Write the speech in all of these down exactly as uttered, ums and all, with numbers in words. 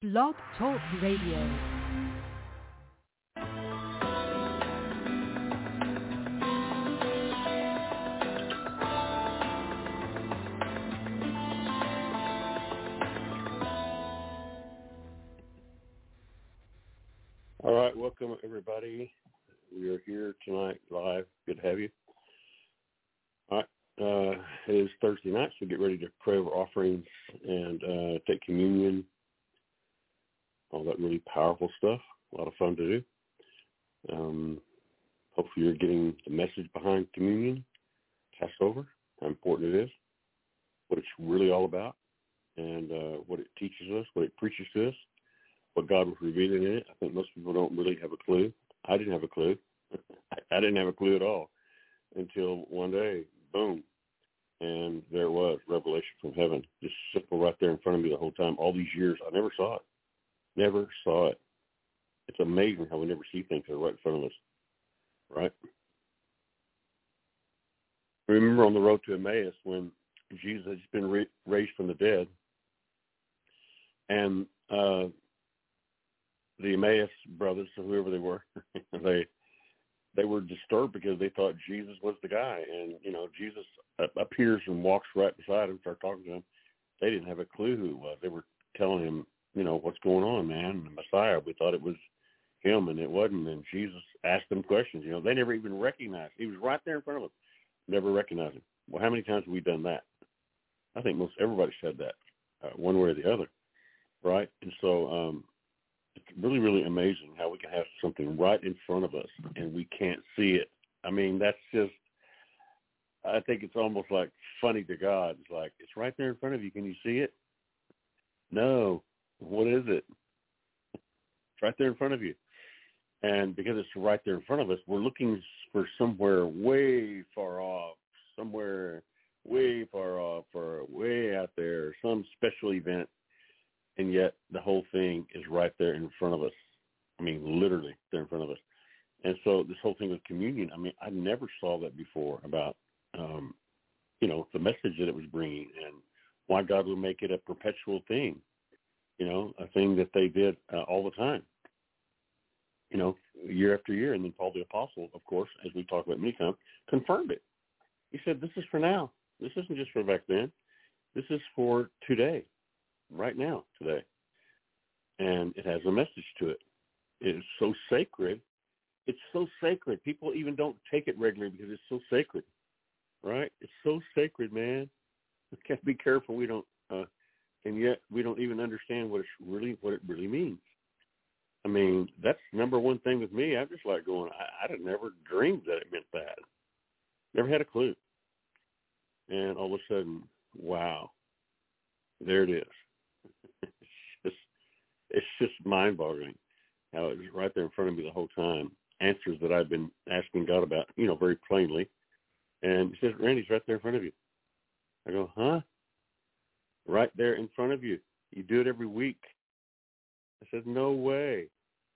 Blog Talk Radio. All right, welcome everybody. We are here tonight live. Good to have you. All right, uh, it is Thursday night, so get ready to pray over offerings and uh, take communion. All that really powerful stuff. A lot of fun to do. Um, hopefully you're getting the message behind communion, Passover, how important it is, what it's really all about, and uh, what it teaches us, what it preaches to us, what God was revealing in it. I think most people don't really have a clue. I didn't have a clue. I didn't have a clue at all until one day, boom, and there it was, revelation from heaven, just simple right there in front of me the whole time. All these years, I never saw it. Never saw it. It's amazing how we never see things that are right in front of us, right? Remember on the road to Emmaus when Jesus had just been ra- raised from the dead, and uh, the Emmaus brothers, or whoever they were, they they were disturbed because they thought Jesus was the guy. And, you know, Jesus appears and walks right beside him, start talking to him. They didn't have a clue who it was. They were telling him, you know, what's going on, man? The Messiah. We thought it was him, and it wasn't. And Jesus asked them questions. You know, they never even recognized. He was right there in front of them. Never recognized him. Well, how many times have we done that? I think most everybody said that, uh, one way or the other, right? And so um, it's really, really amazing how we can have something right in front of us and we can't see it. I mean, that's just, I think it's almost like funny to God. It's like, it's right there in front of you. Can you see it? No. What is it? It's right there in front of you. And because it's right there in front of us, we're looking for somewhere way far off, somewhere way far off or way out there, some special event. And yet the whole thing is right there in front of us. I mean, literally there in front of us. And so this whole thing with communion, I mean, I never saw that before about, um, you know, the message that it was bringing and why God would make it a perpetual thing, you know, a thing that they did uh, all the time, you know, year after year. And then Paul the Apostle, of course, as we talked about many times, confirmed it. He said, this is for now. This isn't just for back then. This is for today. Right now, today. And it has a message to it. It is so sacred. It's so sacred. People even don't take it regularly because it's so sacred, right? It's so sacred, man. We have to be careful. We don't, uh, and yet we don't even understand what it's really, what it really means. I mean, that's number one thing with me. I'm just like going, I, I'd have never dreamed that it meant that. Never had a clue. And all of a sudden, wow, there it is. It's, it's just mind-boggling how it's right there in front of me the whole time. Answers that I've been asking God about, you know, very plainly. And he says, Randy's right there in front of you. I go, huh? Right there in front of you. You do it every week. I said, no way.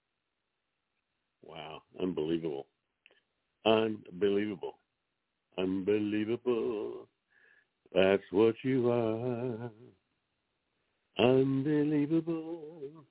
Wow. Unbelievable. Unbelievable. Unbelievable. That's what you are. Unbelievable.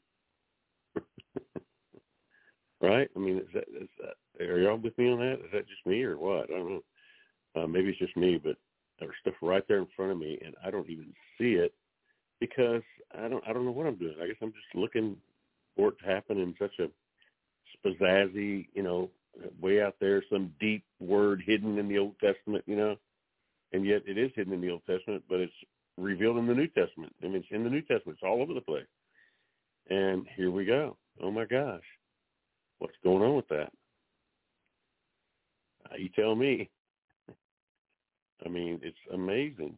Right? I mean, is that, is that, are y'all with me on that? Is that just me or what? I don't know. Uh, maybe it's just me, but there's stuff right there in front of me, and I don't even see it because I don't I don't know what I'm doing. I guess I'm just looking for it to happen in such a spazazzy, you know, way out there, some deep word hidden in the Old Testament, you know, and yet it is hidden in the Old Testament, but it's revealed in the New Testament. I mean, it's in the New Testament. It's all over the place. And here we go. Oh, my gosh. What's going on with that? Uh, you tell me. I mean, it's amazing.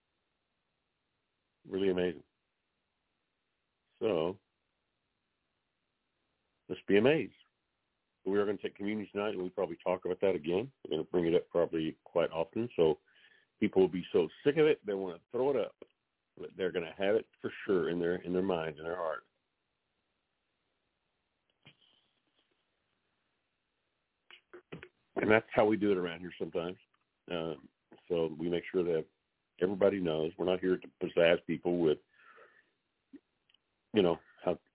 Really amazing. So, let's be amazed. We are going to take communion tonight, and we'll probably talk about that again. We're going to bring it up probably quite often. So, people will be so sick of it, they want to throw it up. But they're going to have it for sure in their in their minds, in their heart. And that's how we do it around here sometimes. Um, so we make sure that everybody knows we're not here to pizzazz people with, you know, how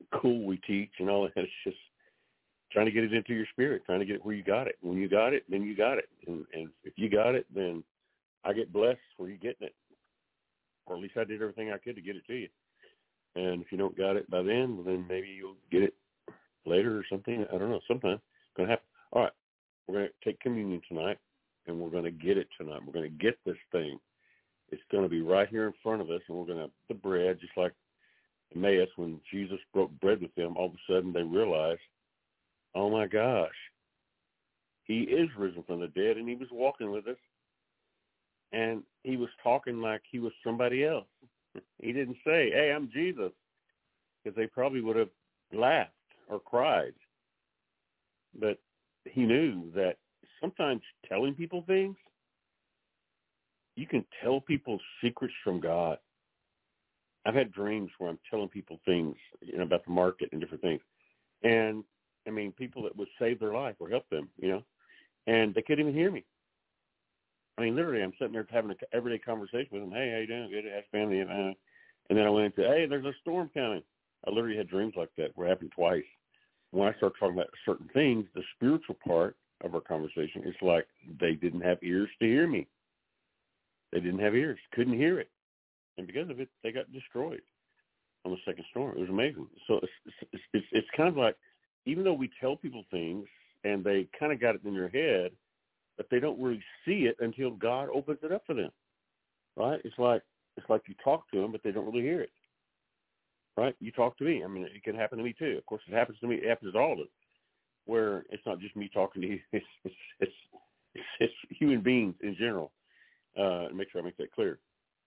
cool we teach and all that. It's just trying to get it into your spirit, trying to get it where you got it. When you got it, then you got it. And, and if you got it, then I get blessed for you getting it. Or at least I did everything I could to get it to you. And if you don't got it by then, well, then maybe you'll get it later or something. I don't know. Sometime it's going to happen. All right. We're going to take communion tonight, and we're going to get it tonight. We're going to get this thing. It's going to be right here in front of us, and we're going to have the bread, just like Emmaus, when Jesus broke bread with them, all of a sudden they realized, oh, my gosh, he is risen from the dead, and he was walking with us, and he was talking like he was somebody else. He didn't say, hey, I'm Jesus, because they probably would have laughed or cried. But he knew that sometimes telling people things, you can tell people secrets from God. I've had dreams where I'm telling people things, you know, about the market and different things. And, I mean, people that would save their life or help them, you know, and they couldn't even hear me. I mean, literally, I'm sitting there having an everyday conversation with them. Hey, how you doing? Good. How's family? And, uh, and then I went into, hey, there's a storm coming. I literally had dreams like that where it happened twice. When I start talking about certain things, the spiritual part of our conversation, it's like they didn't have ears to hear me. They didn't have ears, couldn't hear it. And because of it, they got destroyed on the second storm. It was amazing. So it's, it's, it's, it's kind of like, even though we tell people things and they kind of got it in their head, but they don't really see it until God opens it up for them, right? It's like it's like you talk to them, but they don't really hear it, right? You talk to me. I mean, it can happen to me too. Of course, it happens to me. It happens to all of us, where it's not just me talking to you. It's it's it's, it's, it's human beings in general. Uh, make sure I make that clear.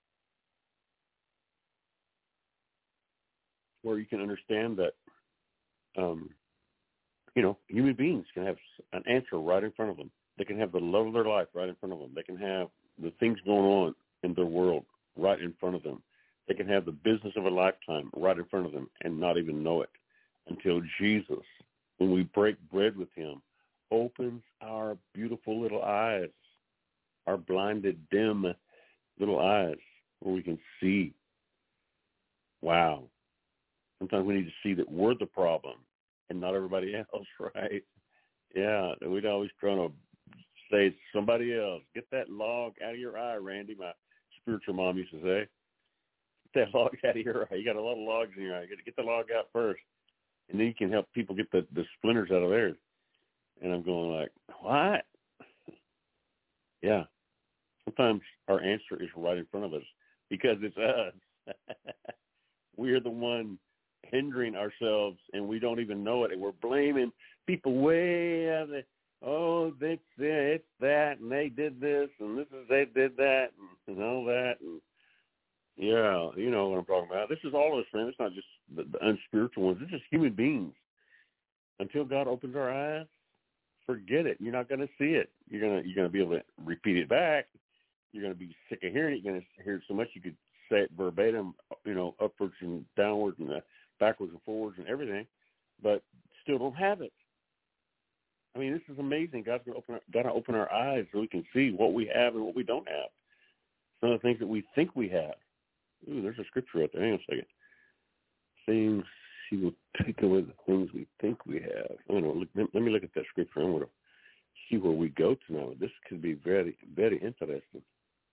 Where you can understand that, um, you know, human beings can have an answer right in front of them. They can have the love of their life right in front of them. They can have the things going on in their world right in front of them. They can have the business of a lifetime right in front of them and not even know it until Jesus, when we break bread with him, opens our beautiful little eyes, our blinded, dim little eyes, where we can see. Wow. Sometimes we need to see that we're the problem and not everybody else, right? Yeah, we'd always try to say it's somebody else. Get that log out of your eye, Randy, my spiritual mom used to say. Get that log out of your eye. You got a lot of logs in your eye. You got to get the log out first, and then you can help people get the, the splinters out of theirs. And I'm going like, what? Yeah. Sometimes our answer is right in front of us because it's us. We're the one hindering ourselves, and we don't even know it, and we're blaming people way out there. Oh, it's, it's that, and they did this, and this is they did that, and, and all that, and yeah, you know what I'm talking about. This is all of us, man. It's not just the, the unspiritual ones. It's just human beings. Until God opens our eyes, forget it. You're not going to see it. You're gonna you're gonna be able to repeat it back. You're going to be sick of hearing it. You're going to hear it so much you could say it verbatim, you know, upwards and downwards and uh, backwards and forwards and everything, but still don't have it. I mean, this is amazing. God's going to open our, got to open our eyes so we can see what we have and what we don't have. Some of the things that we think we have. Ooh, there's a scripture right there. Hang on a second. Things he will take away the things we think we have. I don't know. Look, let, let me look at that scripture. I want to see where we go tonight. This could be very, very interesting.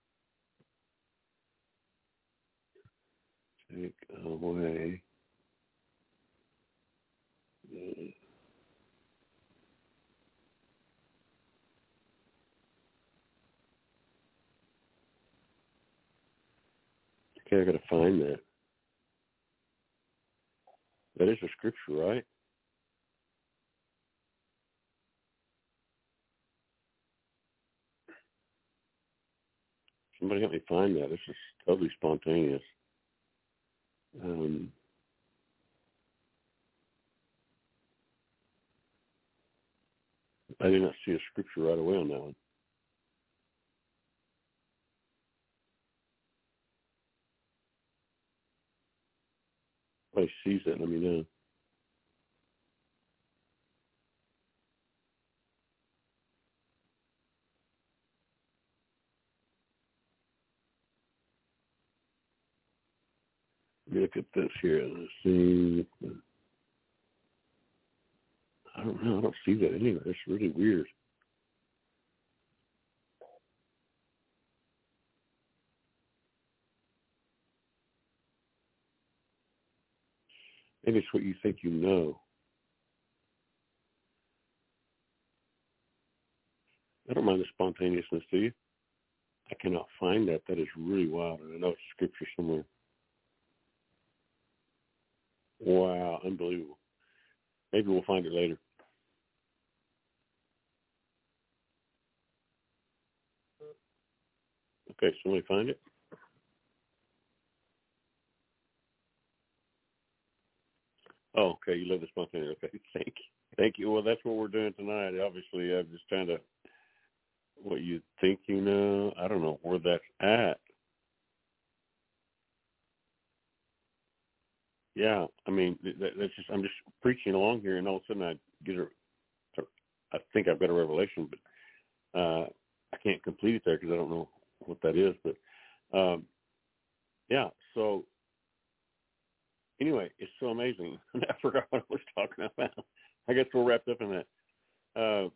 Take away. Uh, Okay, I got to find that. That is a scripture, right? Somebody help me find that. This is totally spontaneous. Um, I did not see a scripture right away on that one. If I sees that, let me know. Let me look at this here. Let's see. don't know. I don't see that anywhere. It's really weird. Maybe it's what you think you know. I don't mind the spontaneousness, do you? I cannot find that. That is really wild. And I know it's scripture somewhere. Wow, unbelievable. Maybe we'll find it later. Okay, somebody find it? Oh, okay, you love the spontaneous. Okay, thank you. Thank you. Well, that's what we're doing tonight. Obviously, I'm just trying to, what you think you know, I don't know where that's at. Yeah, I mean, that, that's just, I'm just preaching along here, and all of a sudden I get a, I think I've got a revelation, but uh, I can't complete it there because I don't know what that is. But um, yeah, so anyway, it's so amazing. I forgot what I was talking about. I guess we're wrapped up in that. Uh,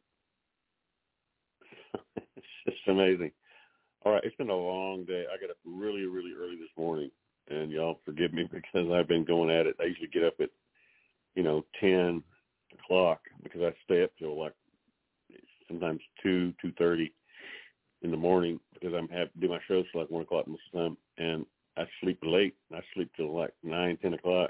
it's just amazing. All right, it's been a long day. I got up really, really early this morning, and y'all forgive me because I've been going at it. I usually get up at, you know, ten o'clock because I stay up till like sometimes two, two thirty in the morning because I'm have to do my shows till like one o'clock most of the time, and I sleep late. I sleep till like nine, ten o'clock,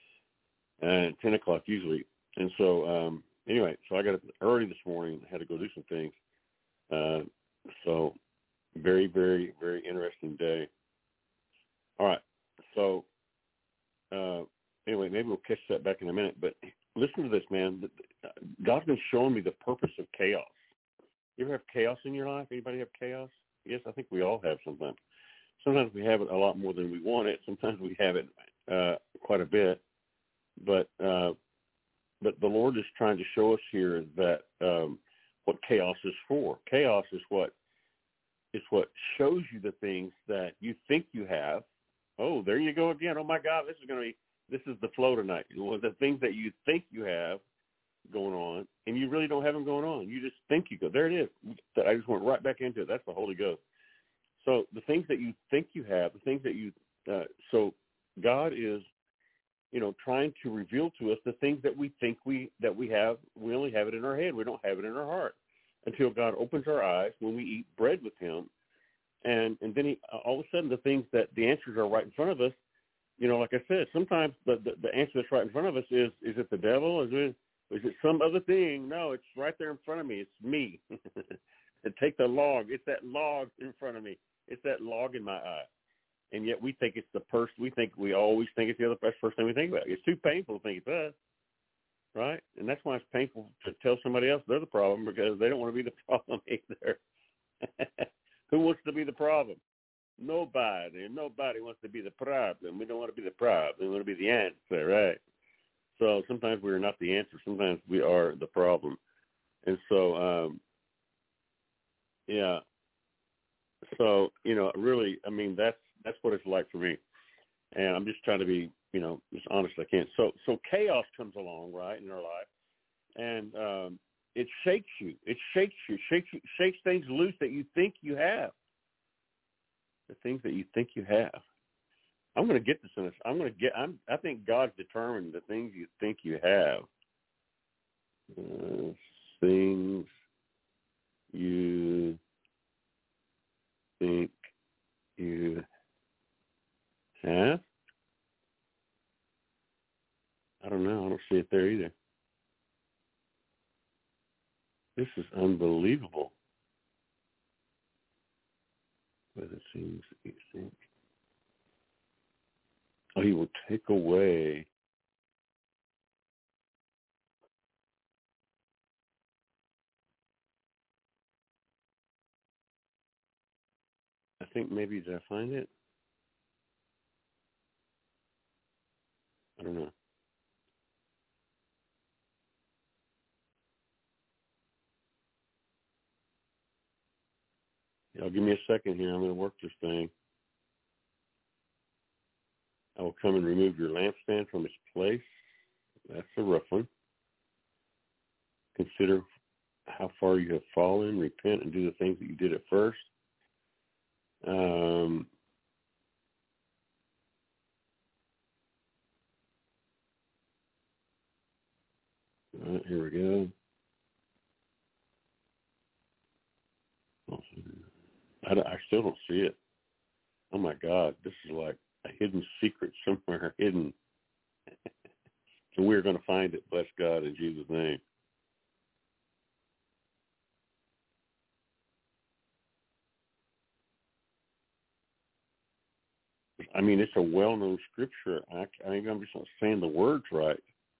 and ten o'clock usually. And so um, anyway, so I got up early this morning. I had to go do some things. Uh, so very, very, very interesting day. All right. So uh, anyway, maybe we'll catch that back in a minute. But listen to this, man. God's been showing me the purpose of chaos. You ever have chaos in your life? Anybody have chaos? Yes, I think we all have sometimes. Sometimes we have it a lot more than we want it. Sometimes we have it uh, quite a bit. But uh, but the Lord is trying to show us here that um, what chaos is for. Chaos is what is what shows you the things that you think you have. Oh, there you go again. Oh my God, this is going to be this is the flow tonight. Well, the things that you think you have going on, and you really don't have them going on. You just think you go. There it is. I just went right back into it. That's the Holy Ghost. So the things that you think you have, the things that you, uh, so God is, you know, trying to reveal to us the things that we think we, that we have. We only have it in our head. We don't have it in our heart until God opens our eyes when we eat bread with him. And, and then he, all of a sudden the things that the answers are right in front of us, you know, like I said, sometimes the, the, the answer that's right in front of us is, is it the devil? Is it, is it some other thing? No, it's right there in front of me. It's me. Take the log. It's that log in front of me. It's that log in my eye. And yet we think it's the person. We think we always think it's the other person. First thing we think about. It's too painful to think it's us, right? And that's why it's painful to tell somebody else they're the problem because they don't want to be the problem either. Who wants to be the problem? Nobody. Nobody wants to be the problem. We don't want to be the problem. We want to be the answer, right? So sometimes we are not the answer. Sometimes we are the problem. And so, um, yeah. So, you know, really, I mean, that's that's what it's like for me. And I'm just trying to be, you know, as honest as I can. So so chaos comes along, right, in our life. And um, it shakes you. It shakes you, shakes you, shakes things loose that you think you have. The things that you think you have. I'm going to get this in this. I'm going to get, I'm, I think God's determined the things you think you have. Uh, things you think you have? I don't know. I don't see it there either. This is unbelievable. But it seems you think. Oh, he will take away. I think maybe, did I find it? I don't know. Y'all give me a second here. I'm going to work this thing. I will come and remove your lampstand from its place. That's a rough one. consider how far you have fallen, repent, and do the things that you did at first. Um, all right, here we go. I, I still don't see it. Oh, my God. This is like a hidden secret somewhere hidden. And we're going to find it. Bless God in Jesus' name. I mean, it's a well-known scripture. I, I think I'm just not saying the words right.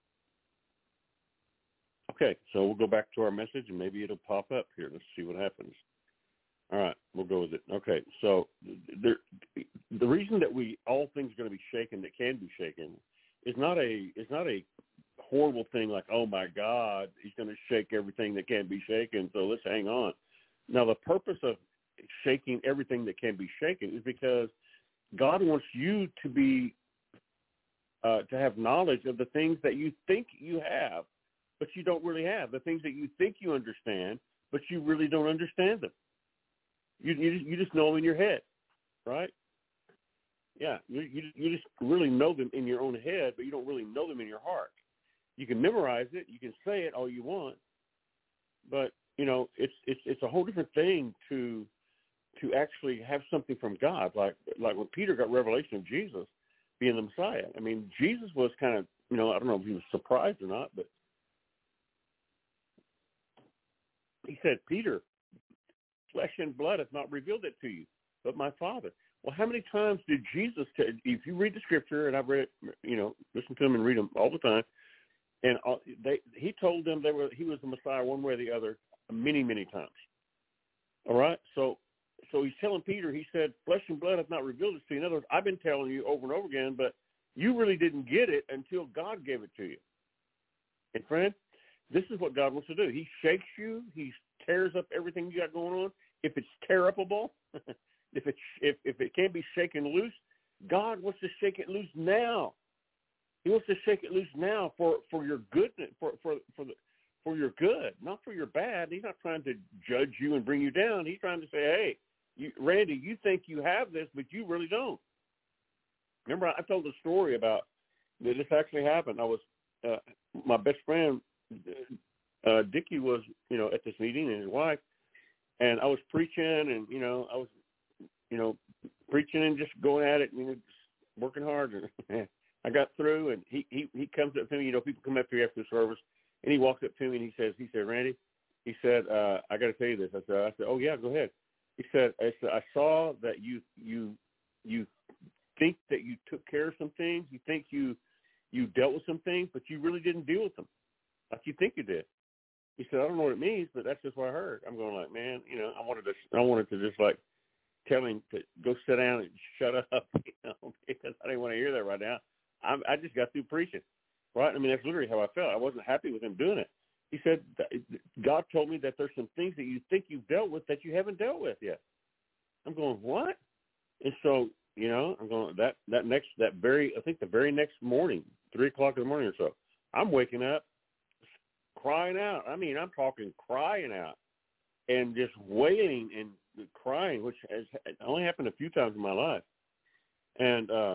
Okay, so we'll go back to our message, and maybe it'll pop up here. Let's see what happens. All right, we'll go with it. Okay, so there, the reason that we all things are going to be shaken that can be shaken is not a is not a horrible thing like, oh my God, he's going to shake everything that can be shaken, so let's hang on. Now, the purpose of shaking everything that can be shaken is because God wants you to be uh, to have knowledge of the things that you think you have, but you don't really have. The things that you think you understand, but you really don't understand them. You you just, you just know them in your head, right? Yeah, you, you you just really know them in your own head, but you don't really know them in your heart. You can memorize it, you can say it all you want, but you know it's it's it's a whole different thing to to actually have something from God, like like when Peter got revelation of Jesus being the Messiah. I mean, Jesus was kind of, you know, I don't know if he was surprised or not, but he said, Peter, flesh and blood hath not revealed it to you, but my Father. Well, how many times did Jesus, t- if you read the scripture, and I've read it, you know, listen to them and read them all the time, and all, they, he told them they were he was the Messiah one way or the other many, many times. All right? So so he's telling Peter, he said, flesh and blood hath not revealed it to you. In other words, I've been telling you over and over again, but you really didn't get it until God gave it to you. And friend, this is what God wants to do. He shakes you. He tears up everything you got going on. If it's tearable, if it if if it can't be shaken loose, God wants to shake it loose now. He wants to shake it loose now for, for your goodness, for for for the for your good, not for your bad. He's not trying to judge you and bring you down. He's trying to say, hey, you, Randy, you think you have this, but you really don't. Remember, I told a story about that. This actually happened. I was uh, my best friend, uh, Dickie, was you know at this meeting, and his wife, and I was preaching, and you know I was you know preaching and just going at it, you know, just working hard. And I got through, and he he he comes up to me. You know, people come up to me after the service. And he walks up to me and he says, he said, Randy, he said, uh, I got to tell you this. I said, I said, oh yeah, go ahead. He said, I said, I saw that you, you, you think that you took care of some things. You think you, you dealt with some things, but you really didn't deal with them like you think you did. He said, I don't know what it means, but that's just what I heard. I'm going like, man, you know, I wanted to, I wanted to just like tell him to go sit down and shut up, you know, because I didn't want to hear that right now. I'm, I just got through preaching. Right? I mean, that's literally how I felt. I wasn't happy with him doing it. He said, God told me that there's some things that you think you've dealt with that you haven't dealt with yet. I'm going, what? And so, you know, I'm going, that, that next, that very, I think the very next morning, three o'clock in the morning or so, I'm waking up crying out. I mean, I'm talking crying out and just wailing and crying, which has only happened a few times in my life. And, uh,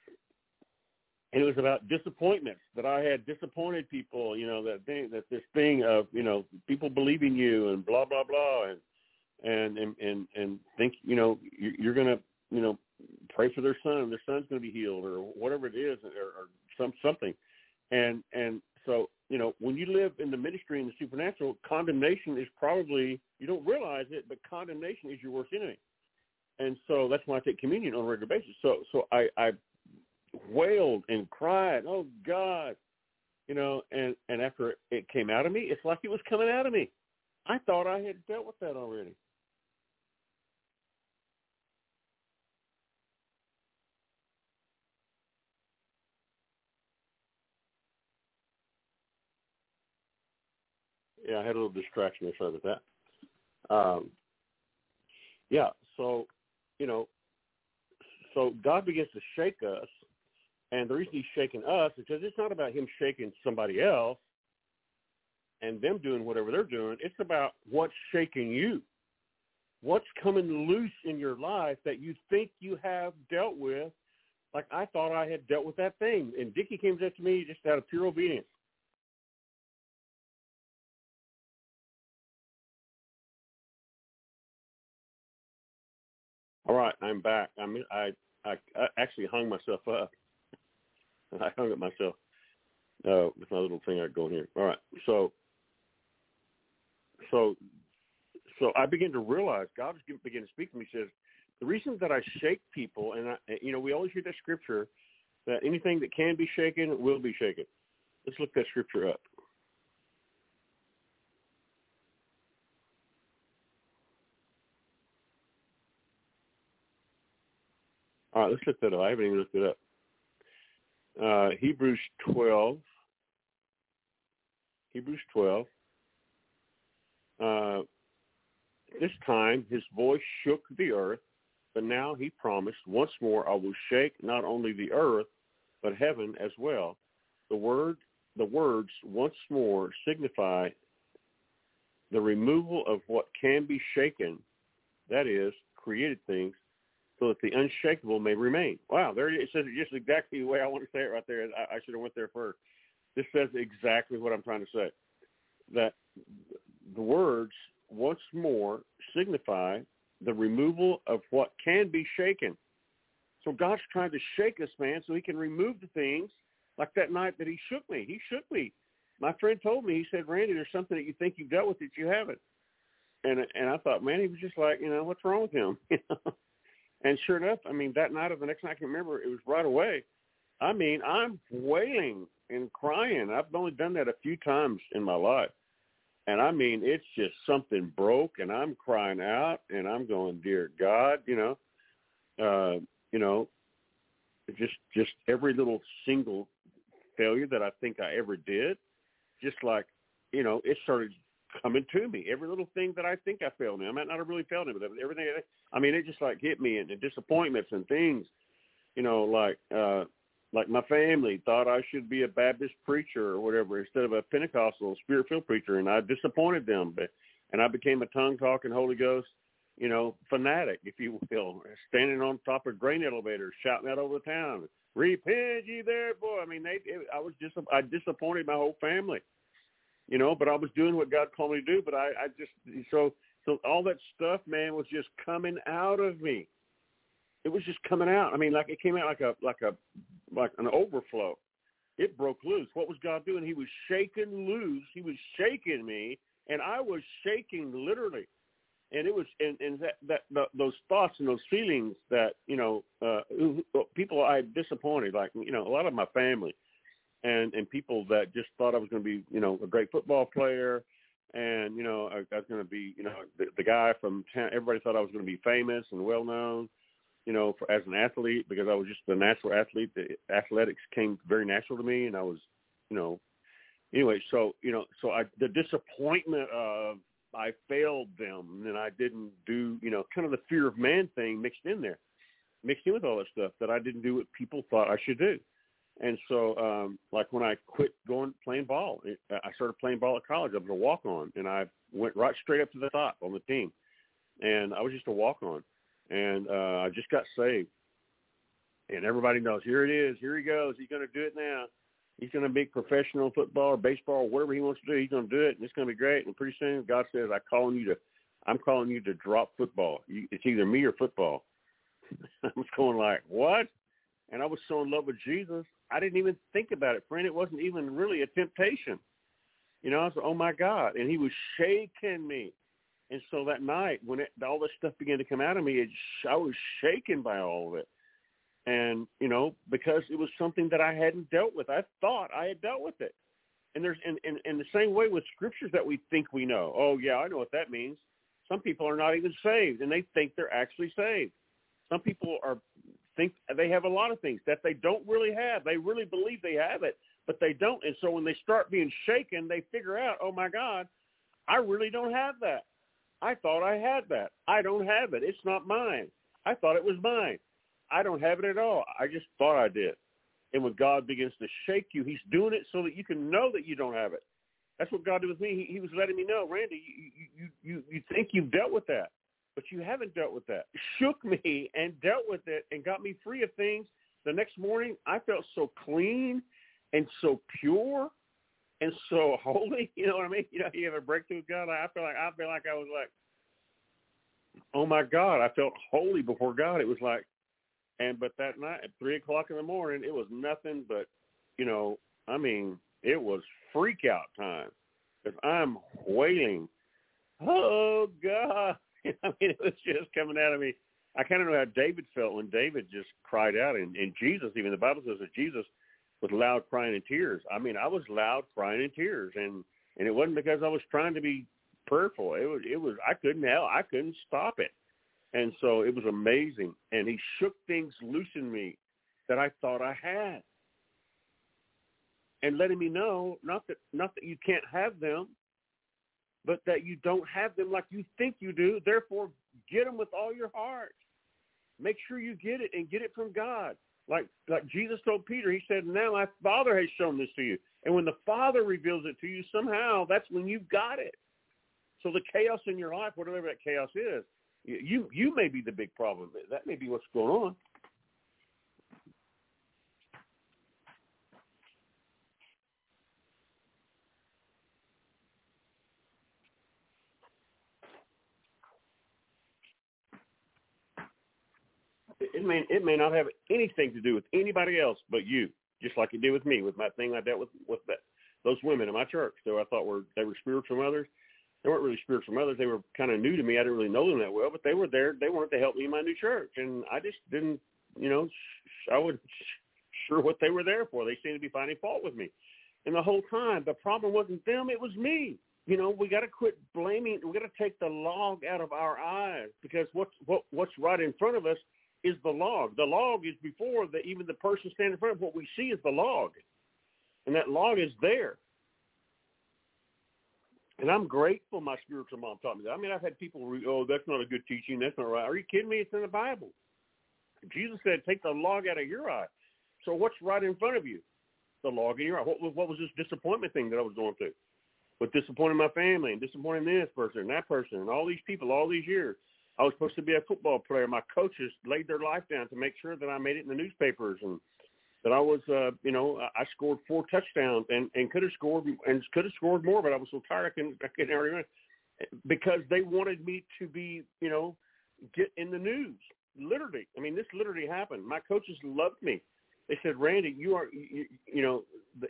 And it was about disappointments, that I had disappointed people, you know, that thing, that this thing of, you know, people believing you and blah, blah, blah, and and and and, and think, you know, you're going to, you know, pray for their son, their son's going to be healed or whatever it is, or, or some something. And and so, you know, when you live in the ministry and the supernatural, condemnation is probably, you don't realize it, but condemnation is your worst enemy. And so that's why I take communion on a regular basis. So so I, I wailed and cried, oh God, you know, and, and after it came out of me, it's like it was coming out of me. I thought I had dealt with that already. Yeah, I had a little distraction. Sorry about that. Um, yeah, so, you know, so God begins to shake us. And the reason he's shaking us is because it's not about him shaking somebody else. and them doing whatever they're doing. It's about what's shaking you. What's coming loose in your life that you think you have dealt with, like I thought I had dealt with that thing. And Dickie came up to me just out of pure obedience. All right, I'm back. I mean, I, I, I actually hung myself up. I hung up myself uh, with my little thing I got going here. All right, so, so, so I began to realize God was beginning to speak to me. He says, the reason that I shake people, and I, you know, we always hear that scripture that anything that can be shaken will be shaken. Let's look that scripture up. All right, let's look that up. I haven't even looked it up. Uh, Hebrews twelve. Hebrews twelve. Uh, this time his voice shook the earth, but now he promised, once more I will shake not only the earth, but heaven as well. The word, the words once more signify the removal of what can be shaken, that is, created things, so that the unshakable may remain. Wow, there it says it just exactly the way I want to say it right there. I, I should have went there first. This says exactly what I'm trying to say. That the words once more signify the removal of what can be shaken. So God's trying to shake us, man, so he can remove the things like that night that he shook me. He shook me. My friend told me, he said, Randy, there's something that you think you've dealt with that you haven't. And and I thought, man, he was just like, you know, what's wrong with him? And sure enough, I mean, that night or the next night, I can remember, it was right away. I mean, I'm wailing and crying. I've only done that a few times in my life. And I mean, it's just something broke, and I'm crying out, and I'm going, dear God, you know, uh, you know, just just every little single failure that I think I ever did, just like, you know, it started coming to me. Every little thing that I think I failed in, I might not have really failed in, but everything, I mean, it just like hit me, and, and disappointments and things, you know, like, uh, like my family thought I should be a Baptist preacher or whatever instead of a Pentecostal Spirit-filled preacher, and I disappointed them. But and I became a tongue-talking Holy Ghost, you know, fanatic, if you will, standing on top of grain elevators, shouting out over the town, "Repent ye there, boy!" I mean, they, it, I was just, I disappointed my whole family, you know. But I was doing what God called me to do. But I, I just so so all that stuff, man, was just coming out of me. It was just coming out. I mean, like it came out like a like a like an overflow. It broke loose. What was God doing? He was shaking loose. He was shaking me, and I was shaking literally. And it was, and, and that, that the, those thoughts and those feelings that, you know, uh, people I disappointed, like, you know, a lot of my family, and and people that just thought I was going to be, you know, a great football player, and you know, I, I was going to be, you know, the, the guy from town. Everybody thought I was going to be famous and well known, you know, for, as an athlete, because I was just a natural athlete. The athletics came very natural to me, and I was, you know, anyway. So, you know, so I, the disappointment of I failed them, and I didn't do, you know, kind of the fear of man thing mixed in there, mixed in with all that stuff that I didn't do what people thought I should do. And so, um, like when I quit going playing ball, it, I started playing ball at college. I was a walk-on, and I went right straight up to the top on the team, and I was just a walk-on. And uh, I just got saved, and everybody knows, here it is, here he goes, he's going to do it now. He's going to be professional football or baseball or whatever he wants to do. He's going to do it, and it's going to be great. And pretty soon, God says, "I calling you to, I'm calling you to drop football. You, it's either me or football." I was going like, what? And I was so in love with Jesus, I didn't even think about it, friend. It wasn't even really a temptation. You know, I was like, oh my God, and he was shaking me. And so that night, when it, all this stuff began to come out of me, it, I was shaken by all of it. And, you know, because it was something that I hadn't dealt with. I thought I had dealt with it. And there's in, in, in the same way with scriptures that we think we know. Oh, yeah, I know what that means. Some people are not even saved, and they think they're actually saved. Some people are think they have a lot of things that they don't really have. They really believe they have it, but they don't. And so when they start being shaken, they figure out, oh, my God, I really don't have that. I thought I had that. I don't have it. It's not mine. I thought it was mine. I don't have it at all. I just thought I did. And when God begins to shake you, he's doing it so that you can know that you don't have it. That's what God did with me. He, he was letting me know, Randy, you, you, you, you think you've dealt with that, but you haven't dealt with that. Shook me and dealt with it and got me free of things. The next morning, I felt so clean and so pure and so holy. You know what I mean? You know, you have a breakthrough with God. I feel like I feel like I was like, oh my God, I felt holy before God. It was like, and but that night at three o'clock in the morning, it was nothing but, you know, I mean, it was freak out time because I'm wailing. Oh God. I mean, it was just coming out of me. I kind of know how David felt when David just cried out, and, and Jesus, even the Bible says that Jesus was loud crying and tears. I mean, I was loud crying and tears, and, and it wasn't because I was trying to be prayerful. It was, it was, I couldn't help, I couldn't stop it. And so it was amazing. And he shook things loose in me that I thought I had. And letting me know, not that, not that you can't have them, but that you don't have them like you think you do. Therefore, get them with all your heart. Make sure you get it and get it from God. Like like Jesus told Peter, he said, now my Father has shown this to you. And when the Father reveals it to you, somehow that's when you've got it. So the chaos in your life, whatever that chaos is, you you may be the big problem. That may be what's going on. It may it may not have anything to do with anybody else but you, just like it did with me, with my thing I dealt with with that, those women in my church who I thought were they were spiritual mothers. They weren't really spiritual mothers. They were kind of new to me. I didn't really know them that well, but they were there. They wanted to help me in my new church, and I just didn't, you know, I wasn't sure what they were there for. They seemed to be finding fault with me, and the whole time the problem wasn't them; it was me. You know, we got to quit blaming. We got to take the log out of our eyes, because what's what what's right in front of us is the log. The log is before the, even the person standing in front of what we see is the log. And that log is there. And I'm grateful my spiritual mom taught me that. I mean, I've had people, re- oh, that's not a good teaching. That's not right. Are you kidding me? It's in the Bible. Jesus said, take the log out of your eye. So what's right in front of you? The log in your eye. What, what was this disappointment thing that I was going through? With disappointing my family and disappointing this person and that person and all these people all these years. I was supposed to be a football player. My coaches laid their life down to make sure that I made it in the newspapers and that I was, uh, you know, I scored four touchdowns and, and could have scored and could have scored more, but I was so tired I couldn't, I couldn't remember, because they wanted me to be, you know, get in the news. Literally, I mean, this literally happened. My coaches loved me. They said, Randy, you are, you, you know,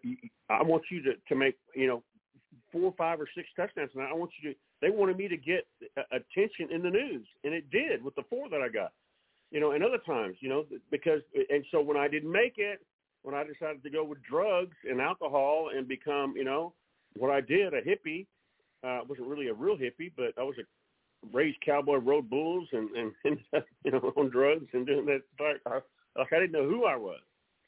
I want you to, to make, you know, four or five or six touchdowns, and I want you to. They wanted me to get attention in the news, and it did with the four that I got. You know, and other times, you know, because and so when I didn't make it, when I decided to go with drugs and alcohol and become, you know, what I did, a hippie. I uh, wasn't really a real hippie, but I was a raised cowboy, rode bulls, and and, and you know, on drugs and doing that. Like I, like I didn't know who I was,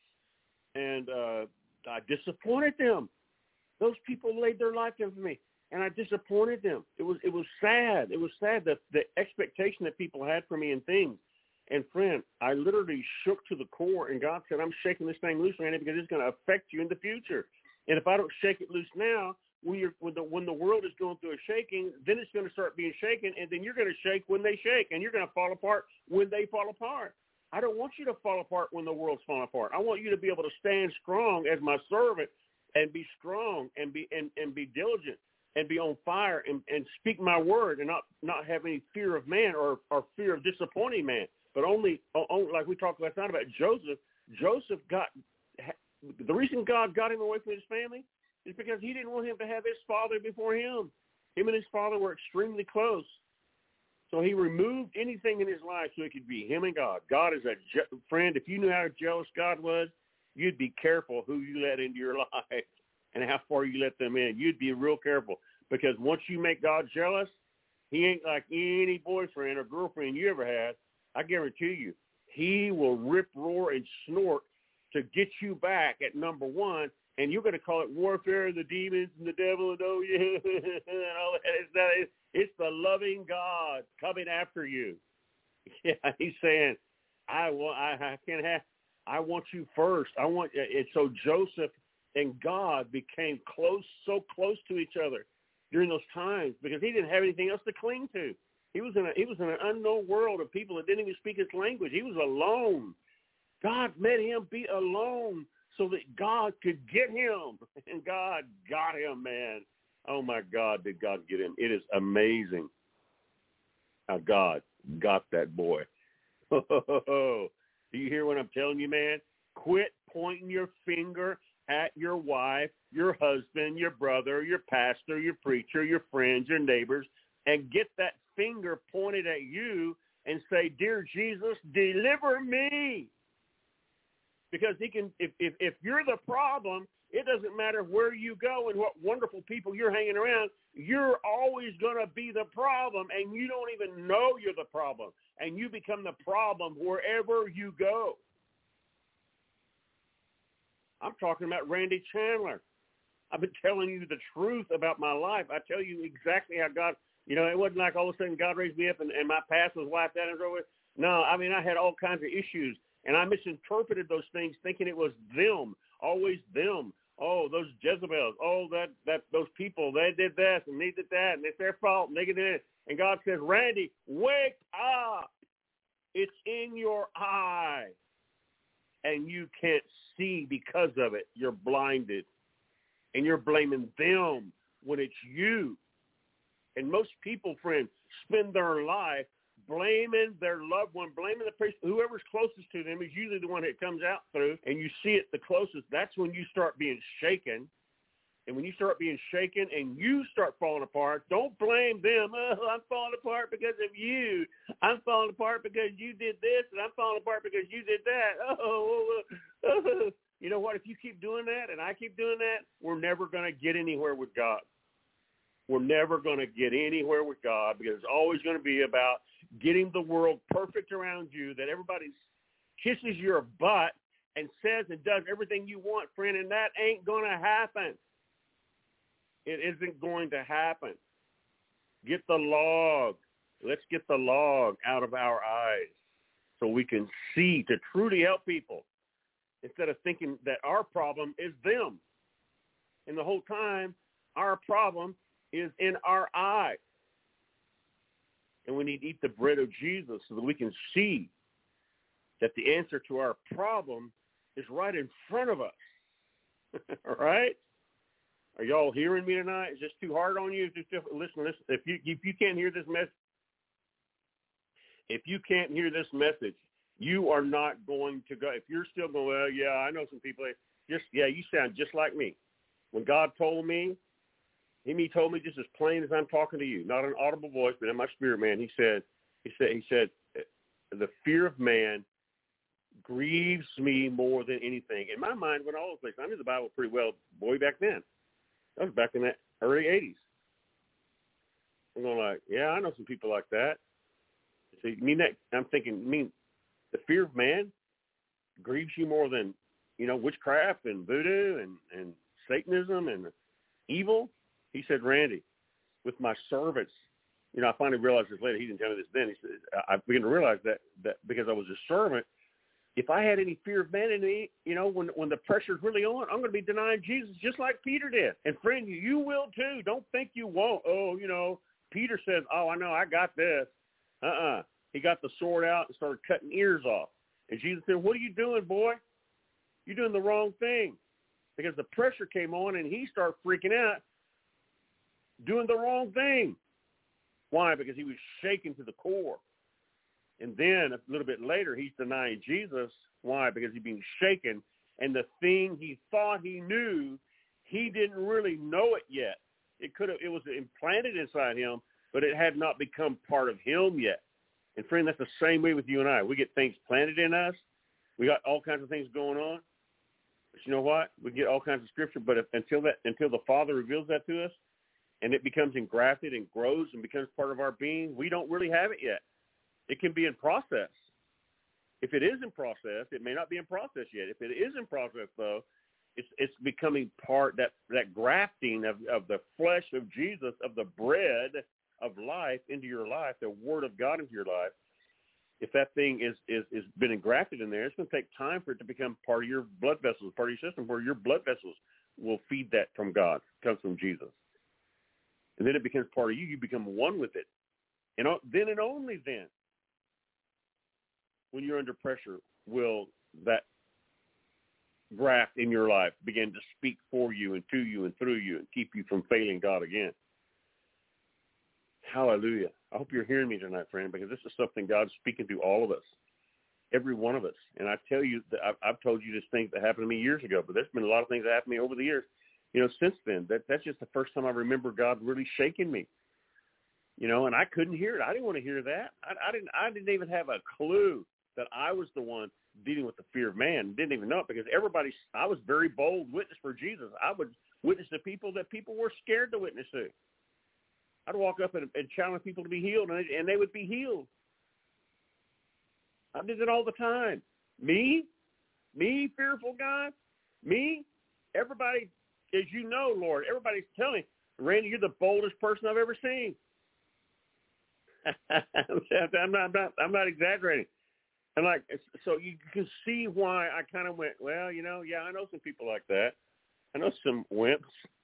and uh, I disappointed them. Those people laid their life down for me, and I disappointed them. It was it was sad. It was sad that the expectation that people had for me and things. And friend, I literally shook to the core, and God said, I'm shaking this thing loose, Randy, because it's going to affect you in the future. And if I don't shake it loose now, when you're when the when the world is going through a shaking, then it's going to start being shaken, and then you're going to shake when they shake, and you're going to fall apart when they fall apart. I don't want you to fall apart when the world's falling apart. I want you to be able to stand strong as my servant, and be strong and be and, and be diligent and be on fire and, and speak my word and not, not have any fear of man or, or fear of disappointing man, but only, only like we talked last night about Joseph. Joseph got the reason God got him away from his family is because he didn't want him to have his father before him. Him and his father were extremely close. So he removed anything in his life so it could be him and God. God is a je- friend. If you knew how jealous God was, you'd be careful who you let into your life and how far you let them in. You'd be real careful, because once you make God jealous, he ain't like any boyfriend or girlfriend you ever had. I guarantee you, he will rip, roar, and snort to get you back at number one, and you're going to call it warfare, the demons and the devil, and oh yeah, and all that. It's, that. It's the loving God coming after you. Yeah, he's saying, I want, I, I can't have. I want you first. I want, and so Joseph, and God became close, so close to each other during those times because he didn't have anything else to cling to. He was in a, he was in an unknown world of people that didn't even speak his language. He was alone. God made him be alone so that God could get him, and God got him, man. Oh, my God, did God get him. It is amazing how God got that boy. Do you hear what I'm telling you, man? Quit pointing your finger at your wife, your husband, your brother, your pastor, your preacher, your friends, your neighbors, and get that finger pointed at you and say, dear Jesus, deliver me. Because he can, if, if, if you're the problem, it doesn't matter where you go and what wonderful people you're hanging around, you're always going to be the problem, and you don't even know you're the problem, and you become the problem wherever you go. I'm talking about Randy Chandler. I've been telling you the truth about my life. I tell you exactly how God, you know, it wasn't like all of a sudden God raised me up and, and my past was wiped out and over. No, I mean, I had all kinds of issues, and I misinterpreted those things thinking it was them, always them. Oh, those Jezebels. Oh, that, that those people, they did this and they did that, and it's their fault, and they did it. And God says, Randy, wake up. It's in your eye, and you can't see because of it. You're blinded, and you're blaming them when it's you. And most people, friends, spend their life blaming their loved one, blaming the person, whoever's closest to them is usually the one that comes out through, and you see it the closest. That's when you start being shaken. And when you start being shaken and you start falling apart, don't blame them. Oh, I'm falling apart because of you. I'm falling apart because you did this, and I'm falling apart because you did that. Oh, oh, oh. You know what? If you keep doing that and I keep doing that, we're never going to get anywhere with God. We're never going to get anywhere with God because it's always going to be about getting the world perfect around you, that everybody kisses your butt and says and does everything you want, friend, and that ain't going to happen. It isn't going to happen. Get the log. Let's get the log out of our eyes so we can see, to truly help people instead of thinking that our problem is them. And the whole time, our problem is in our eye. And we need to eat the bread of Jesus so that we can see that the answer to our problem is right in front of us. All right? Are y'all hearing me tonight? Is this too hard on you? Just listen, listen. If you if you can't hear this message, if you can't hear this message, you are not going to go. If you're still going, well, yeah, I know some people. Just yeah, you sound just like me. When God told me, He told me just as plain as I'm talking to you, not an audible voice, but in my spirit, man. He said, he said, he said, the fear of man grieves me more than anything. In my mind, went all over the place. I knew the Bible pretty well, boy, back then. That was back in the early eighties. I'm going like, yeah, I know some people like that. So you mean that? I'm thinking, you mean the fear of man grieves you more than, you know, witchcraft and voodoo and, and Satanism and evil? He said, Randy, with my servants, you know, I finally realized this later. He didn't tell me this then. He said, I began to realize that, that because I was a servant, if I had any fear of man in me, you know, when when the pressure's really on, I'm going to be denying Jesus just like Peter did. And friend, you will too. Don't think you won't. Oh, you know, Peter says, oh, I know, I got this. Uh-uh. He got the sword out and started cutting ears off. And Jesus said, what are you doing, boy? You're doing the wrong thing. Because the pressure came on and he started freaking out, doing the wrong thing. Why? Because he was shaken to the core. And then a little bit later, he's denying Jesus. Why? Because he's being shaken. And the thing he thought he knew, he didn't really know it yet. It could have, it was implanted inside him, but it had not become part of him yet. And friend, that's the same way with you and I. We get things planted in us. We got all kinds of things going on. But you know what? We get all kinds of scripture, but if, until that, until the Father reveals that to us, and it becomes engrafted and grows and becomes part of our being, we don't really have it yet. It can be in process. If it is in process, it may not be in process yet. If it is in process, though, it's it's becoming part, that, that grafting of, of the flesh of Jesus, of the bread of life into your life, the Word of God into your life. If that thing is is is been engrafted in there, it's going to take time for it to become part of your blood vessels, part of your system, where your blood vessels will feed that from God. It comes from Jesus. And then it becomes part of you. You become one with it. And then and only then, when you're under pressure, will that graft in your life begin to speak for you and to you and through you and keep you from failing God again. Hallelujah. I hope you're hearing me tonight, friend, because this is something God's speaking to all of us, every one of us. And I tell you, that I've, I've told you this thing that happened to me years ago, but there's been a lot of things that happened to me over the years. You know, since then, that that's just the first time I remember God really shaking me. You know, and I couldn't hear it. I didn't want to hear that. I, I didn't. I didn't even have a clue that I was the one dealing with the fear of man. Didn't even know it because everybody. I was very bold witness for Jesus. I would witness to people that people were scared to witness to. I'd walk up and, and challenge people to be healed, and they, and they would be healed. I did it all the time. Me, me, fearful God, me. Everybody, as you know, Lord, everybody's telling me, Randy, you're the boldest person I've ever seen. I'm not, I'm not, I'm not exaggerating. And like, so you can see why I kind of went, well, you know, yeah, I know some people like that. I know some wimps.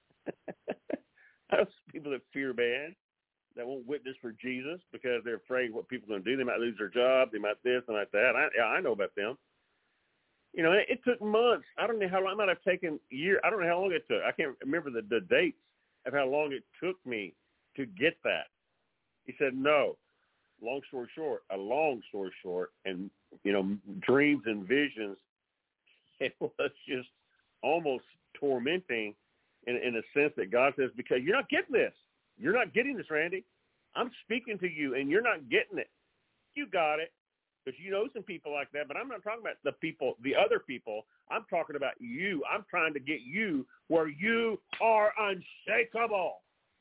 I know some people that fear man, that won't witness for Jesus because they're afraid what people are going to do. They might lose their job. They might this and like that. I, yeah, I know about them. You know, it, it took months. I don't know how long. It might have taken years. I don't know how long it took. I can't remember the, the dates of how long it took me to get that. He said, no. Long story short, a long story short, and, you know, dreams and visions, it was just almost tormenting in, in a sense that God says, because you're not getting this. You're not getting this, Randy. I'm speaking to you, and you're not getting it. You got it, because you know some people like that, but I'm not talking about the people, the other people. I'm talking about you. I'm trying to get you where you are unshakable.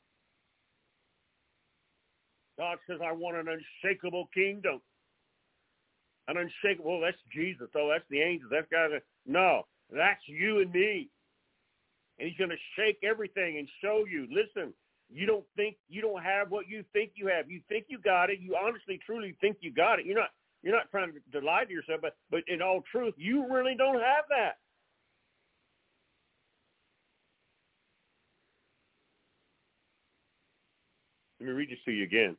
God says, I want an unshakable kingdom. An unshakable, well, that's Jesus. Oh, that's the angels. That's God. No, that's you and me. And he's going to shake everything and show you, listen, you don't think, you don't have what you think you have. You think you got it. You honestly, truly think you got it. You're not, you're not trying to, to lie to yourself, but, but in all truth, you really don't have that. Let me read this to you again.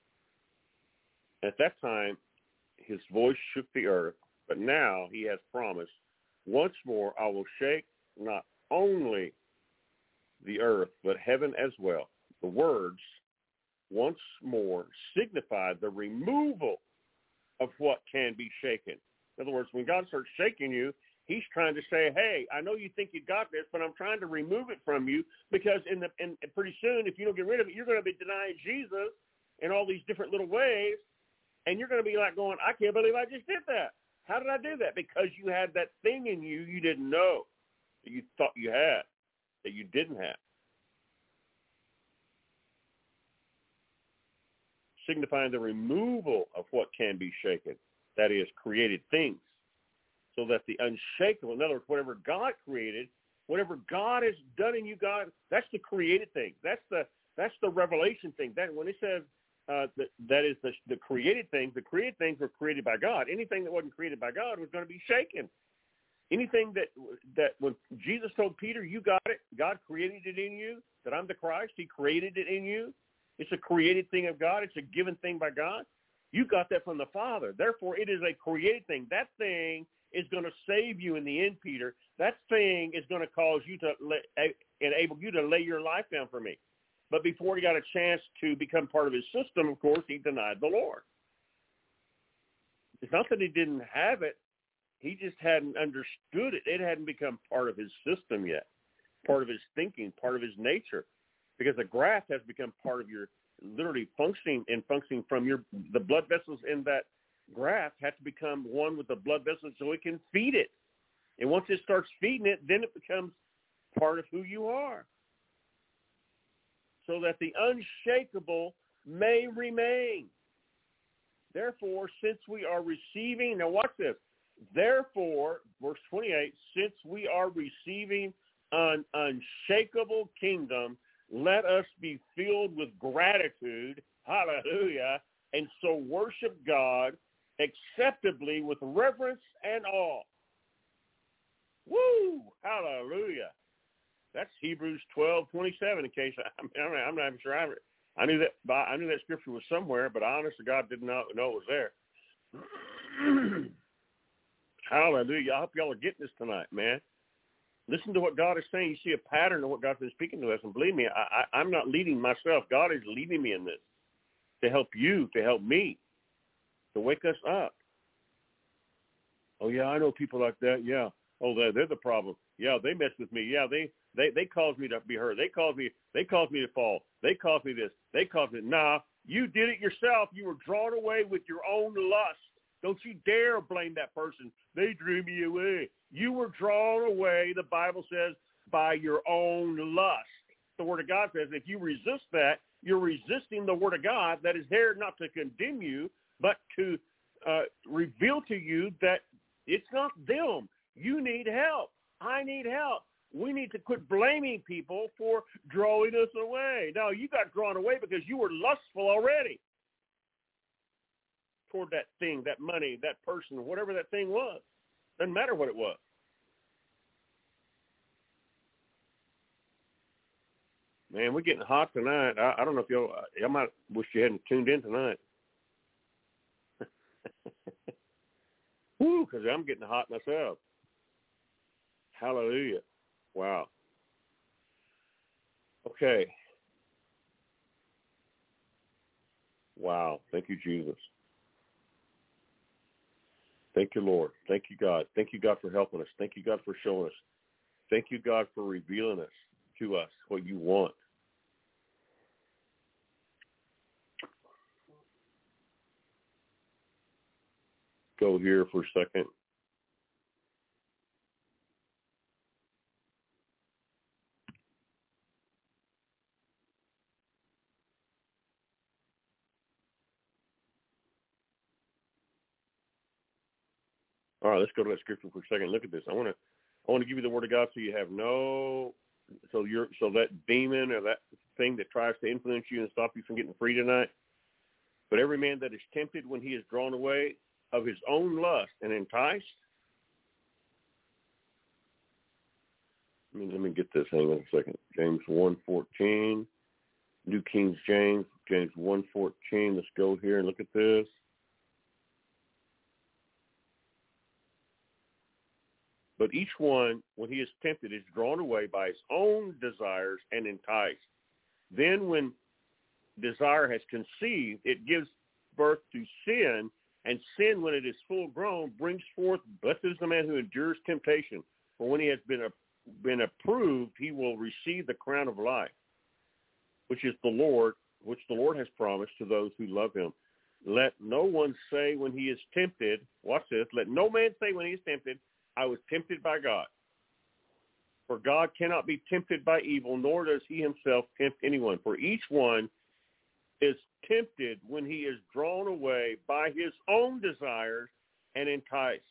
At that time, his voice shook the earth, but now he has promised, once more I will shake not only the earth, but heaven as well. The words, once more, signify the removal of what can be shaken. In other words, when God starts shaking you, he's trying to say, hey, I know you think you got this, but I'm trying to remove it from you because in the in, pretty soon, if you don't get rid of it, you're going to be denying Jesus in all these different little ways. And you're going to be like going, I can't believe I just did that. How did I do that? Because you had that thing in you you didn't know that you thought you had, that you didn't have. Signifying the removal of what can be shaken, that is, created things, so that the unshakable, in other words, whatever God created, whatever God has done in you, God, that's the created thing. That's the that's the revelation thing. That when it says, Uh, that, that is the, the created things. The created things were created by God. Anything that wasn't created by God was going to be shaken. Anything that that when Jesus told Peter, you got it, God created it in you, that I'm the Christ, he created it in you. It's a created thing of God. It's a given thing by God. You got that from the Father. Therefore, it is a created thing. That thing is going to save you in the end, Peter. That thing is going to cause you to lay, enable you to lay your life down for me. But before he got a chance to become part of his system, of course, he denied the Lord. It's not that he didn't have it. He just hadn't understood it. It hadn't become part of his system yet, part of his thinking, part of his nature. Because the graft has become part of your literally functioning and functioning from your, the blood vessels in that graft have to become one with the blood vessels so it can feed it. And once it starts feeding it, then it becomes part of who you are. So that the unshakable may remain. Therefore, since we are receiving, now watch this. Therefore, verse twenty-eight, since we are receiving an unshakable kingdom, let us be filled with gratitude, hallelujah, and so worship God acceptably with reverence and awe. Woo, hallelujah. that's Hebrews twelve twenty-seven. In case I, I'm, I'm not even sure I, I knew that I knew that scripture was somewhere, but I honestly God did not know it was there. Hallelujah! I hope y'all are getting this tonight, man. Listen to what God is saying. You see a pattern of what God's been speaking to us, and believe me, I, I, I'm not leading myself. God is leading me in this to help you, to help me, to wake us up. Oh yeah, I know people like that. Yeah. Oh, they're, they're the problem. Yeah, they mess with me. Yeah, they, they, they caused me to be hurt. They caused me, they caused me to fall. They caused me this. They caused me. Nah, you did it yourself. You were drawn away with your own lust. Don't you dare blame that person. They drew me away. You were drawn away, the Bible says, by your own lust. The Word of God says if you resist that, you're resisting the Word of God that is there not to condemn you, but to uh, reveal to you that it's not them. You need help. I need help. We need to quit blaming people for drawing us away. No, you got drawn away because you were lustful already toward that thing, that money, that person, whatever that thing was. Doesn't matter what it was. Man, we're getting hot tonight. I, I don't know if y'all, I might wish you hadn't tuned in tonight. Woo, because I'm getting hot myself. Hallelujah. Wow. Okay. Wow. Thank you, Jesus. Thank you, Lord. Thank you, God. Thank you, God, for helping us. Thank you, God, for showing us. Thank you, God, for revealing us to us what you want. Go here for a second. All right, let's go to that scripture for a second. Look at this. I want to, I want to give you the Word of God so you have no, so you're, so that demon or that thing that tries to influence you and stop you from getting free tonight. But every man that is tempted when he is drawn away of his own lust and enticed. Let me, let me get this. Hang on a second. James one fourteen, New King James, James one fourteen. Let's go here and look at this. But each one, when he is tempted, is drawn away by his own desires and enticed. Then when desire has conceived, it gives birth to sin, and sin, when it is full grown, brings forth, blessed is the man who endures temptation. For when he has been, a, been approved, he will receive the crown of life, which is the Lord, which the Lord has promised to those who love him. Let no one say when he is tempted, watch this, let no man say when he is tempted, I was tempted by God. For God cannot be tempted by evil, nor does he himself tempt anyone. For each one is tempted when he is drawn away by his own desires and enticed.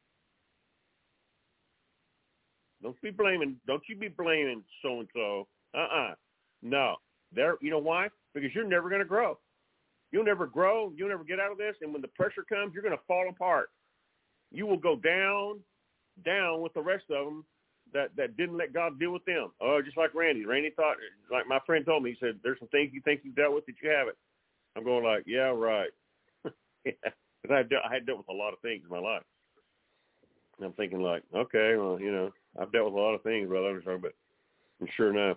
Don't be blaming, don't you be blaming so-and-so. Uh-uh. No. There, you know why? Because you're never going to grow. You'll never grow. You'll never get out of this. And when the pressure comes, you're going to fall apart. You will go down, down with the rest of them that, that didn't let God deal with them. Oh, just like Randy. Randy thought, like my friend told me, he said, there's some things you think you've dealt with that you haven't. I'm going like, yeah, right. yeah. Because I, de- I had dealt with a lot of things in my life. And I'm thinking like, okay, well, you know, I've dealt with a lot of things, brother. But and sure enough,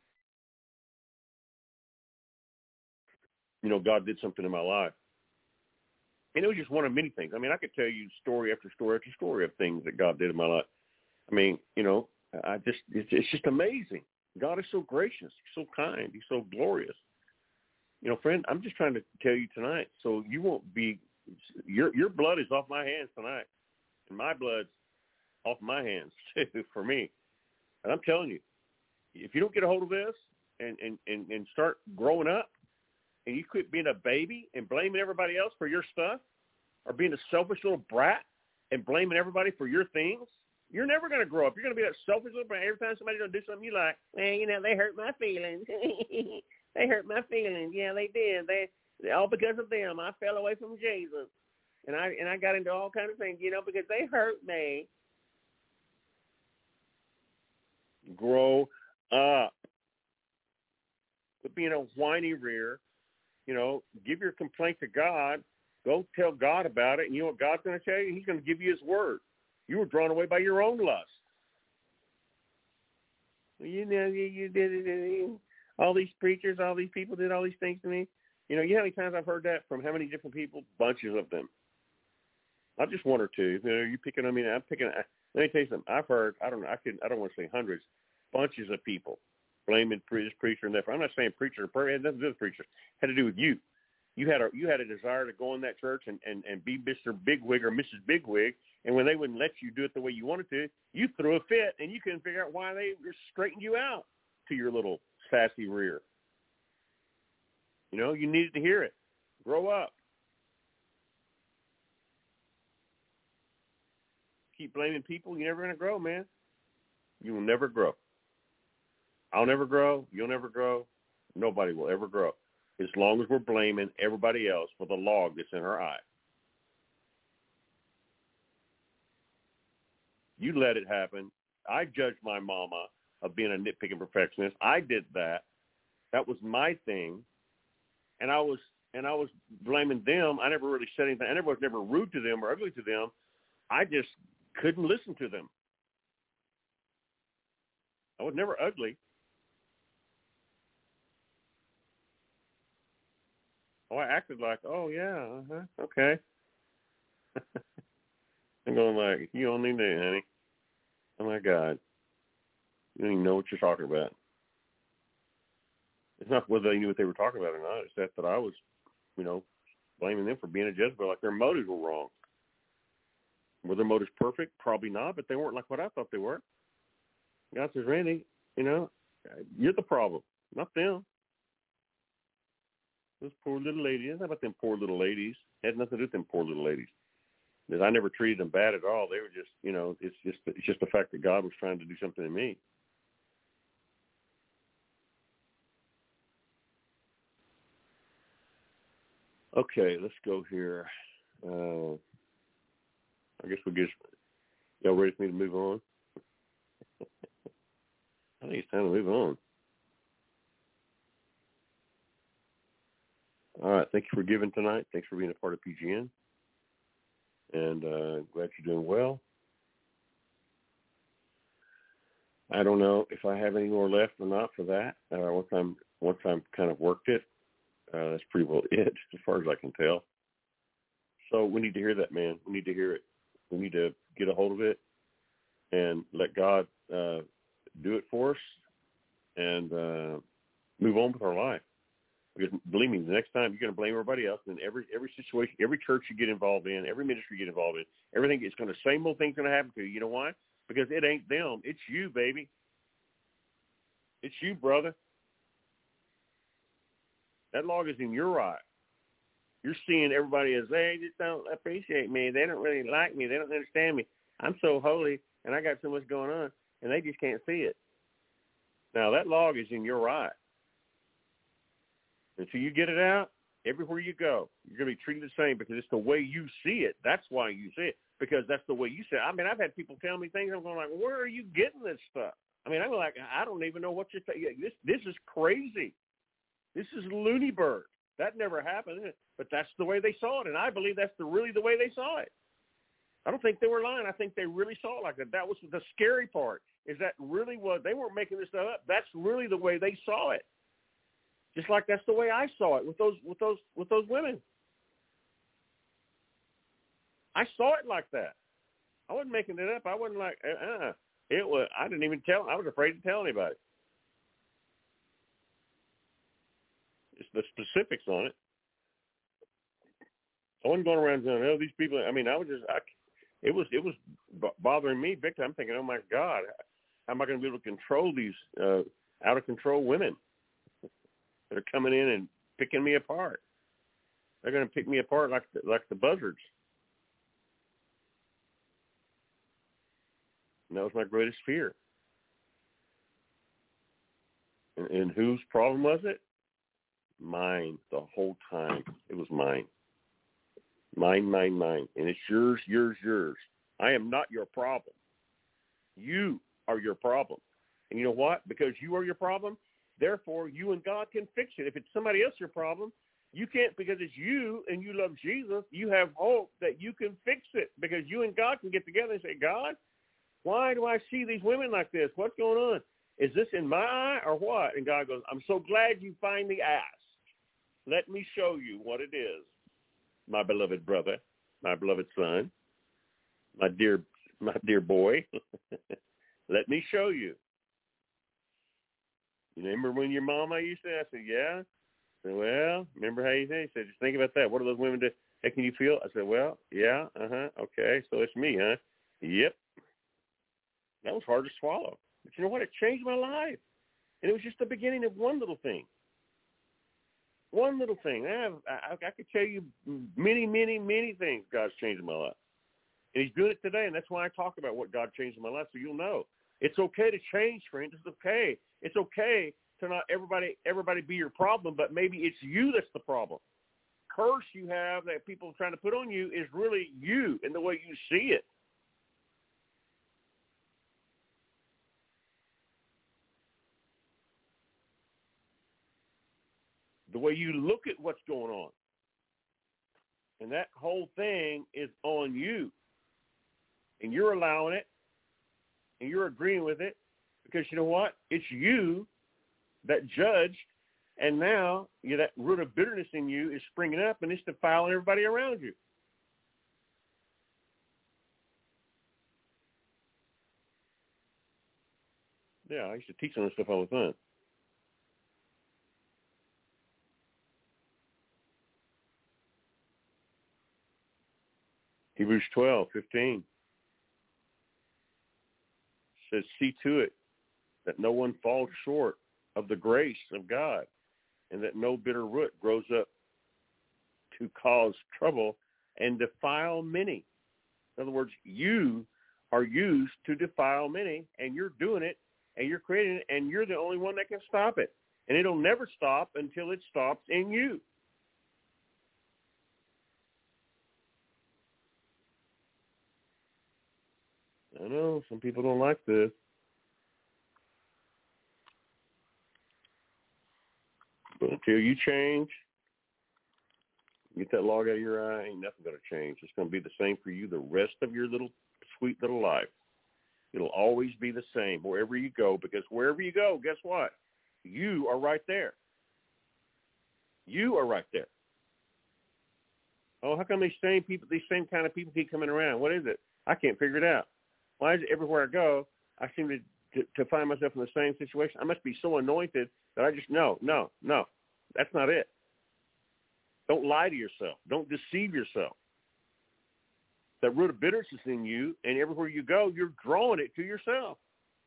you know, God did something in my life. And it was just one of many things. I mean, I could tell you story after story after story of things that God did in my life. I mean, you know, I just, it's, it's just amazing. God is so gracious. He's so kind. He's so glorious. You know, friend, I'm just trying to tell you tonight so you won't be, your your blood is off my hands tonight. And my blood's off my hands, too, for me. And I'm telling you, if you don't get a hold of this and, and, and, and start growing up, and you quit being a baby and blaming everybody else for your stuff, or being a selfish little brat and blaming everybody for your things, you're never going to grow up. You're going to be that selfish little brat. Every time somebody's going to do something you like, well, you know, they hurt my feelings. They hurt my feelings. Yeah, they did. They all because of them. I fell away from Jesus. And I and I got into all kinds of things, you know, because they hurt me. Grow up. Quit being a whiny rear. You know, give your complaint to God. Go tell God about it. And you know what God's going to tell you? He's going to give you his word. You were drawn away by your own lust. You know, you, you did it. All these preachers, all these people did all these things to me. You know, you know how many times I've heard that from how many different people? Bunches of them. Not just one or two. You know, you picking on me. I'm picking. Let me tell you something. I've heard. I don't know. I could. I don't want to say hundreds. Bunches of people blaming this preacher and that. I'm not saying preacher or prayer. It had nothing to do with preacher. It had to do with you. You had a you had a desire to go in that church and, and, and be Mister Bigwig or Missus Bigwig, and when they wouldn't let you do it the way you wanted to, you threw a fit, and you couldn't figure out why they straightened you out to your little sassy rear. You know, you needed to hear it. Grow up. Keep blaming people, you're never going to grow, man. You will never grow. I'll never grow. You'll never grow. Nobody will ever grow as long as we're blaming everybody else for the log that's in our eye. You let it happen. I judged my mama of being a nitpicking perfectionist. I did that. That was my thing. And I was and I was blaming them. I never really said anything. I never was never rude to them or ugly to them. I just couldn't listen to them. I was never ugly. Oh, I acted like, oh, yeah, uh-huh, okay. I'm going like, you don't need that, honey. Oh, my God. You don't even know what you're talking about. It's not whether they knew what they were talking about or not. It's that, that I was, you know, blaming them for being a Jezebel, like their motives were wrong. Were their motives perfect? Probably not, but they weren't like what I thought they were. God says, Randy, you know, you're the problem, not them. Those poor little ladies. It's not about them poor little ladies. It had nothing to do with them poor little ladies. Because I never treated them bad at all. They were just, you know, it's just it's just the fact that God was trying to do something in me. Okay, let's go here. Uh, I guess we just, y'all ready for me to move on? I think it's time to move on. All right, thank you for giving tonight. Thanks for being a part of P G N. And uh, glad you're doing well. I don't know if I have any more left or not for that. Uh, once I'm once I'm kind of worked it, uh, that's pretty well it as far as I can tell. So we need to hear that, man. We need to hear it. We need to get a hold of it and let God uh, do it for us and uh, move on with our life. Because believe me, the next time you're going to blame everybody else, and every every situation, every church you get involved in, every ministry you get involved in, everything is going to, same old thing's going to happen to you. You know why? Because it ain't them. It's you, baby. It's you, brother. That log is in your eye. You're seeing everybody as, they just don't appreciate me. They don't really like me. They don't understand me. I'm so holy, and I got so much going on, and they just can't see it. Now, that log is in your eye. Until you get it out, everywhere you go, you're going to be treated the same because it's the way you see it. That's why you see it, because that's the way you see it. I mean, I've had people tell me things. I'm going like, where are you getting this stuff? I mean, I'm like, I don't even know what you're saying. This, this is crazy. This is loony bird. That never happened. But that's the way they saw it, and I believe that's the, really the way they saw it. I don't think they were lying. I think they really saw it like that. That was the scary part, is that really was, they weren't making this stuff up. That's really the way they saw it. Just like that's the way I saw it with those with those with those women. I saw it like that. I wasn't making it up. I wasn't like uh-uh. It was. I didn't even tell. I was afraid to tell anybody. It's the specifics on it. I wasn't going around saying, "Oh, these people." I mean, I was just. I, it was. It was bothering me big time. I'm thinking, "Oh my God, how am I going to be able to control these uh, out of control women that are coming in and picking me apart? They're going to pick me apart like the, like the buzzards." And that was my greatest fear. And, and whose problem was it? Mine the whole time. It was mine. Mine, mine, mine. And it's yours, yours, yours. I am not your problem. You are your problem. And you know what? Because you are your problem, therefore you and God can fix it. If it's somebody else your problem, you can't, because it's you and you love Jesus. You have hope that you can fix it, because you and God can get together and say, God, why do I see these women like this? What's going on? Is this in my eye or what? And God goes, I'm so glad you finally asked. Let me show you what it is, my beloved brother, my beloved son, my dear, my dear boy. Let me show you. You remember when your mama used to? I said, yeah. I said, well, remember how you said? He said, just think about that. What do those women do? Hey, can you feel? I said, well, yeah, uh-huh, okay, so it's me, huh? Yep. That was hard to swallow. But you know what? It changed my life. And it was just the beginning of one little thing. One little thing. I, have, I, I could tell you many, many, many things God's changed in my life. And he's doing it today, and that's why I talk about what God changed in my life, so you'll know. It's okay to change, friends. It's okay. It's okay to not everybody everybody be your problem, but maybe it's you that's the problem. Curse you have that people are trying to put on you is really you and the way you see it. The way you look at what's going on. And that whole thing is on you. And you're allowing it. And you're agreeing with it. Because you know what? It's you that judged. And now you know, that root of bitterness in you is springing up, and it's defiling everybody around you. Yeah, I used to teach on this stuff all the time. Hebrews twelve fifteen says, see to it that no one falls short of the grace of God, and that no bitter root grows up to cause trouble and defile many. In other words, you are used to defile many, and you're doing it, and you're creating it, and you're the only one that can stop it. And it'll never stop until it stops in you. I know some people don't like this. But until you change, get that log out of your eye, ain't nothing going to change. It's going to be the same for you the rest of your little sweet little life. It'll always be the same wherever you go, because wherever you go, guess what? You are right there. You are right there. Oh, how come these same people, these same kind of people keep coming around? What is it? I can't figure it out. Why is it everywhere I go, I seem to, to to find myself in the same situation? I must be so anointed that I just, no, no, no. That's not it. Don't lie to yourself. Don't deceive yourself. That root of bitterness is in you, and everywhere you go, you're drawing it to yourself.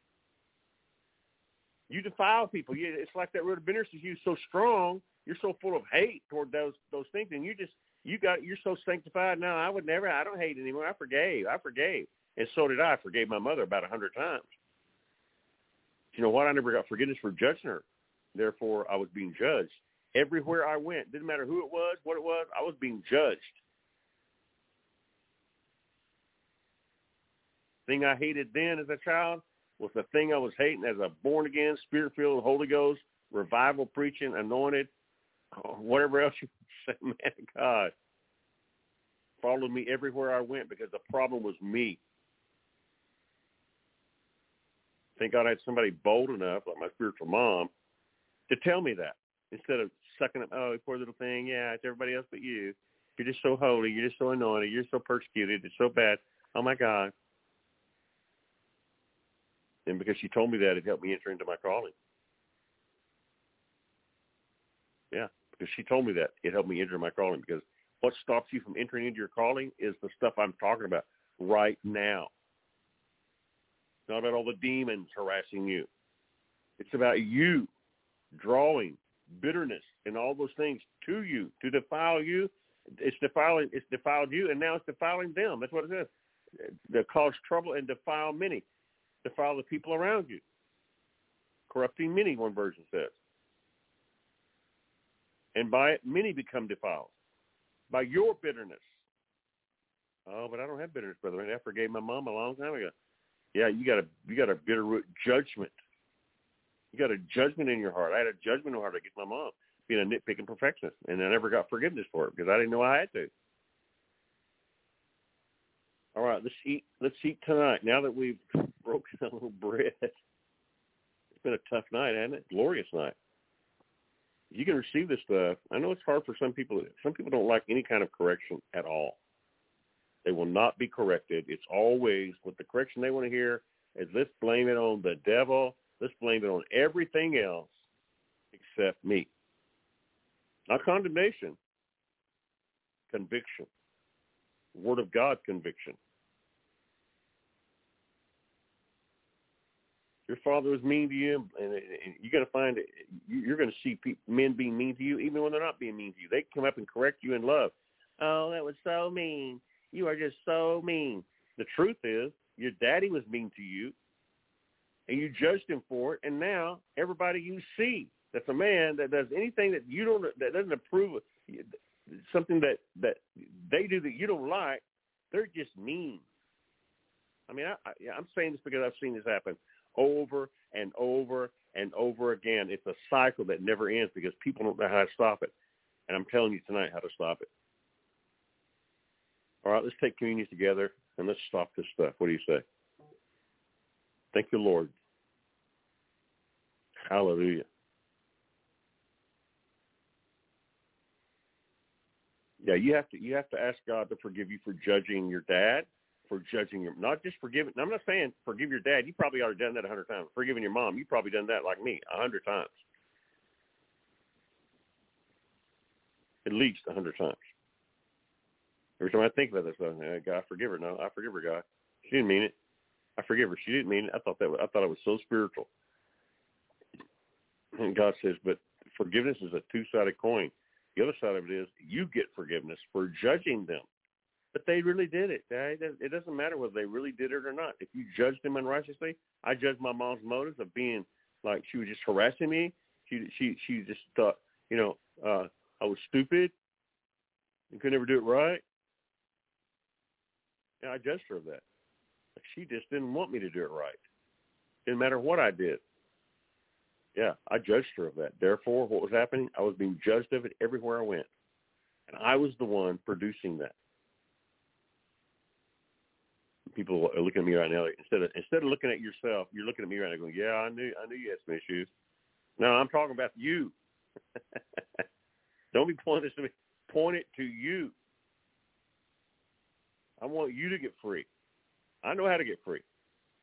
You defile people. You, it's like that root of bitterness is you so strong, you're so full of hate toward those those things, and you just you got you're so sanctified. No, I would never. I don't hate anymore. I forgave. I forgave. And so did I. I forgave my mother about a hundred times. You know what? I never got forgiveness for judging her. Therefore, I was being judged. Everywhere I went, didn't matter who it was, what it was, I was being judged. The thing I hated then as a child was the thing I was hating as a born-again, spirit-filled, Holy Ghost, revival preaching, anointed, whatever else you say, man of God. Followed me everywhere I went because the problem was me. Thank God I had somebody bold enough, like my spiritual mom, to tell me that. Instead of sucking up, oh, poor little thing, yeah, it's everybody else but you. You're just so holy. You're just so anointed. You're so persecuted. It's so bad. Oh, my God. And because she told me that, it helped me enter into my calling. Yeah, because she told me that, it helped me enter my calling. Because what stops you from entering into your calling is the stuff I'm talking about right now. It's not about all the demons harassing you. It's about you drawing bitterness and all those things to you, to defile you. It's defiling, it's defiled you, and now it's defiling them. That's what it says. To cause trouble and defile many. Defile the people around you. Corrupting many, one version says. And by it, many become defiled. By your bitterness. Oh, but I don't have bitterness, brother. I forgave my mom a long time ago. Yeah, you got a you got a bitter root judgment You got a judgment in your heart. I had a judgment in my heart against my mom, being a nitpicking perfectionist, and I never got forgiveness for it because I didn't know I had to. All right, let's eat. Let's eat tonight. Now that we've broken a little bread, it's been a tough night, hasn't it? Glorious night. You can receive this stuff. I know it's hard for some people. Some people don't like any kind of correction at all. They will not be corrected. It's always what the correction they want to hear is let's blame it on the devil. Let's blame it on everything else except me. Not condemnation, conviction. Word of God conviction. Your father was mean to you, and, and you're going to find it, you're going to see people, men being mean to you, even when they're not being mean to you. They come up and correct you in love. Oh, that was so mean. You are just so mean. The truth is, your daddy was mean to you, and you judged him for it, and now everybody you see that's a man that does anything that you don't, that doesn't approve of, something that, that they do that you don't like, they're just mean. I mean, I, I, I'm saying this because I've seen this happen over and over and over again. It's a cycle that never ends because people don't know how to stop it. And I'm telling you tonight how to stop it. All right, let's take communion together and let's stop this stuff. What do you say? Thank you, Lord. Hallelujah. Yeah, you have to you have to ask God to forgive you for judging your dad, for judging your, not just forgiving. I'm not saying forgive your dad. You probably already done that a hundred times. Forgiving your mom, you probably done that like me a hundred times, at least a hundred times. Every time I think about this, I God, forgive her. No, I forgive her, God. She didn't mean it. I forgive her. She didn't mean it. I thought that was, I thought it was so spiritual. And God says, but forgiveness is a two-sided coin. The other side of it is you get forgiveness for judging them. But they really did it. It doesn't matter whether they really did it or not. If you judged them unrighteously, I judged my mom's motives of being like she was just harassing me. She she she just thought, you know, uh, I was stupid and could never do it right. And I judged her of that. She just didn't want me to do it right. Didn't matter what I did. Yeah, I judged her of that. Therefore, what was happening? I was being judged of it everywhere I went. And I was the one producing that. People are looking at me right now. Instead of instead of looking at yourself, you're looking at me right now going, yeah, I knew I knew you had some issues. No, I'm talking about you. Don't be pointing this to me. Point it to you. I want you to get free. I know how to get free.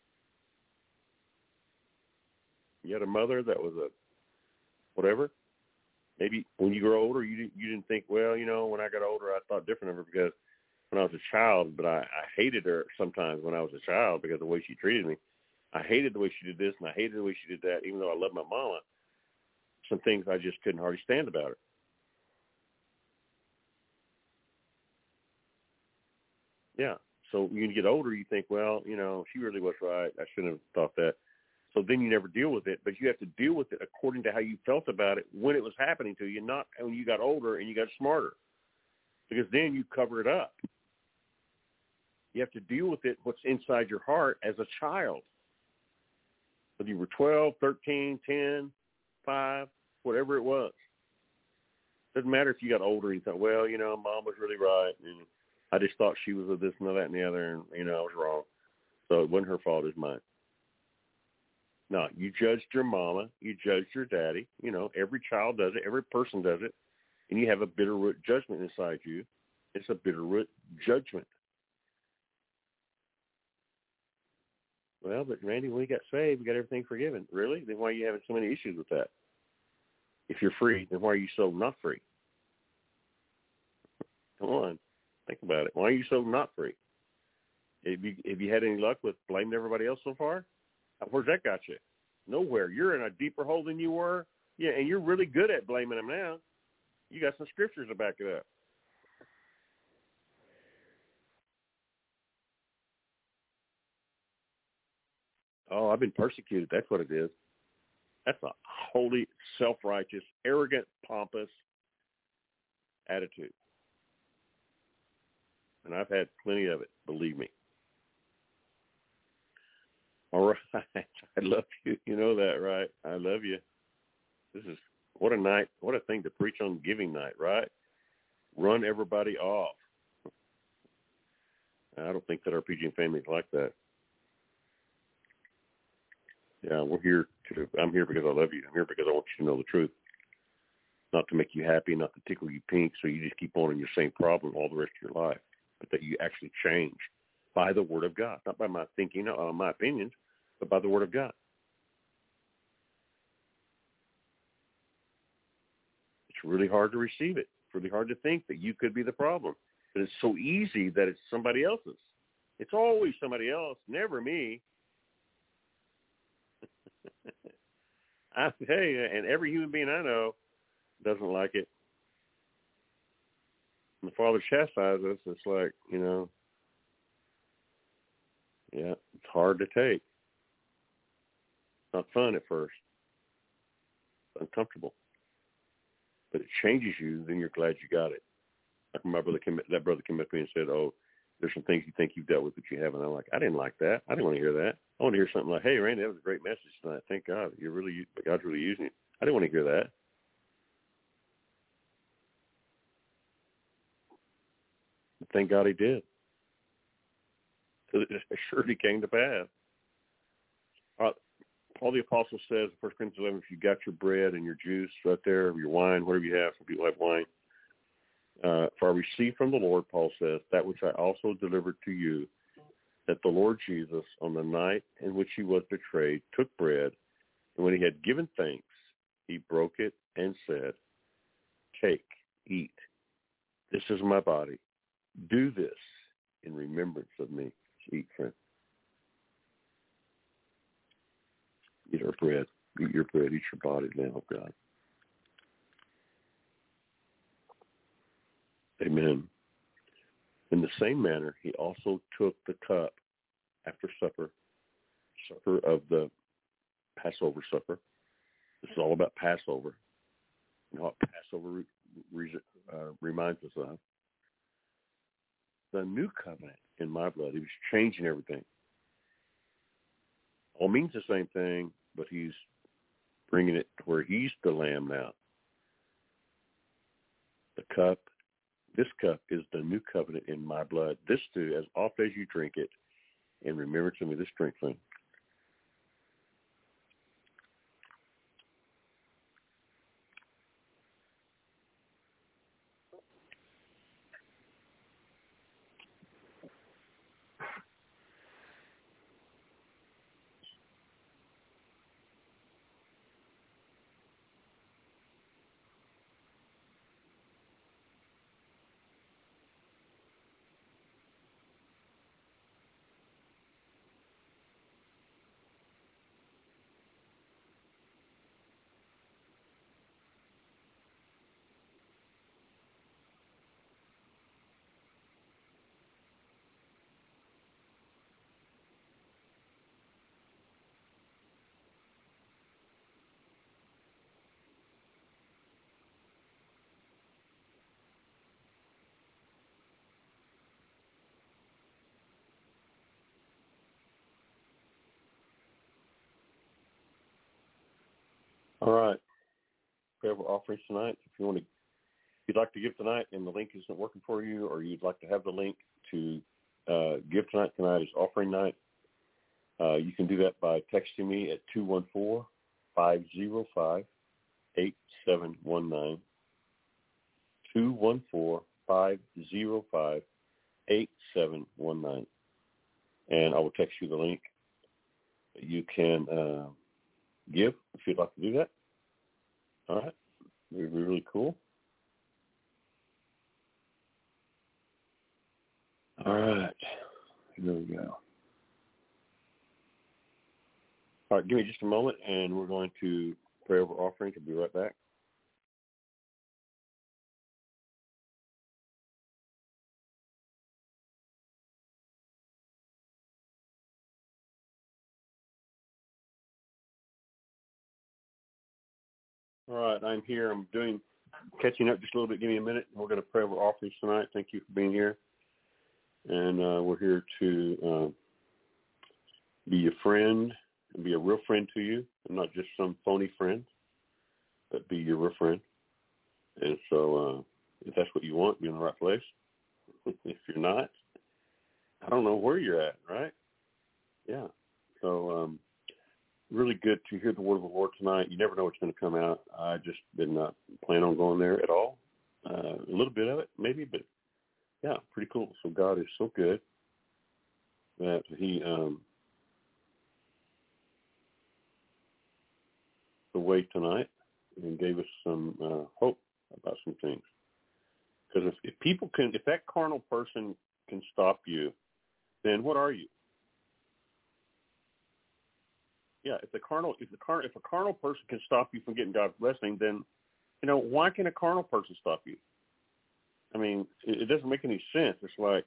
You had a mother that was a whatever. Maybe when you grow older, you you didn't think, well, you know, when I got older, I thought different of her because when I was a child, but I, I hated her sometimes when I was a child because of the way she treated me. I hated the way she did this, and I hated the way she did that, even though I loved my mama. Some things I just couldn't hardly stand about her. Yeah. So when you get older, you think, well, you know, she really was right. I shouldn't have thought that. So then you never deal with it, but you have to deal with it according to how you felt about it when it was happening to you, not when you got older and you got smarter, because then you cover it up. You have to deal with it, what's inside your heart as a child. Whether you were twelve, thirteen, ten, five, whatever it was. Doesn't matter if you got older and you thought, well, you know, mom was really right, and I just thought she was with this and that and the other, and, you know, I was wrong. So it wasn't her fault, it was mine. No, you judged your mama, you judged your daddy. You know, every child does it, every person does it, and you have a bitter root judgment inside you. It's a bitter root judgment. Well, but Randy, when we got saved, we got everything forgiven. Really? Then why are you having so many issues with that? If you're free, then why are you so not free? Come on, think about it. Why are you so not free? Have you, have you had any luck with blaming everybody else so far? Where's that got you? Nowhere. You're in a deeper hole than you were. Yeah, and you're really good at blaming them now. You got some scriptures to back it up. Oh, I've been persecuted. That's what it is. That's a holy, self-righteous, arrogant, pompous attitude. And I've had plenty of it, believe me. All right. I love you. You know that, right? I love you. This is, what a night, what a thing to preach on giving night, right? Run everybody off. I don't think that our P G M family is like that. Yeah, we're here to, I'm here because I love you. I'm here because I want you to know the truth. Not to make you happy, not to tickle you pink, so you just keep on in your same problem all the rest of your life, but that you actually change by the Word of God, not by my thinking, not by my opinions, but by the Word of God. It's really hard to receive it. It's really hard to think that you could be the problem. But it's so easy that it's somebody else's. It's always somebody else, never me. I, hey, and every human being I know doesn't like it. When the Father chastises us, it's like, you know, yeah, it's hard to take. It's not fun at first. It's uncomfortable. But it changes you, then you're glad you got it. Like my brother came, that brother came up to me and said, oh, there's some things you think you've dealt with that you haven't. I'm like, I didn't like that. I didn't want to hear that. I want to hear something like, hey, Randy, that was a great message tonight. Thank God. You're really, God's really using you. I didn't want to hear that. But thank God he did. It surely came to pass. Uh, Paul the Apostle says, First Corinthians eleven, if you got your bread and your juice right there, your wine, whatever you have, some people have wine. Uh, for I received from the Lord, Paul says, that which I also delivered to you, that the Lord Jesus, on the night in which he was betrayed, took bread, and when he had given thanks, he broke it and said, take, eat. This is my body. Do this in remembrance of me. Eat, friend. Eat our bread. Eat your bread. Eat your body, Lamb of God. Amen. In the same manner, he also took the cup after supper, supper of the Passover supper. This is all about Passover. You know what Passover re- re- uh, reminds us of? The new covenant in my blood. He was changing everything. All means the same thing, but he's bringing it to where he's the lamb now. The cup, this cup is the new covenant in my blood. This too, as often as you drink it, in remembrance of me, this drink thing. All right. We have our offerings tonight. If you want to, if you'd like to give tonight and the link isn't working for you, or you'd like to have the link to uh, give tonight, tonight is offering night. Uh, you can do that by texting me at two one four, five zero five, eight seven one nine. two one four, five zero five, eight seven one nine. And I will text you the link. You can uh, give if you'd like to do that. All right. It would be really cool. All right. Here we go. All right. Give me just a moment, and we're going to pray over offerings. I'll be right back. All right. I'm here. I'm doing, catching up just a little bit. Give me a minute. We're going to pray over offerings tonight. Thank you for being here. And uh, we're here to uh, be a friend, be a real friend to you, and not just some phony friend, but be your real friend. And so uh, if that's what you want, be in the right place. If you're not, I don't know where you're at, right? Yeah. So um, really good to hear the word of the Lord tonight. You never know what's going to come out. I just did not plan on going there at all. Uh, a little bit of it, maybe, but yeah, pretty cool. So God is so good that he um, away tonight and gave us some uh, hope about some things. Because if, if people can, if that carnal person can stop you, then what are you? Yeah, if the carnal, if the car, if a carnal person can stop you from getting God's blessing, then you know why can a carnal person stop you? I mean, it, it doesn't make any sense. It's like,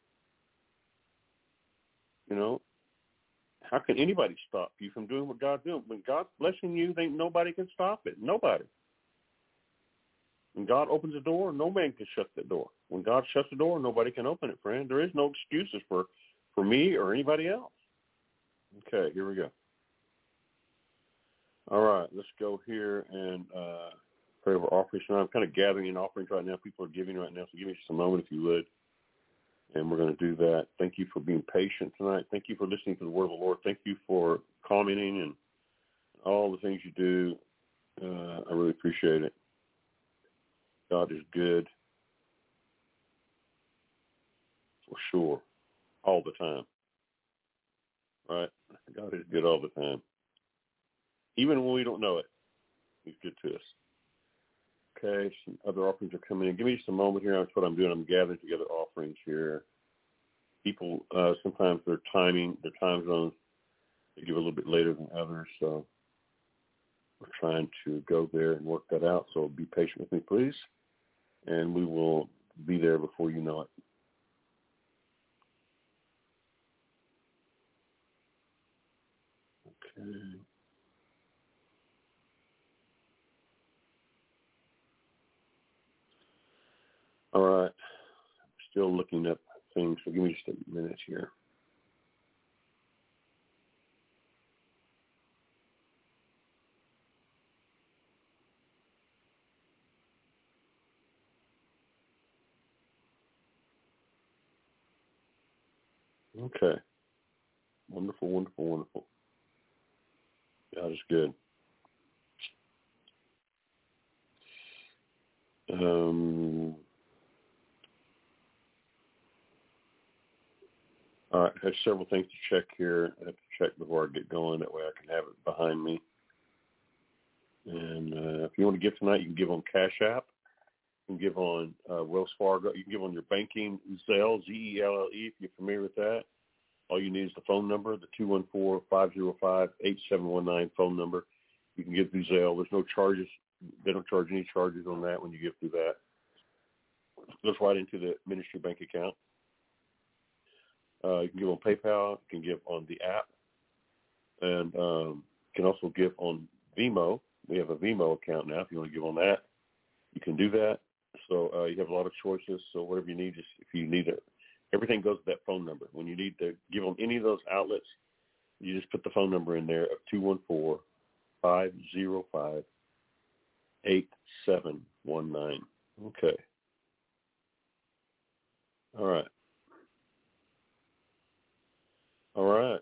you know, how can anybody stop you from doing what God's doing? When God's blessing you, then nobody can stop it. Nobody. When God opens a door, no man can shut that door. When God shuts the door, nobody can open it, friend. There is no excuses for, for me or anybody else. Okay, here we go. All right, let's go here and uh, pray over offerings. I'm kind of gathering in offerings right now. People are giving right now, so give me just a moment if you would. And we're going to do that. Thank you for being patient tonight. Thank you for listening to the word of the Lord. Thank you for commenting and all the things you do. Uh, I really appreciate it. God is good for sure, all the time. Right? God is good all the time. Even when we don't know it, he's good to us. Okay, some other offerings are coming in. Give me just a moment here. That's what I'm doing. I'm gathering together offerings here. People, uh, sometimes their timing, their time zones, they give a little bit later than others. So we're trying to go there and work that out. So be patient with me, please. And we will be there before you know it. Okay. All right. Still looking up things, so give me just a minute here. Okay. Wonderful, wonderful, wonderful. God is good. Um, all right. I have several things to check here. I have to check before I get going. That way I can have it behind me. And uh, if you want to give tonight, you can give on Cash App. You can give on uh, Wells Fargo. You can give on your banking, Zelle, Z E L L E, if you're familiar with that. All you need is the phone number, the two one four, five zero five, eight seven one nine phone number. You can give through Zelle. There's no charges. They don't charge any charges on that when you give through that. It goes right into the ministry bank account. Uh, you can give on PayPal. You can give on the app. And um, you can also give on Vimo. We have a Vimo account now. If you want to give on that, you can do that. So uh, you have a lot of choices. So whatever you need, just if you need it, everything goes to that phone number. When you need to give on any of those outlets, you just put the phone number in there of two one four, five zero five, eight seven one nine. Okay. All right. All right.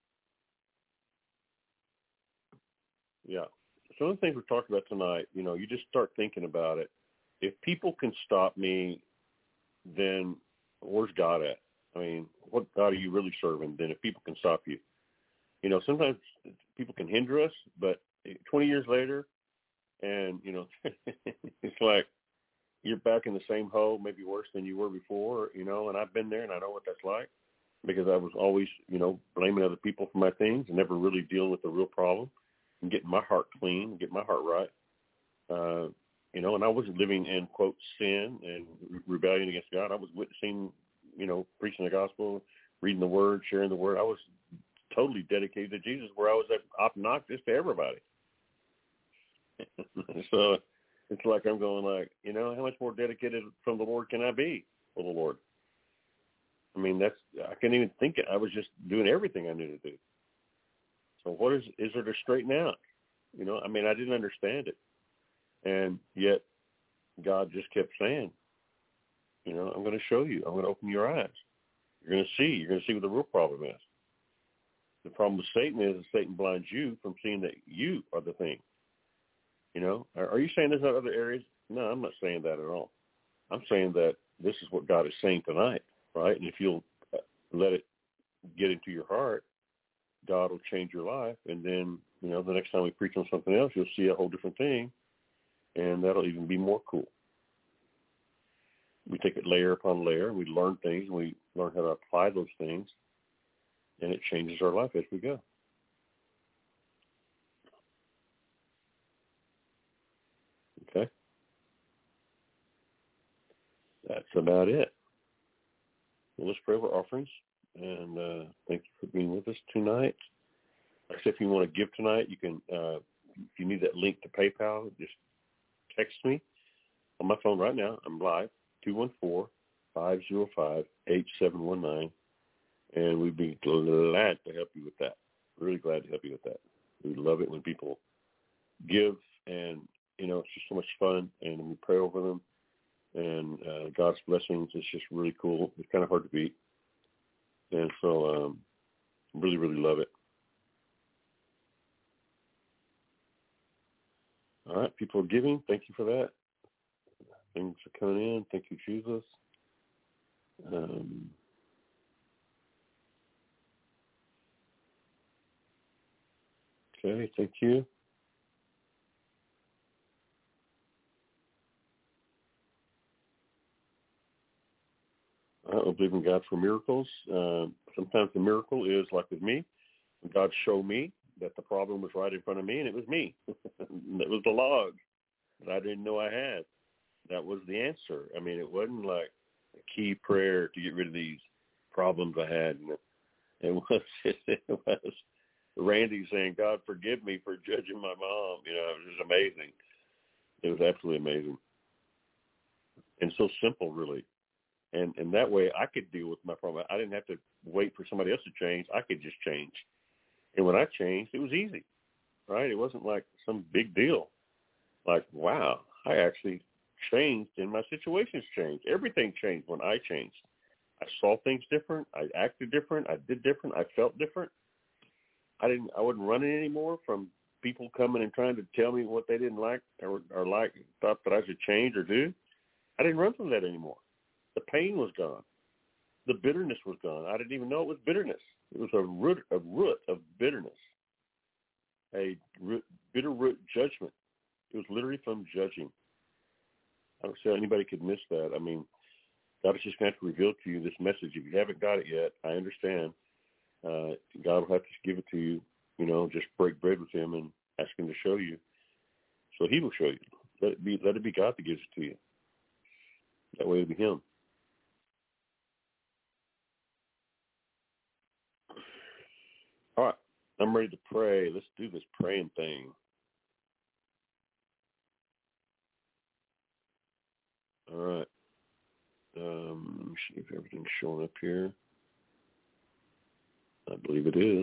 Yeah. Some of the things we're talking about tonight, you know, you just start thinking about it. If people can stop me, then where's God at? I mean, what God are you really serving then if people can stop you? You know, sometimes people can hinder us, but twenty years later, and, you know, it's like you're back in the same hole, maybe worse than you were before, you know, and I've been there and I know what that's like because I was always, you know, blaming other people for my things and never really dealing with the real problem and getting my heart clean, getting my heart right. Uh, you know, and I wasn't living in, quote, sin and rebellion against God. I was witnessing, you know, preaching the gospel, reading the word, sharing the word. I was totally dedicated to Jesus where I was obnoxious to everybody. So it's like I'm going like, you know, how much more dedicated from the Lord can I be for the Lord? I mean, that's, I can't even think it. I was just doing everything I knew to do. Well, what is is there to straighten out? You know, I mean, I didn't understand it. And yet God just kept saying, you know, I'm going to show you. I'm going to open your eyes. You're going to see. You're going to see what the real problem is. The problem with Satan is that Satan blinds you from seeing that you are the thing. You know, are, are you saying there's not other areas? No, I'm not saying that at all. I'm saying that this is what God is saying tonight, right? And if you'll let it get into your heart, God will change your life. And then, you know, the next time we preach on something else, you'll see a whole different thing. And that'll even be more cool. We take it layer upon layer. We learn things. And we learn how to apply those things. And it changes our life as we go. Okay? That's about it. Well, let's pray for offerings. And uh, thank you for being with us tonight. Like I said, if you want to give tonight, you can, uh, if you need that link to PayPal, just text me on my phone right now. I'm live, two one four, five zero five, eight seven one nine. And we'd be glad to help you with that. Really glad to help you with that. We love it when people give, and, you know, it's just so much fun, and we pray over them. And uh, God's blessings, it's just really cool. It's kind of hard to beat. And so um, really, really love it. All right, people are giving. Thank you for that. Things are coming in. Thank you, Jesus. Um, okay, thank you. I don't believe in God for miracles. Uh, sometimes the miracle is like with me. God showed me that the problem was right in front of me, and it was me. It was the log that I didn't know I had. That was the answer. I mean, it wasn't like a key prayer to get rid of these problems I had. It was, it was Randy saying, God, forgive me for judging my mom. You know, it was just amazing. It was absolutely amazing. And so simple, really. And and that way I could deal with my problem. I didn't have to wait for somebody else to change. I could just change. And when I changed, it was easy, right? It wasn't like some big deal. Like, wow, I actually changed and my situations changed. Everything changed when I changed. I saw things different. I acted different. I did different. I felt different. I didn't. I wasn't running anymore from people coming and trying to tell me what they didn't like or, or like, thought that I should change or do. I didn't run from that anymore. The pain was gone. The bitterness was gone. I didn't even know it was bitterness. It was a root, a root of bitterness, a root, bitter root judgment. It was literally from judging. I don't see how anybody could miss that. I mean, God is just going to have to reveal to you this message. If you haven't got it yet, I understand. Uh, God will have to give it to you. You know, just break bread with Him and ask Him to show you. So He will show you. Let it be. Let it be God that gives it to you. That way, it'll be Him. All right, I'm ready to pray. Let's do this praying thing. All right. Um, let me see if everything's showing up here. I believe it is.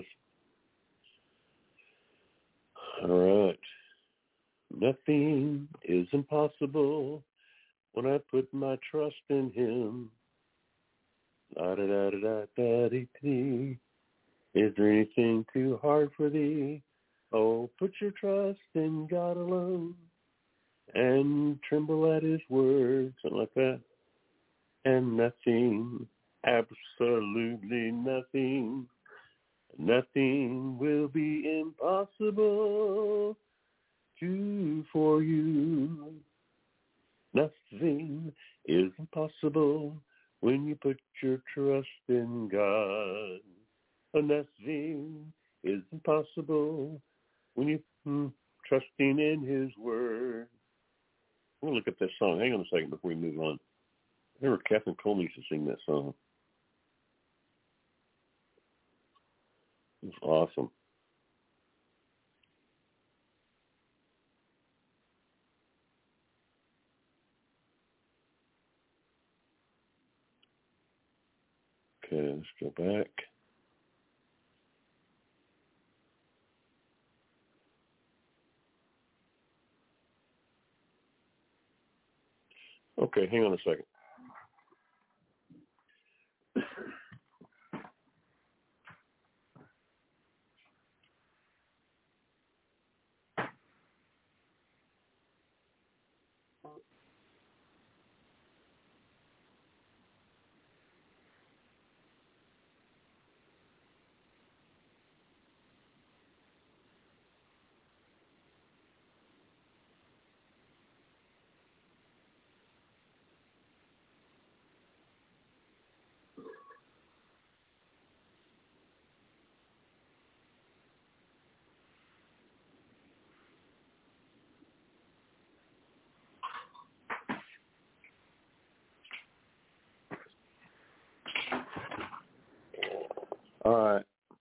All right. Nothing is impossible when I put my trust in Him. Da da da da da da da da. Is there anything too hard for thee? Oh, put your trust in God alone and tremble at His word, something like that. And nothing, absolutely nothing, nothing will be impossible to for you. Nothing is impossible when you put your trust in God. Nothing is impossible when you hmm, trusting in His word. We'll look at that song. Hang on a second before we move on. I remember Catherine Coleman used to sing that song. It's awesome. Okay, let's go back. Okay, hang on a second. All right.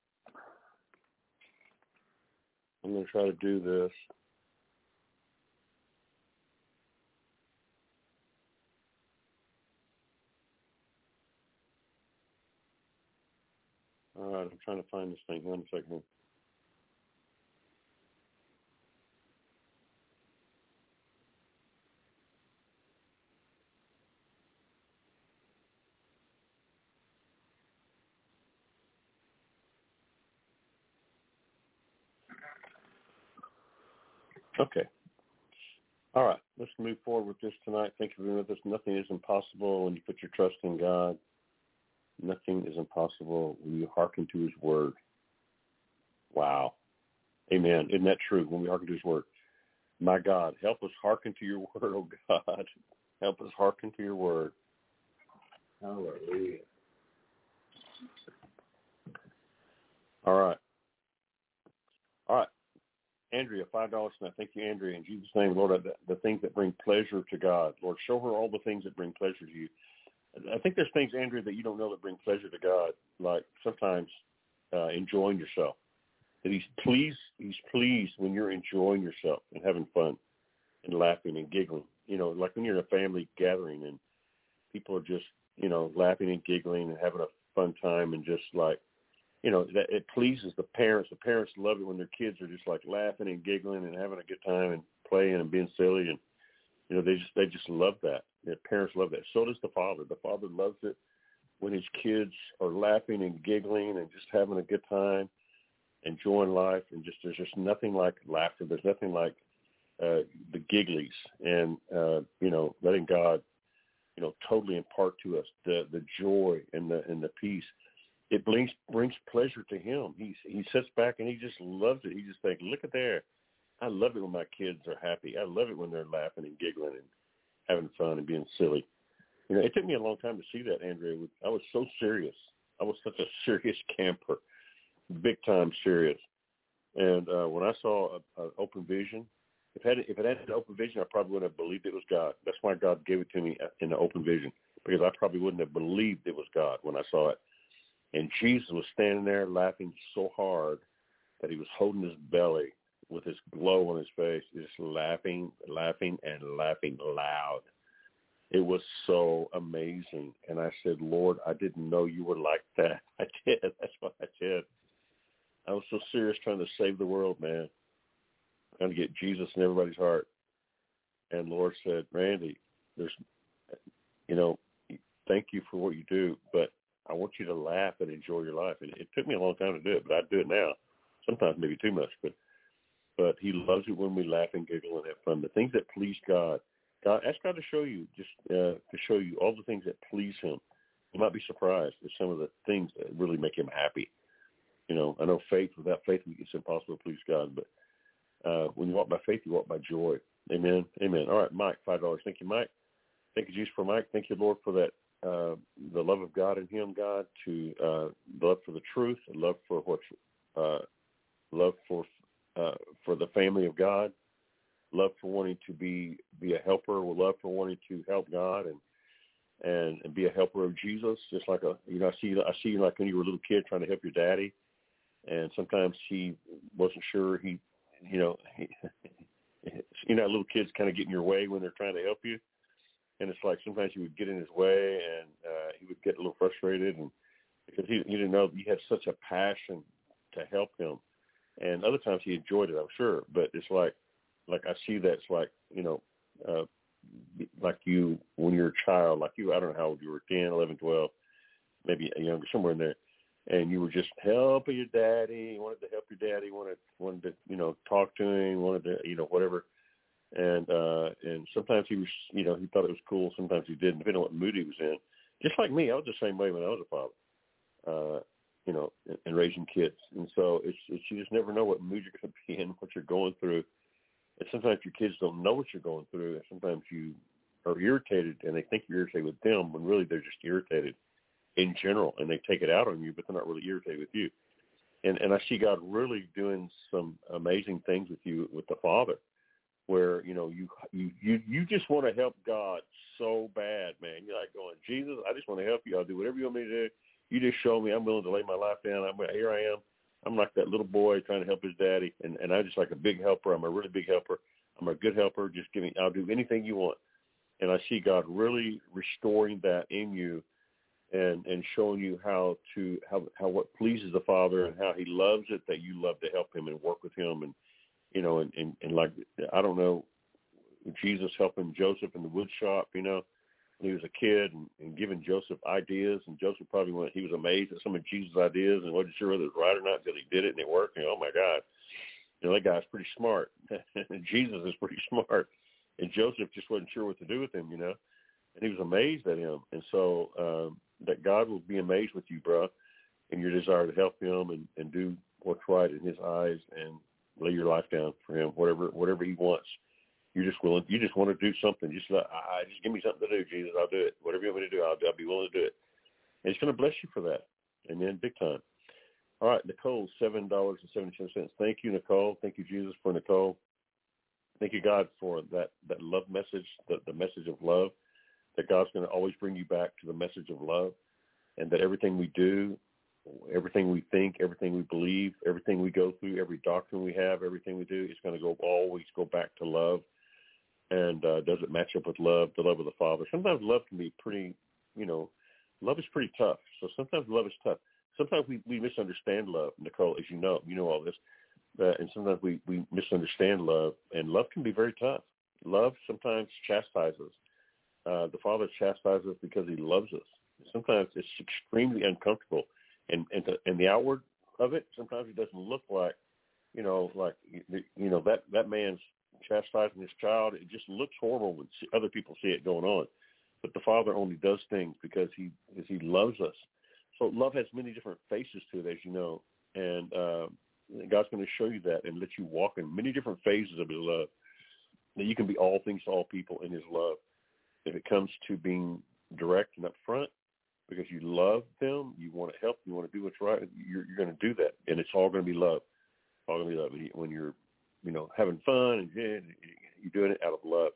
I'm going to try to do this. All right, I'm trying to find this thing. One second. Okay. All right, let's move forward with this tonight. Thank you for being with us. Nothing is impossible when you put your trust in God. Nothing is impossible when you hearken to his word. Wow. Amen. Isn't that true? When we hearken to his word. My God, help us hearken to your word, oh God. Help us hearken to your word. Hallelujah. All right. All right. Andrea, five dollars tonight. Thank you, Andrea. In Jesus' name, Lord, the, the things that bring pleasure to God. Lord, show her all the things that bring pleasure to you. I think there's things, Andrea, that you don't know that bring pleasure to God, like sometimes uh, enjoying yourself. That he's pleased, he's pleased when you're enjoying yourself and having fun and laughing and giggling. You know, like when you're in a family gathering and people are just, you know, laughing and giggling and having a fun time and just like, you know, that it pleases the parents. The parents love it when their kids are just like laughing and giggling and having a good time and playing and being silly. And, you know, they just, they just love that. Their parents love that. So does the father. The father loves it when his kids are laughing and giggling and just having a good time, enjoying life. And just, there's just nothing like laughter. There's nothing like uh, the gigglies and, uh, you know, letting God, you know, totally impart to us the, the joy and the, and the peace. It brings brings pleasure to him. He he sits back and he just loves it. He just thinks, look at there. I love it when my kids are happy. I love it when they're laughing and giggling and having fun and being silly. You know, it took me a long time to see that, Andrea. I was so serious. I was such a serious camper, big time serious. And uh, when I saw an open vision, if it, had, if it had an open vision, I probably wouldn't have believed it was God. That's why God gave it to me in the open vision, because I probably wouldn't have believed it was God when I saw it. And Jesus was standing there laughing so hard that he was holding his belly with his glow on his face, just laughing, laughing, and laughing loud. It was so amazing. And I said, Lord, I didn't know you were like that. I did. That's what I did. I was so serious trying to save the world, man. Trying to get Jesus in everybody's heart. And Lord said, Randy, there's, you know, thank you for what you do, but I want you to laugh and enjoy your life. And it took me a long time to do it, but I do it now. Sometimes maybe too much, but but he loves it when we laugh and giggle and have fun. The things that please God, God, ask God to show you, just uh, to show you all the things that please him. You might be surprised at some of the things that really make him happy. You know, I know faith, without faith, it's impossible to please God, but uh, when you walk by faith, you walk by joy. Amen. Amen. All right, Mike, five dollars. Thank you, Mike. Thank you, Jesus, for Mike. Thank you, Lord, for that. Uh, the love of God in him, God, to uh, love for the truth, love for what, uh, love for uh, for the family of God, love for wanting to be be a helper, love for wanting to help God and and, and be a helper of Jesus. Just like a, you know, I see I see you like when you were a little kid trying to help your daddy, and sometimes he wasn't sure he, you know, he, you know, little kids kind of get in your way when they're trying to help you. And it's like sometimes he would get in his way and uh, he would get a little frustrated and because he, he didn't know you had such a passion to help him. And other times he enjoyed it, I'm sure. But it's like, like I see that it's like, you know, uh, like you when you're a child, like you, I don't know how old you were, ten, eleven, twelve, maybe younger, somewhere in there, and you were just helping your daddy, you wanted to help your daddy, wanted, wanted to, you know, talk to him, wanted to, you know, whatever. And, uh, and sometimes he was, you know, he thought it was cool. Sometimes he didn't, depending on what mood he was in. Just like me, I was the same way when I was a father, uh, you know, and, and raising kids. And so it's, it's, you just never know what mood you're going to be in, what you're going through. And sometimes your kids don't know what you're going through. And sometimes you are irritated and they think you're irritated with them when really they're just irritated in general, and they take it out on you, but they're not really irritated with you. And and I see God really doing some amazing things with you, with the Father, where, you know, you you you, you just want to help God so bad, man. You're like going, Jesus, I just want to help you. I'll do whatever you want me to do. You just show me I'm willing to lay my life down. I'm here I am. I'm like that little boy trying to help his daddy, and, and I'm just like a big helper. I'm a really big helper. I'm a good helper. Just give me, I'll do anything you want. And I see God really restoring that in you, and, and showing you how to how how what pleases the Father and how He loves it, that you love to help Him and work with Him, and you know, and, and, and like I don't know, Jesus helping Joseph in the wood shop, you know, when he was a kid, and, and giving Joseph ideas, and Joseph probably went, he was amazed at some of Jesus' ideas and wasn't sure whether it was right or not until he did it and it worked. And oh my God, you know, that guy's pretty smart. Jesus is pretty smart, and Joseph just wasn't sure what to do with him, you know, and he was amazed at him. And so um, that God will be amazed with you, bro, and your desire to help him and, and do what's right in His eyes and lay your life down for Him, whatever whatever He wants. You're just willing. You just want to do something. Just let, I, just give me something to do, Jesus. I'll do it. Whatever you want me to do, I'll, I'll be willing to do it. And He's going to bless you for that. Amen. Big time. All right, Nicole, seven dollars and seventy-seven cents. Thank you, Nicole. Thank you, Jesus, for Nicole. Thank you, God, for that, that love message, the, the message of love, that God's going to always bring you back to the message of love, and that everything we do, everything we think, everything we believe, everything we go through, every doctrine we have, everything we do, is going to go always go back to love. And uh, does it match up with love, the love of the Father? Sometimes love can be pretty, you know, love is pretty tough. So sometimes love is tough. Sometimes we, we misunderstand love, Nicole, as you know. You know all this. Uh, and sometimes we, we misunderstand love, and love can be very tough. Love sometimes chastises. Uh, the Father chastises us because He loves us. Sometimes it's extremely uncomfortable. And and, to, and the outward of it, sometimes it doesn't look like, you know, like, you know, that, that man's chastising his child. It just looks horrible when other people see it going on. But the Father only does things because he because he loves us. So love has many different faces to it, as you know. And uh, God's going to show you that and let you walk in many different phases of His love. That you can be all things to all people in His love. If it comes to being direct and upfront, because you love them, you want to help, you want to do what's right, you're, you're going to do that. And it's all going to be love. All going to be love. When you're, you know, having fun, and yeah, you're doing it out of love.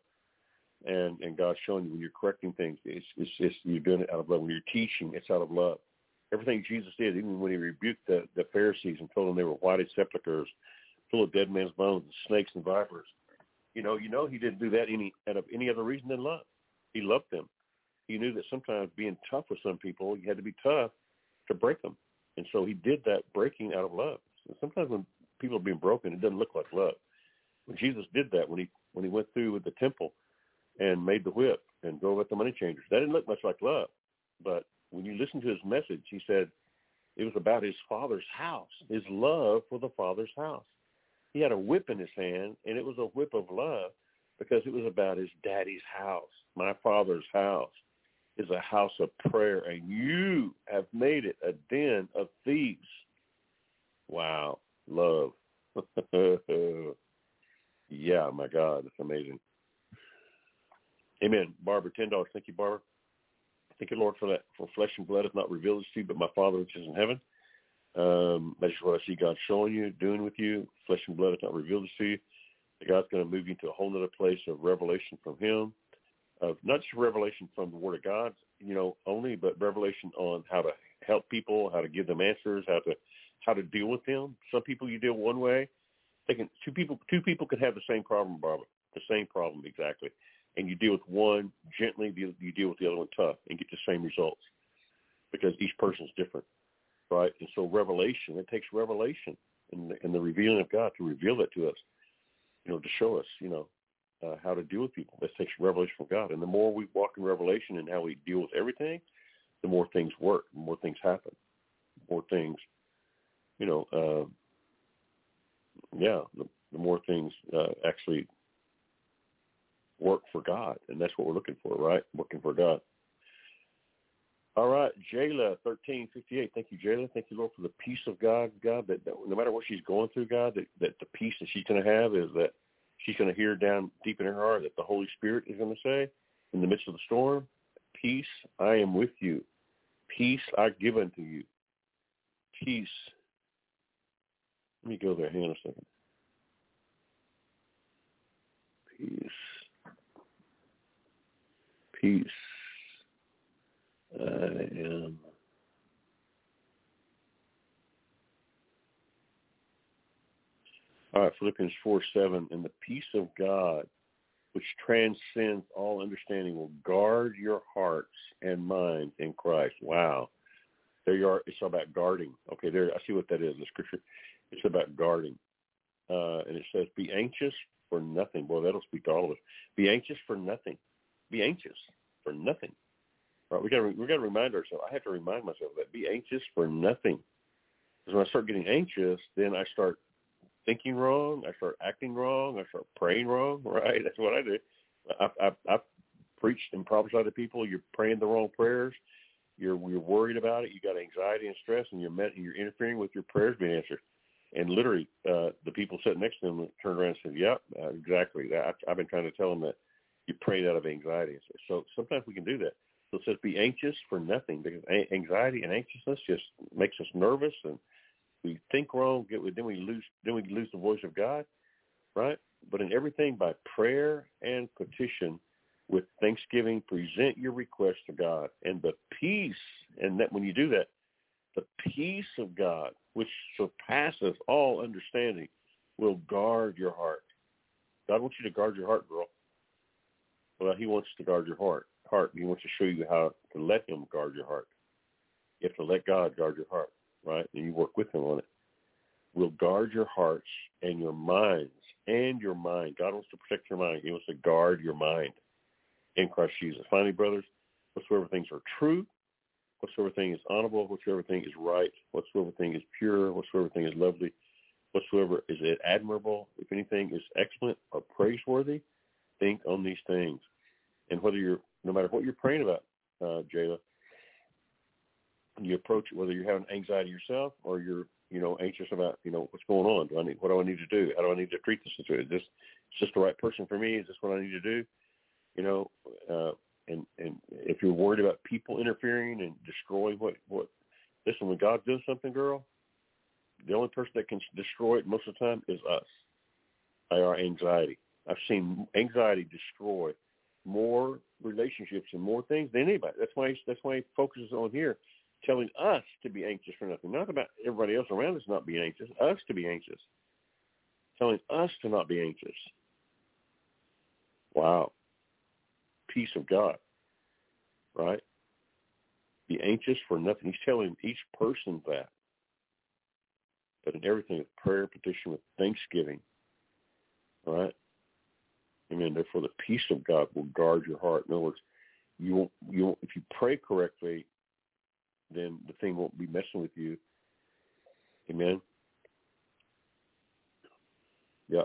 And and God's showing you when you're correcting things, it's, it's just you're doing it out of love. When you're teaching, it's out of love. Everything Jesus did, even when He rebuked the, the Pharisees and told them they were whited sepulchres, full of dead men's bones and snakes and vipers, you know, you know He didn't do that any out of any other reason than love. He loved them. He knew that sometimes being tough with some people, you had to be tough to break them. And so He did that breaking out of love. So sometimes when people are being broken, it doesn't look like love. When Jesus did that, when he when he went through with the temple and made the whip and drove out the money changers, that didn't look much like love. But when you listen to His message, He said it was about His Father's house, His love for the Father's house. He had a whip in His hand, and it was a whip of love because it was about His daddy's house. My Father's house is a house of prayer, and you have made it a den of thieves. Wow. Love. Yeah, my God, it's amazing. Amen. Barbara, ten dollars. Thank you, Barbara. Thank you, Lord, for that. For flesh and blood has not revealed this to you, but my Father which is in heaven. Um, that's just what I see God showing you, doing with you. Flesh and blood has not revealed this to you. That God's going to move you into a whole other place of revelation from Him, of not just revelation from the Word of God, you know, only, but revelation on how to help people, how to give them answers, how to how to deal with them. Some people you deal one way. They can, two people two people could have the same problem, Barbara, the same problem exactly. And you deal with one gently, you deal with the other one tough, and get the same results because each person is different, right? And so revelation, it takes revelation and the, and the revealing of God to reveal that to us, you know, to show us, you know, uh, how to deal with people. That takes revelation from God. And the more we walk in revelation and how we deal with everything, the more things work, the more things happen, more things, you know, uh, yeah, the, the more things uh, actually work for God. And that's what we're looking for, right? Working for God. All right, Jayla, thirteen fifty-eight. Thank you, Jayla. Thank you, Lord, for the peace of God, God, that, that no matter what she's going through, God, that, that the peace that she's going to have is that she's going to hear down deep in her heart that the Holy Spirit is going to say in the midst of the storm, peace, I am with you. Peace I give unto you. Peace. Let me go there. Hang on a second. Peace. Peace. I am. All right, Philippians four seven. And the peace of God, which transcends all understanding, will guard your hearts and minds in Christ. Wow. There you are. It's about guarding. Okay, there. I see what that is in the scripture. It's about guarding. Uh, and it says, be anxious for nothing. Boy, that'll speak to all of us. Be anxious for nothing. Be anxious for nothing. Right? We got we got to remind ourselves. I have to remind myself that. Be anxious for nothing. Because when I start getting anxious, then I start thinking wrong. I start acting wrong. I start praying wrong. Right? That's what I do. I've, I've, I've preached and prophesied to people. You're praying the wrong prayers. You're you're worried about it. You got anxiety and stress, and you're met, and you're interfering with your prayers being answered. And literally, uh, the people sitting next to them turned around and said, "Yep, uh, exactly. I, I've been trying to tell them that you prayed out of anxiety." So sometimes we can do that. So it says, "Be anxious for nothing," because anxiety and anxiousness just makes us nervous, and we think wrong. Get then we lose then we lose the voice of God, right? But in everything, by prayer and petition, with thanksgiving, present your request to God, and the peace. And that when you do that, the peace of God, which surpasses all understanding, will guard your heart. God wants you to guard your heart, girl. Well, he wants to guard your heart. Heart. He wants to show you how to let him guard your heart. You have to let God guard your heart, right? And you work with him on it. Will guard your hearts and your minds and your mind. God wants to protect your mind. He wants to guard your mind in Christ Jesus. Finally, brothers, whatsoever things are true, whatsoever thing is honorable, whatsoever thing is right, whatsoever thing is pure, whatsoever thing is lovely, whatsoever is admirable, if anything is excellent or praiseworthy, think on these things. And whether you're, no matter what you're praying about, uh, Jayla, you approach it, whether you're having anxiety yourself or you're, you know, anxious about, you know, what's going on. Do I need, what do I need to do? How do I need to treat this situation? Is this, is this the right person for me? Is this what I need to do? You know, uh, and, and if you're worried about people interfering and destroying what, what, listen, when God does something, girl, the only person that can destroy it most of the time is us, by our anxiety. I've seen anxiety destroy more relationships and more things than anybody. That's why that's why he focuses on here, telling us to be anxious for nothing. Not about everybody else around us not being anxious, us to be anxious. Telling us to not be anxious. Wow. Peace of God. Right? Be anxious for nothing. He's telling each person that. But in everything, with prayer, petition, with thanksgiving. All right? Amen. Therefore, the peace of God will guard your heart. In other words, you won't, you won't, if you pray correctly, then the thing won't be messing with you. Amen. Yeah.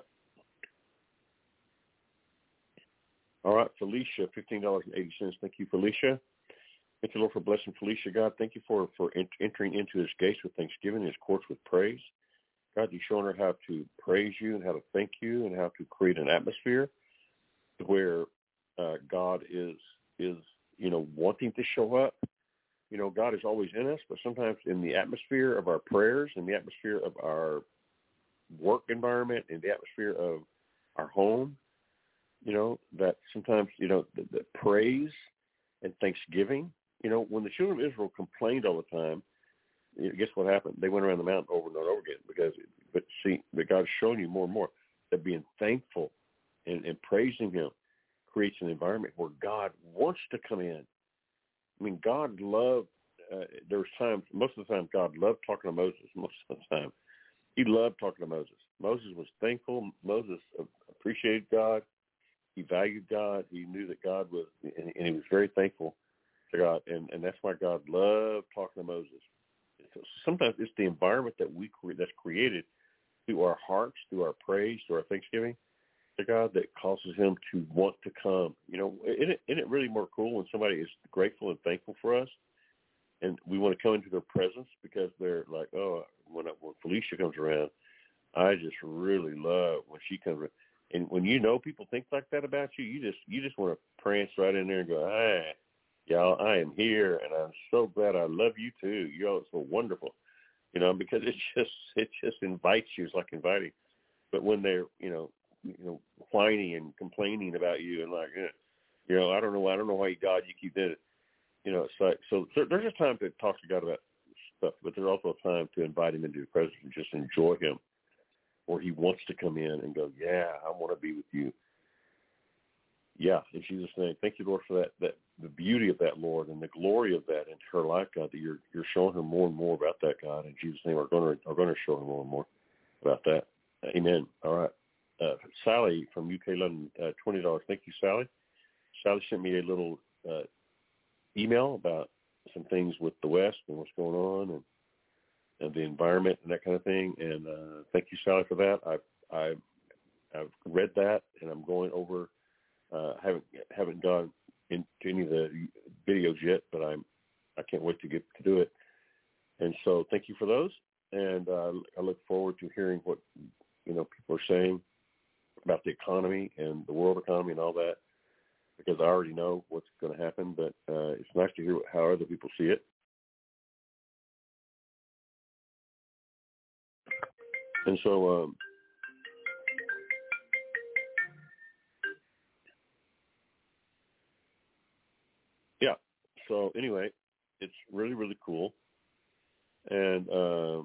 All right, Felicia, fifteen dollars and eighty cents. Thank you, Felicia. Thank you, Lord, for blessing Felicia, God. Thank you for, for entering into his gates with thanksgiving, his courts with praise. God, you've shown her how to praise you and how to thank you and how to create an atmosphere where uh, God is, is, you know, wanting to show up. You know, God is always in us, but sometimes in the atmosphere of our prayers, in the atmosphere of our work environment, in the atmosphere of our home, you know, that sometimes, you know, the, the praise and thanksgiving, you know, when the children of Israel complained all the time, you know, guess what happened? They went around the mountain over and over again because, but see, but God's showing you more and more that being thankful and, and praising him creates an environment where God wants to come in. I mean, God loved, uh, there was times, most of the time, God loved talking to Moses most of the time. He loved talking to Moses. Moses was thankful. Moses appreciated God. he valued God. He knew that God was, and, and he was very thankful to God. And, and that's why God loved talking to Moses. So sometimes it's the environment that we cre- that's created through our hearts, through our praise, through our thanksgiving to God that causes him to want to come. You know, isn't it, isn't it really more cool when somebody is grateful and thankful for us, and we want to come into their presence because they're like, oh, when, I, when Felicia comes around, I just really love when she comes around. And when you know people think like that about you, you just you just want to prance right in there and go, hey, y'all, I am here, and I'm so glad. I love you too. You're all so wonderful, you know, because it just it just invites you. It's like inviting. But when they're you know you know whining and complaining about you and like eh, you know I don't know I don't know why God you keep doing it. You know, it's like so. There's a time to talk to God about stuff, but there's also a time to invite him into your presence and just enjoy him. Or he wants to come in and go, yeah, I want to be with you. Yeah, in Jesus' name, thank you, Lord, for that, that the beauty of that, Lord, and the glory of that in her life, God, that you're you're showing her more and more about that, God. In Jesus' name, we're going to are going to show her more and more about that. Amen. All right. Uh, Sally from U K London, uh, twenty dollars. Thank you, Sally. Sally sent me a little uh, email about some things with the West and what's going on and and the environment and that kind of thing. And uh, thank you, Sally, for that. I've, I've, I've read that, and I'm going over, uh, haven't haven't gone into any of the videos yet, but I'm, I can't wait to get to do it. And so thank you for those. And uh, I look forward to hearing what, you know, people are saying about the economy and the world economy and all that, because I already know what's going to happen, but uh, it's nice to hear how other people see it. And so, um, yeah. So anyway, it's really, really cool. And, uh,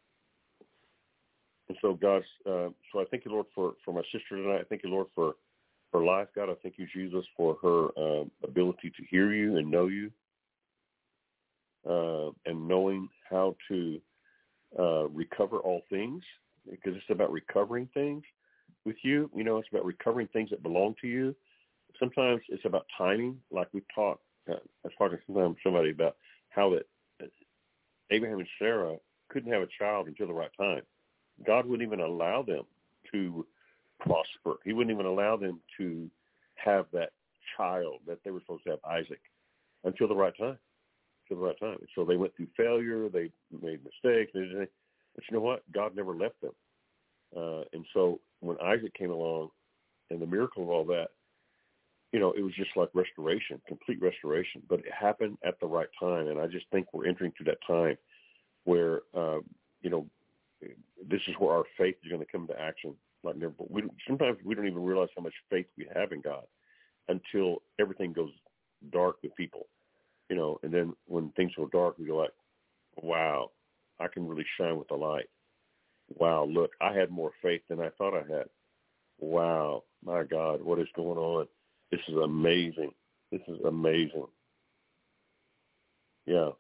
and so God's, uh, so I thank you, Lord, for, for my sister tonight. I thank you, Lord, for her life. God, I thank you, Jesus, for her um, ability to hear you and know you, uh, and knowing how to uh, recover all things, because it's about recovering things with you. You know, it's about recovering things that belong to you. Sometimes it's about timing, like we talked. Uh, I was talking sometimes to somebody about how that Abraham and Sarah couldn't have a child until the right time. God wouldn't even allow them to prosper. He wouldn't even allow them to have that child that they were supposed to have, Isaac, until the right time. Until the right time. And so they went through failure. They made mistakes. They did, but you know what? God never left them. Uh, and so when Isaac came along and the miracle of all that, you know, it was just like restoration, complete restoration. But it happened at the right time. And I just think we're entering through that time where, uh, you know, this is where our faith is going to come to action. Like never, we don't, sometimes we don't even realize how much faith we have in God until everything goes dark with people, you know. And then when things go dark, we go like, wow, I can really shine with the light. Wow, look, I had more faith than I thought I had. Wow, my God, what is going on? This is amazing. This is amazing. Yeah.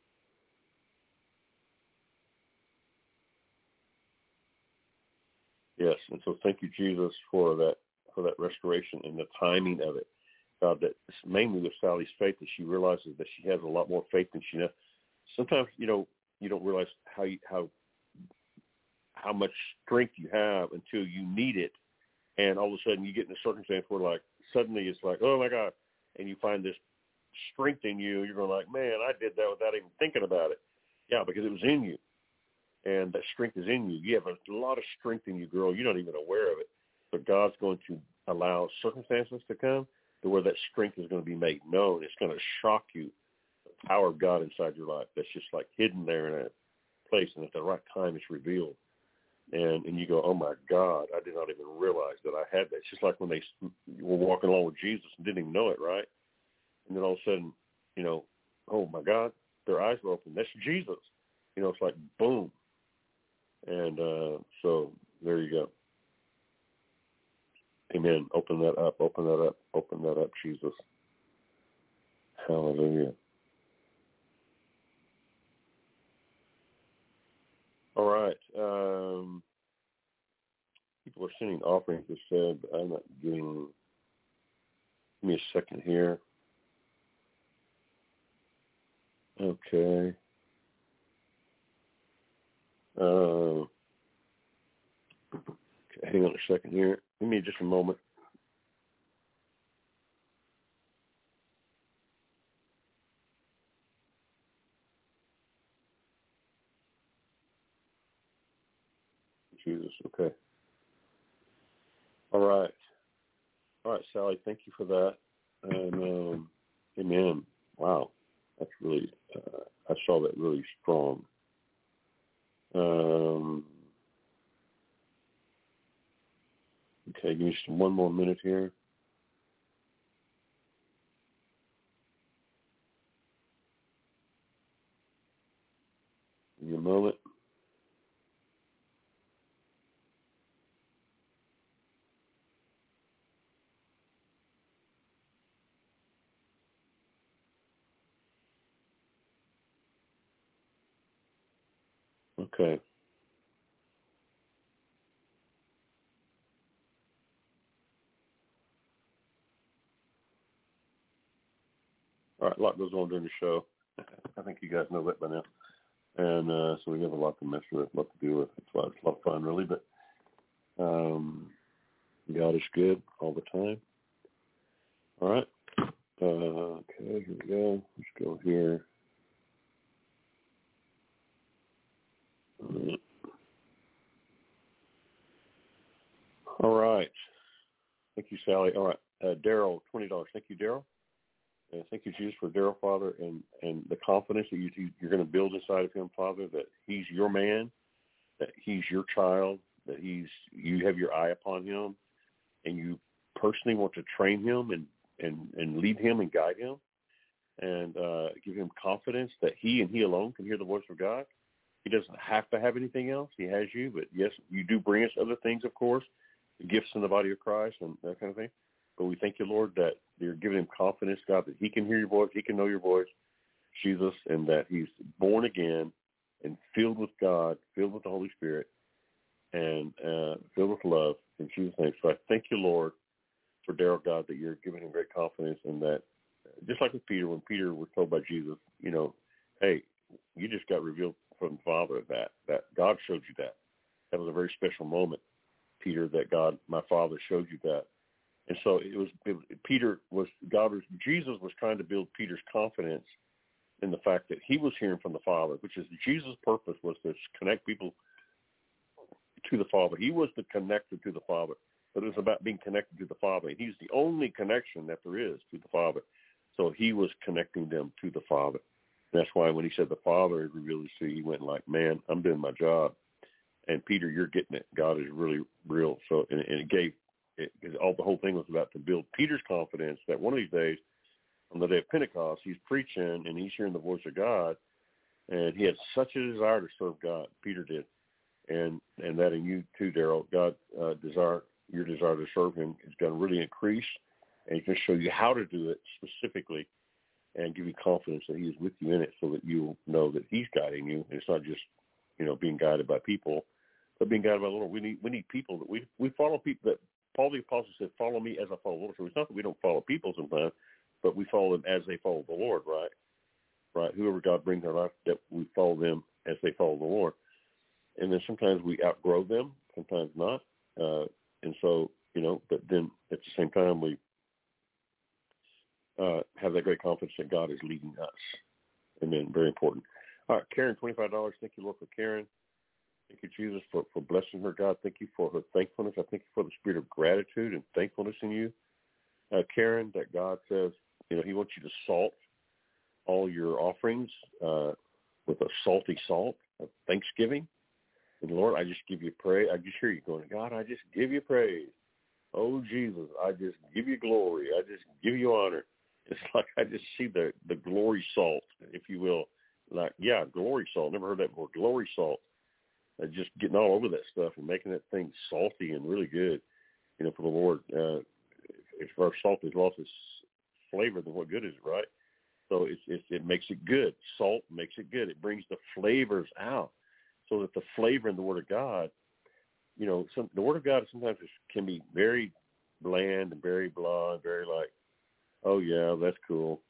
Yes, and so thank you, Jesus, for that for that restoration and the timing of it. God, that it's mainly with Sally's faith that she realizes that she has a lot more faith than she knows. Sometimes, you know, you don't realize how you, how how much strength you have until you need it, and all of a sudden you get in a circumstance where, like, suddenly it's like, oh my God, and you find this strength in you. You're going like, man, I did that without even thinking about it. Yeah, because it was in you. And that strength is in you. You have a lot of strength in you, girl. You're not even aware of it. But God's going to allow circumstances to come to where that strength is going to be made known. It's going to shock you, the power of God inside your life that's just like hidden there in a place, and at the right time it's revealed. And and you go, oh, my God, I did not even realize that I had that. It's just like when they were walking along with Jesus and didn't even know it, right? And then all of a sudden, you know, oh, my God, their eyes were open. That's Jesus. You know, it's like, boom. And uh, so there you go. Amen. Open that up. Open that up. Open that up, Jesus. Hallelujah. All right. Um, people are sending offerings. They said I'm not getting Give me a second here. Okay. Uh, okay. Hang on a second here. Give me just a moment. Jesus. Okay. All right. All right, Sally. Thank you for that. And um, amen. Wow. That's really, uh, I saw that really strong. Um, okay, give me just one more minute here. Give me a moment. Okay. All right, a lot goes on during the show. I think you guys know that by now. And uh, so we have a lot to mess with, a lot to do with. It's a lot, it's a lot of fun, really. But um, God is good all the time. All right. Uh, okay, here we go. Let's go here. All right. Thank you, Sally. All right. Uh, Daryl, twenty dollars. Thank you, Daryl. And thank you, Jesus, for Daryl, Father, and, and the confidence that you, you're going to build inside of him, Father, that he's your man, that he's your child, that he's you have your eye upon him, and you personally want to train him and, and, and lead him and guide him and uh, give him confidence that he and he alone can hear the voice of God. He doesn't have to have anything else. He has you, but yes, you do bring us other things, of course, the gifts in the body of Christ and that kind of thing. But we thank you, Lord, that you're giving him confidence, God, that he can hear your voice, he can know your voice, Jesus, and that he's born again and filled with God, filled with the Holy Spirit, and uh, filled with love in Jesus' name. So I thank you, Lord, for Daryl, God, that you're giving him great confidence and that, just like with Peter, when Peter was told by Jesus, you know, hey, you just got revealed from the Father that, that God showed you that. That was a very special moment, Peter, that God, my Father, showed you that. And so it was, it, Peter was, God was, Jesus was trying to build Peter's confidence in the fact that he was hearing from the Father, which is Jesus' purpose was to connect people to the Father. He was the connector to the Father, but it was about being connected to the Father. And he's the only connection that there is to the Father. So he was connecting them to the Father. And that's why when he said the Father had revealed to see, he went like, man, I'm doing my job. And Peter, you're getting it. God is really real. So, and, and it gave, it, all the whole thing was about to build Peter's confidence that one of these days, on the day of Pentecost, he's preaching and he's hearing the voice of God. And he had such a desire to serve God. Peter did. And and that in you too, Daryl, God uh, desire, your desire to serve him is going to really increase. And he's going to show you how to do it specifically and give you confidence that he is with you in it so that you'll know that he's guiding you. And it's not just, you know, being guided by people, but being guided by the Lord. We need we need people that we we follow people that Paul the Apostle said, follow me as I follow the Lord. So it's not that we don't follow people sometimes, but we follow them as they follow the Lord, right? Right. Whoever God brings in our life, that we follow them as they follow the Lord. And then sometimes we outgrow them, sometimes not. Uh, and so, you know, but then at the same time, we uh, have that great confidence that God is leading us. And then very important. All right, Karen, twenty-five dollars. Thank you, Lord, for Karen. Thank you, Jesus, for, for blessing her, God. Thank you for her thankfulness. I thank you for the spirit of gratitude and thankfulness in you. Uh, Karen, that God says, you know, he wants you to salt all your offerings uh, with a salty salt of thanksgiving. And Lord, I just give you praise. I just hear you going, God, I just give you praise. Oh, Jesus, I just give you glory. I just give you honor. It's like I just see the, the glory salt, if you will. Like, yeah, glory salt. Never heard that before. Glory salt. Uh, just getting all over that stuff and making that thing salty and really good, you know, for the Lord. Uh, if our salt has lost its flavor, then what good is it, right? So it's, it's, it makes it good. Salt makes it good. It brings the flavors out so that the flavor in the Word of God, you know, some, the Word of God sometimes is, can be very bland and very blah and very like, Oh, yeah, that's cool.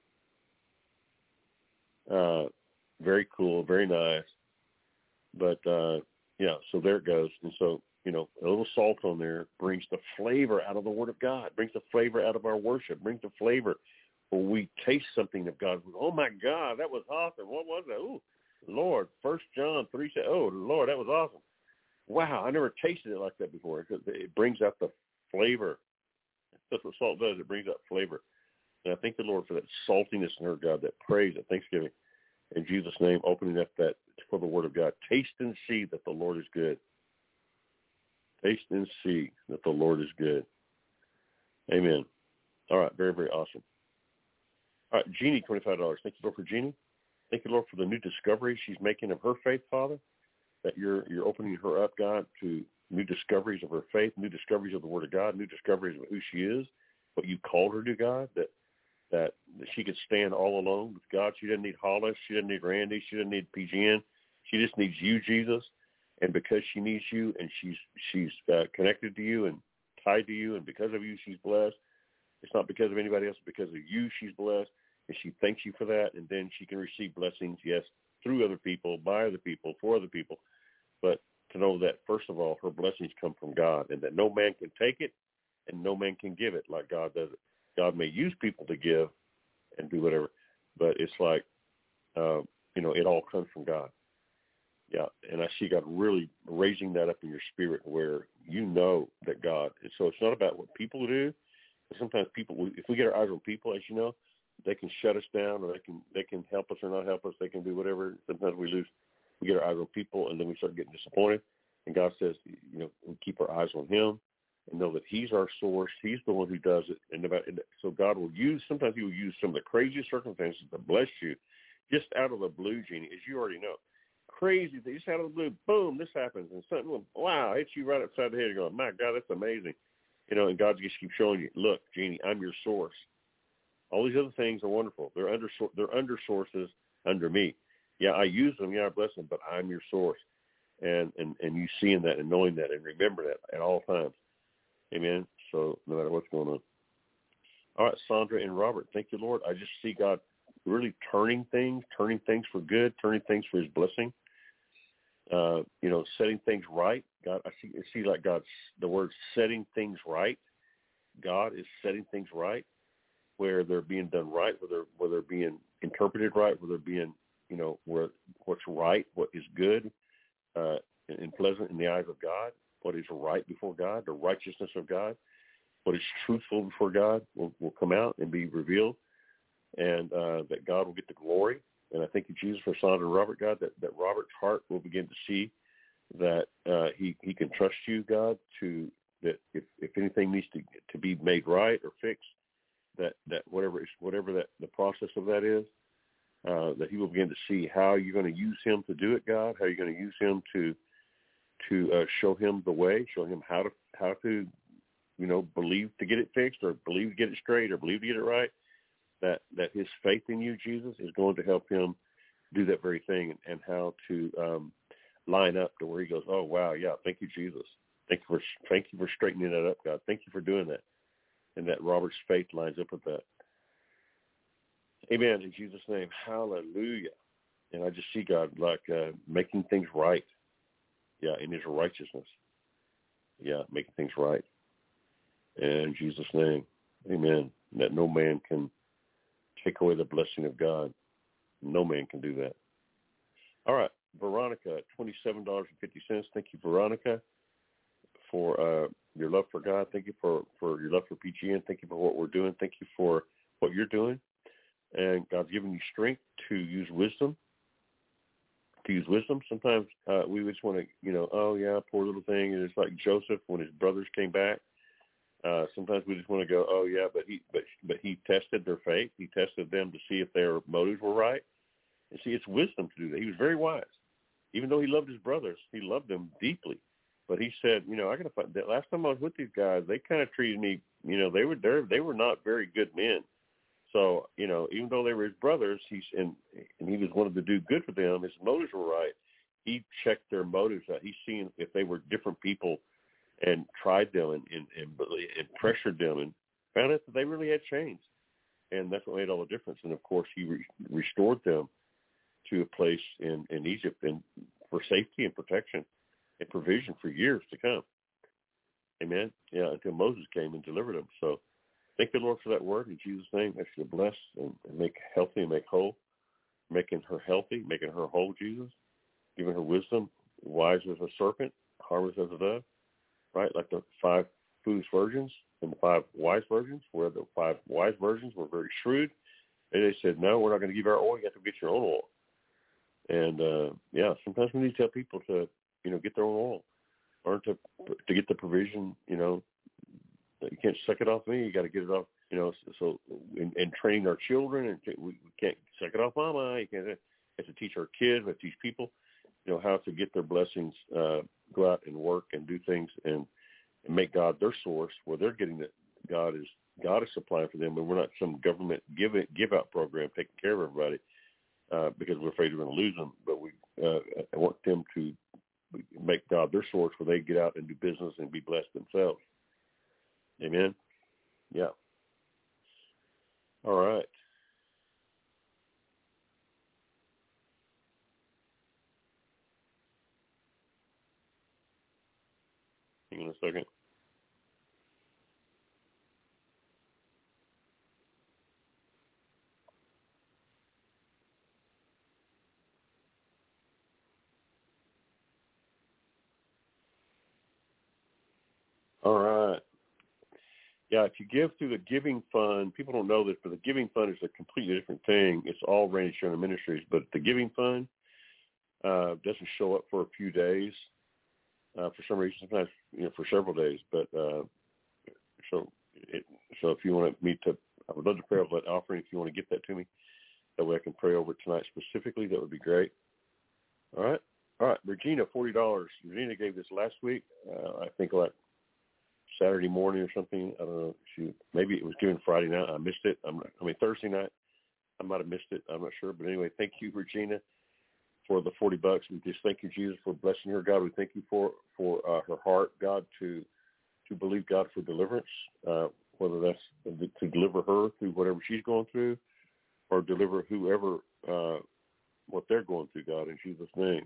Uh, very cool, very nice. But, uh, yeah, so there it goes. And so, you know, a little salt on there brings the flavor out of the Word of God, brings the flavor out of our worship, brings the flavor when we taste something of God. Oh, my God, that was awesome. What was that? Ooh, Lord, First John three said, oh, Lord, that was awesome. Wow, I never tasted it like that before. It brings out the flavor. That's what salt does. It brings out flavor. And I thank the Lord for that saltiness in her, God, that praise at Thanksgiving. In Jesus' name, opening up that for the Word of God. Taste and see that the Lord is good. Taste and see that the Lord is good. Amen. All right, very, very awesome. All right, Jeannie, twenty-five dollars. Thank you, Lord, for Jeannie. Thank you, Lord, for the new discovery she's making of her faith, Father, that you're you're opening her up, God, to new discoveries of her faith, new discoveries of the Word of God, new discoveries of who she is, what you called her to, God, that that she could stand all alone with God. She doesn't need Hollis. She doesn't need Randy. She doesn't need P G N. She just needs you, Jesus. And because she needs you and she's she's uh, connected to you and tied to you, and because of you, she's blessed. It's not because of anybody else. Because of you, she's blessed. And she thanks you for that. And then she can receive blessings, yes, through other people, by other people, for other people. But to know that, first of all, her blessings come from God, and that no man can take it and no man can give it like God does it. God may use people to give and do whatever, but it's like, uh, you know, it all comes from God. Yeah, and I see God really raising that up in your spirit where you know that God, and so it's not about what people do. Sometimes people, if we get our eyes on people, as you know, they can shut us down, or they can they can help us or not help us. They can do whatever. Sometimes we lose, we get our eyes on people, and then we start getting disappointed. And God says, you know, we keep our eyes on Him and know that He's our source. He's the one who does it. And about, so God will use, sometimes He will use some of the craziest circumstances to bless you, just out of the blue, Jeannie, as you already know. Crazy, just out of the blue, boom, this happens, and something will, wow, hits you right upside the head. You're going, my God, that's amazing. You know, and God just keeps showing you, look, Jeannie, I'm your source. All these other things are wonderful. They're under they're under sources under me. Yeah, I use them. Yeah, I bless them, but I'm your source. And, and, and you seeing that and knowing that and remember that at all times. Amen. So no matter what's going on. All right, Sandra and Robert, thank you, Lord. I just see God really turning things, turning things for good, turning things for His blessing. Uh, you know, setting things right. God, I see, I see like God's, the word setting things right. God is setting things right, where they're being done right, where they're, where they're being interpreted right, where they're being, you know, where what's right, what is good uh, and, and pleasant in the eyes of God, what is right before God, the righteousness of God, what is truthful before God will, will come out and be revealed, and uh, that God will get the glory. And I thank you, Jesus, for Sandra and Robert, God, that, that Robert's heart will begin to see that uh, he, he can trust you, God, to that if, if anything needs to to be made right or fixed, that, that whatever is, whatever that the process of that is, uh, that he will begin to see how you're going to use him to do it, God, how you're going to use him to to uh, show him the way, show him how to how to, you know, believe to get it fixed, or believe to get it straight, or believe to get it right. That that his faith in you, Jesus, is going to help him do that very thing, and, and how to um, line up to where he goes, oh wow, yeah, thank you, Jesus, thank you for thank you for straightening that up, God, thank you for doing that, and that Robert's faith lines up with that. Amen. In Jesus' name, hallelujah. And I just see God like uh, making things right, yeah, in His righteousness, yeah, making things right. And in Jesus' name, amen. That no man can take away the blessing of God. No man can do that. All right, Veronica, twenty-seven dollars and fifty cents. Thank you, Veronica, for uh, your love for God. Thank you for, for your love for P G N. Thank you for what we're doing. Thank you for what you're doing. And God's given you strength to use wisdom, to use wisdom. Sometimes uh, we just want to, you know, oh, yeah, poor little thing. And it's like Joseph when his brothers came back. Uh, sometimes we just want to go, oh yeah, but he, but but he tested their faith. He tested them to see if their motives were right. And see, it's wisdom to do that. He was very wise, even though he loved his brothers. He loved them deeply, but he said, you know, I got to find that. Last time I was with these guys, they kind of treated me, you know, they were there. They were not very good men. So, you know, even though they were his brothers, he's and and he was wanted to do good for them. His motives were right. He checked their motives out. He's seen if they were different people, and tried them and, and, and, and pressured them and found out that they really had changed. And that's what made all the difference. And, of course, he re- restored them to a place in, in Egypt and for safety and protection and provision for years to come. Amen. Yeah, until Moses came and delivered them. So thank the Lord for that word in Jesus' name. Ask you to bless and, and make healthy and make whole, making her healthy, making her whole, Jesus, giving her wisdom, wise as a serpent, harmless as a dove, right? Like the five foolish virgins and the five wise virgins, where the five wise virgins were very shrewd. And they said, no, we're not going to give our oil. You have to get your own oil. And, uh, yeah, sometimes we need to tell people to, you know, get their own oil or to to get the provision, you know, you can't suck it off me. You got to get it off, you know, so, so in, in training our children, and we, we can't suck it off mama. You can't we have to teach our kids, we have to teach people, you know, how to get their blessings, uh, go out and work and do things and, and make God their source where they're getting it. God is, God is supplying for them, and we're not some government give it, give out program taking care of everybody uh, because we're afraid we're going to lose them. But we uh, I want them to make God their source where they get out and do business and be blessed themselves. Amen. Yeah. All right. Hang on a second. All right. Yeah, if you give through the giving fund, people don't know this, but the giving fund is a completely different thing. It's all Randy Sherman Ministries, but the giving fund uh, doesn't show up for a few days uh, for some reason, sometimes you know for several days. But uh, so, it, so if you want me to, I would love to pray over that offering. If you want to get that to me, that way I can pray over it tonight specifically. That would be great. All right, all right. Regina, forty dollars. Regina gave this last week. Uh, I think like Saturday morning or something. I don't know. She maybe it was given Friday night. I missed it. I'm, I mean Thursday night. I might have missed it. I'm not sure. But anyway, thank you, Regina, for the forty bucks. We just thank you, Jesus, for blessing her. God, we thank you for for uh, her heart, God, to to believe God for deliverance, uh, whether that's to deliver her through whatever she's going through, or deliver whoever uh, what they're going through. God, in Jesus' name.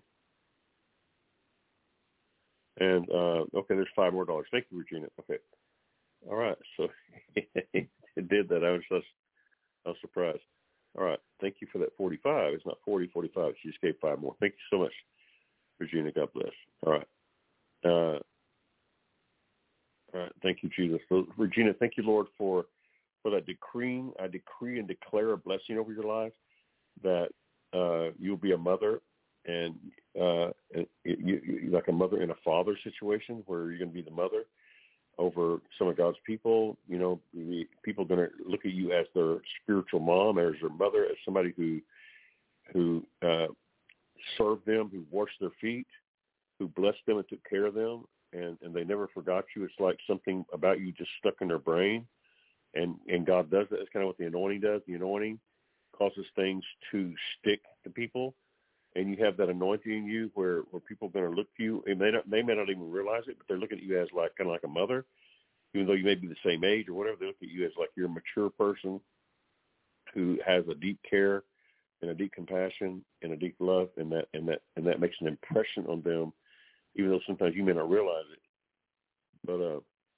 And, uh, okay, there's five more dollars. Thank you, Regina. Okay. All right. So it did that. I was just, I was surprised. All right. Thank you for that forty-five. It's not forty, forty-five. She just gave five more. Thank you so much, Regina. God bless. All right. Uh, all right. Thank you, Jesus. So, Regina, thank you, Lord, for, for that decreeing. I decree and declare a blessing over your life that uh, you'll be a mother. And uh, it, you, you, like a mother and a father situation where you're going to be the mother over some of God's people. You know, the people are going to look at you as their spiritual mom, as their mother, as somebody who who uh, served them, who washed their feet, who blessed them and took care of them, and, and they never forgot you. It's like something about you just stuck in their brain, and, and God does that. That's kind of what the anointing does. The anointing causes things to stick to people. And you have that anointing in you where, where people are going to look to you, and they don't, they may not even realize it, but they're looking at you as like kind of like a mother, even though you may be the same age or whatever. They look at you as like you're a mature person who has a deep care and a deep compassion and a deep love, and that and that and that makes an impression on them, even though sometimes you may not realize it. But a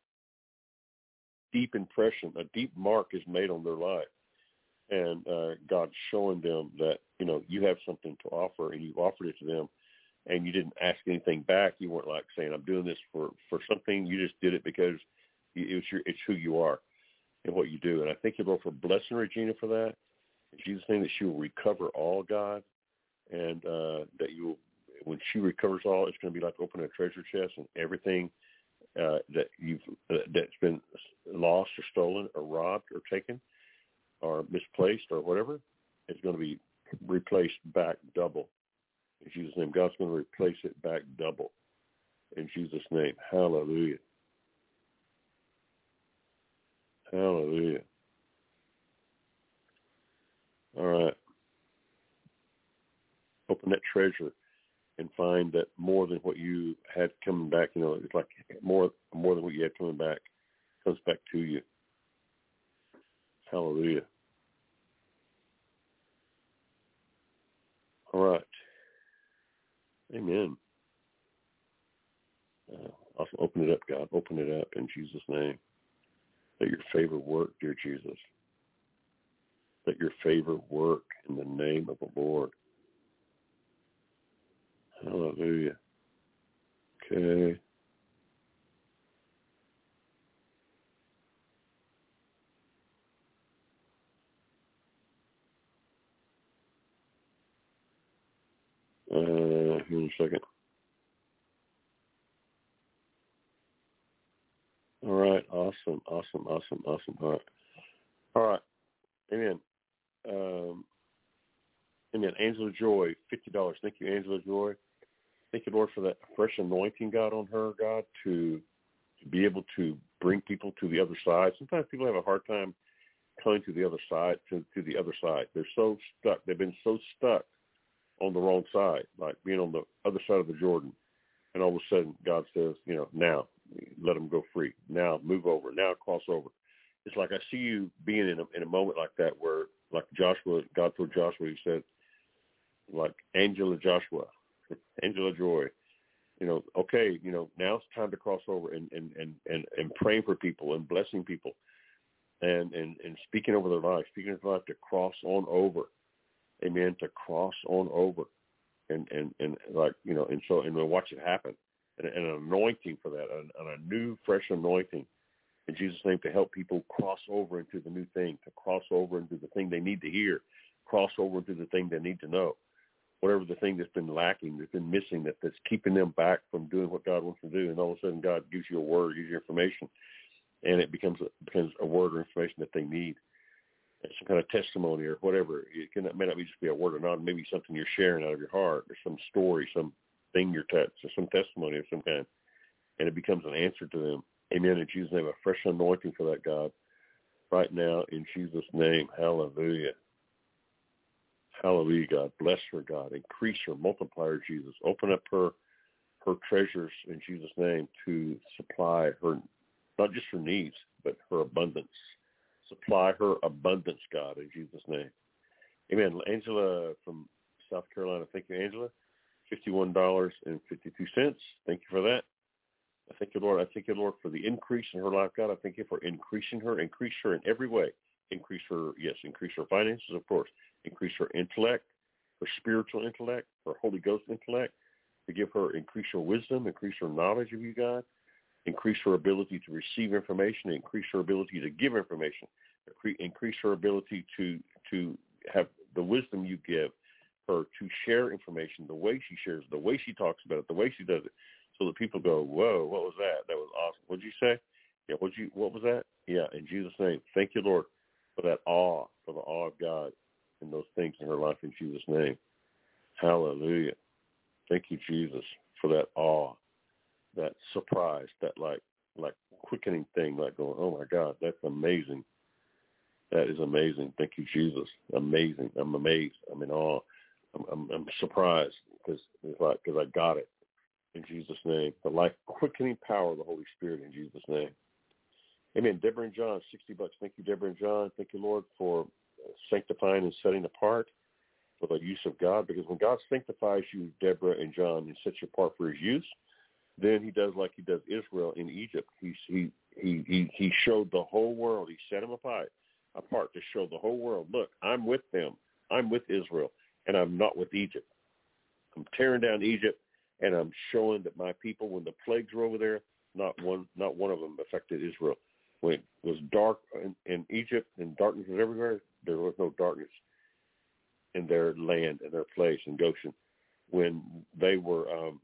deep impression, a deep mark is made on their life. And uh, God's showing them that, you know, you have something to offer, and you offered it to them, and you didn't ask anything back. You weren't like saying, I'm doing this for, for something. You just did it because it was your, it's who you are and what you do. And I thank you, Lord, for blessing Regina for that. In Jesus' name, that she will recover all, God, and uh, that you will, when she recovers all, it's going to be like opening a treasure chest, and everything uh, that you've uh, that's been lost or stolen or robbed or taken or misplaced or whatever, is going to be replaced back double. In Jesus' name, God's going to replace it back double. In Jesus' name, hallelujah. Hallelujah. All right. Open that treasure and find that more than what you had coming back, you know, it's like more more than what you had coming back comes back to you. Hallelujah. All right. Amen. Uh, also, open it up, God. Open it up in Jesus' name. Let your favor work, dear Jesus. Let your favor work in the name of the Lord. Hallelujah. Okay. Uh, here in a second. All right. Awesome. Awesome. Awesome. Awesome. All right. All right. Amen. Um, amen. Angela Joy, fifty dollars. Thank you, Angela Joy. Thank you, Lord, for that fresh anointing, God, on her, God, to, to be able to bring people to the other side. Sometimes people have a hard time coming to the other side, to, to the other side. They're so stuck. They've been so stuck on the wrong side, like being on the other side of the Jordan. And all of a sudden, God says, you know, now let them go free. Now move over. Now cross over. It's like I see you being in a, in a moment like that where, like Joshua, God told Joshua, he said, like Angela Joshua, Angela Joy, you know, okay, you know, now it's time to cross over and, and, and, and, and praying for people and blessing people and, and, and speaking over their lives, speaking of their life to cross on over. Amen. To cross on over. And, and, and like, you know, and so, and we'll watch it happen. And, and an anointing for that, and, and a new, fresh anointing in Jesus' name to help people cross over into the new thing, to cross over into the thing they need to hear, cross over into the thing they need to know. Whatever the thing that's been lacking, that's been missing, that, that's keeping them back from doing what God wants to do. And all of a sudden God gives you a word, gives you information, and it becomes a, becomes a word or information that they need. Some kind of testimony or whatever. It, can, it may not be just be a word or not, maybe something you're sharing out of your heart or some story, some thing you're touched, or some testimony of some kind, and it becomes an answer to them. Amen. In Jesus' name, a fresh anointing for that, God, right now in Jesus' name. Hallelujah. Hallelujah, God. Bless her, God. Increase her, multiply her, Jesus. Open up her her treasures in Jesus' name to supply her, not just her needs, but her abundance. Supply her abundance, God, in Jesus' name. Amen. Angela from South Carolina. Thank you, Angela. fifty-one dollars and fifty-two cents. Thank you for that. I thank you, Lord. I thank you, Lord, for the increase in her life, God. I thank you for increasing her. Increase her in every way. Increase her, yes, increase her finances, of course. Increase her intellect, her spiritual intellect, her Holy Ghost intellect. To give her, increase her wisdom, increase her knowledge of you, God. Increase her ability to receive information, increase her ability to give information, increase her ability to to have the wisdom you give her to share information, the way she shares, the way she talks about it, the way she does it, so that people go, whoa, what was that? That was awesome. What did you say? Yeah, what you what was that? Yeah, in Jesus' name. Thank you, Lord, for that awe, for the awe of God and those things in her life in Jesus' name. Hallelujah. Thank you, Jesus, for that awe, that surprise, that like like quickening thing, like going, oh my God, that's amazing. That is amazing. Thank you, Jesus. Amazing. I'm amazed. I'm in awe. I'm, I'm, I'm surprised because it's like because I got it in Jesus' name. The life quickening power of the Holy Spirit in Jesus' name. Amen. Deborah and John, sixty bucks. Thank you, Deborah and John. Thank you, Lord, for sanctifying and setting apart for the use of God. Because when God sanctifies you, Deborah and John, and sets you apart for His use, then He does like He does Israel in Egypt. He he he he, he showed the whole world. He set them apart, apart to show the whole world. Look, I'm with them. I'm with Israel, and I'm not with Egypt. I'm tearing down Egypt, and I'm showing that my people, when the plagues were over there, not one not one of them affected Israel. When it was dark in, in Egypt and darkness was everywhere, there was no darkness in their land, in their place, in Goshen. When they were, um,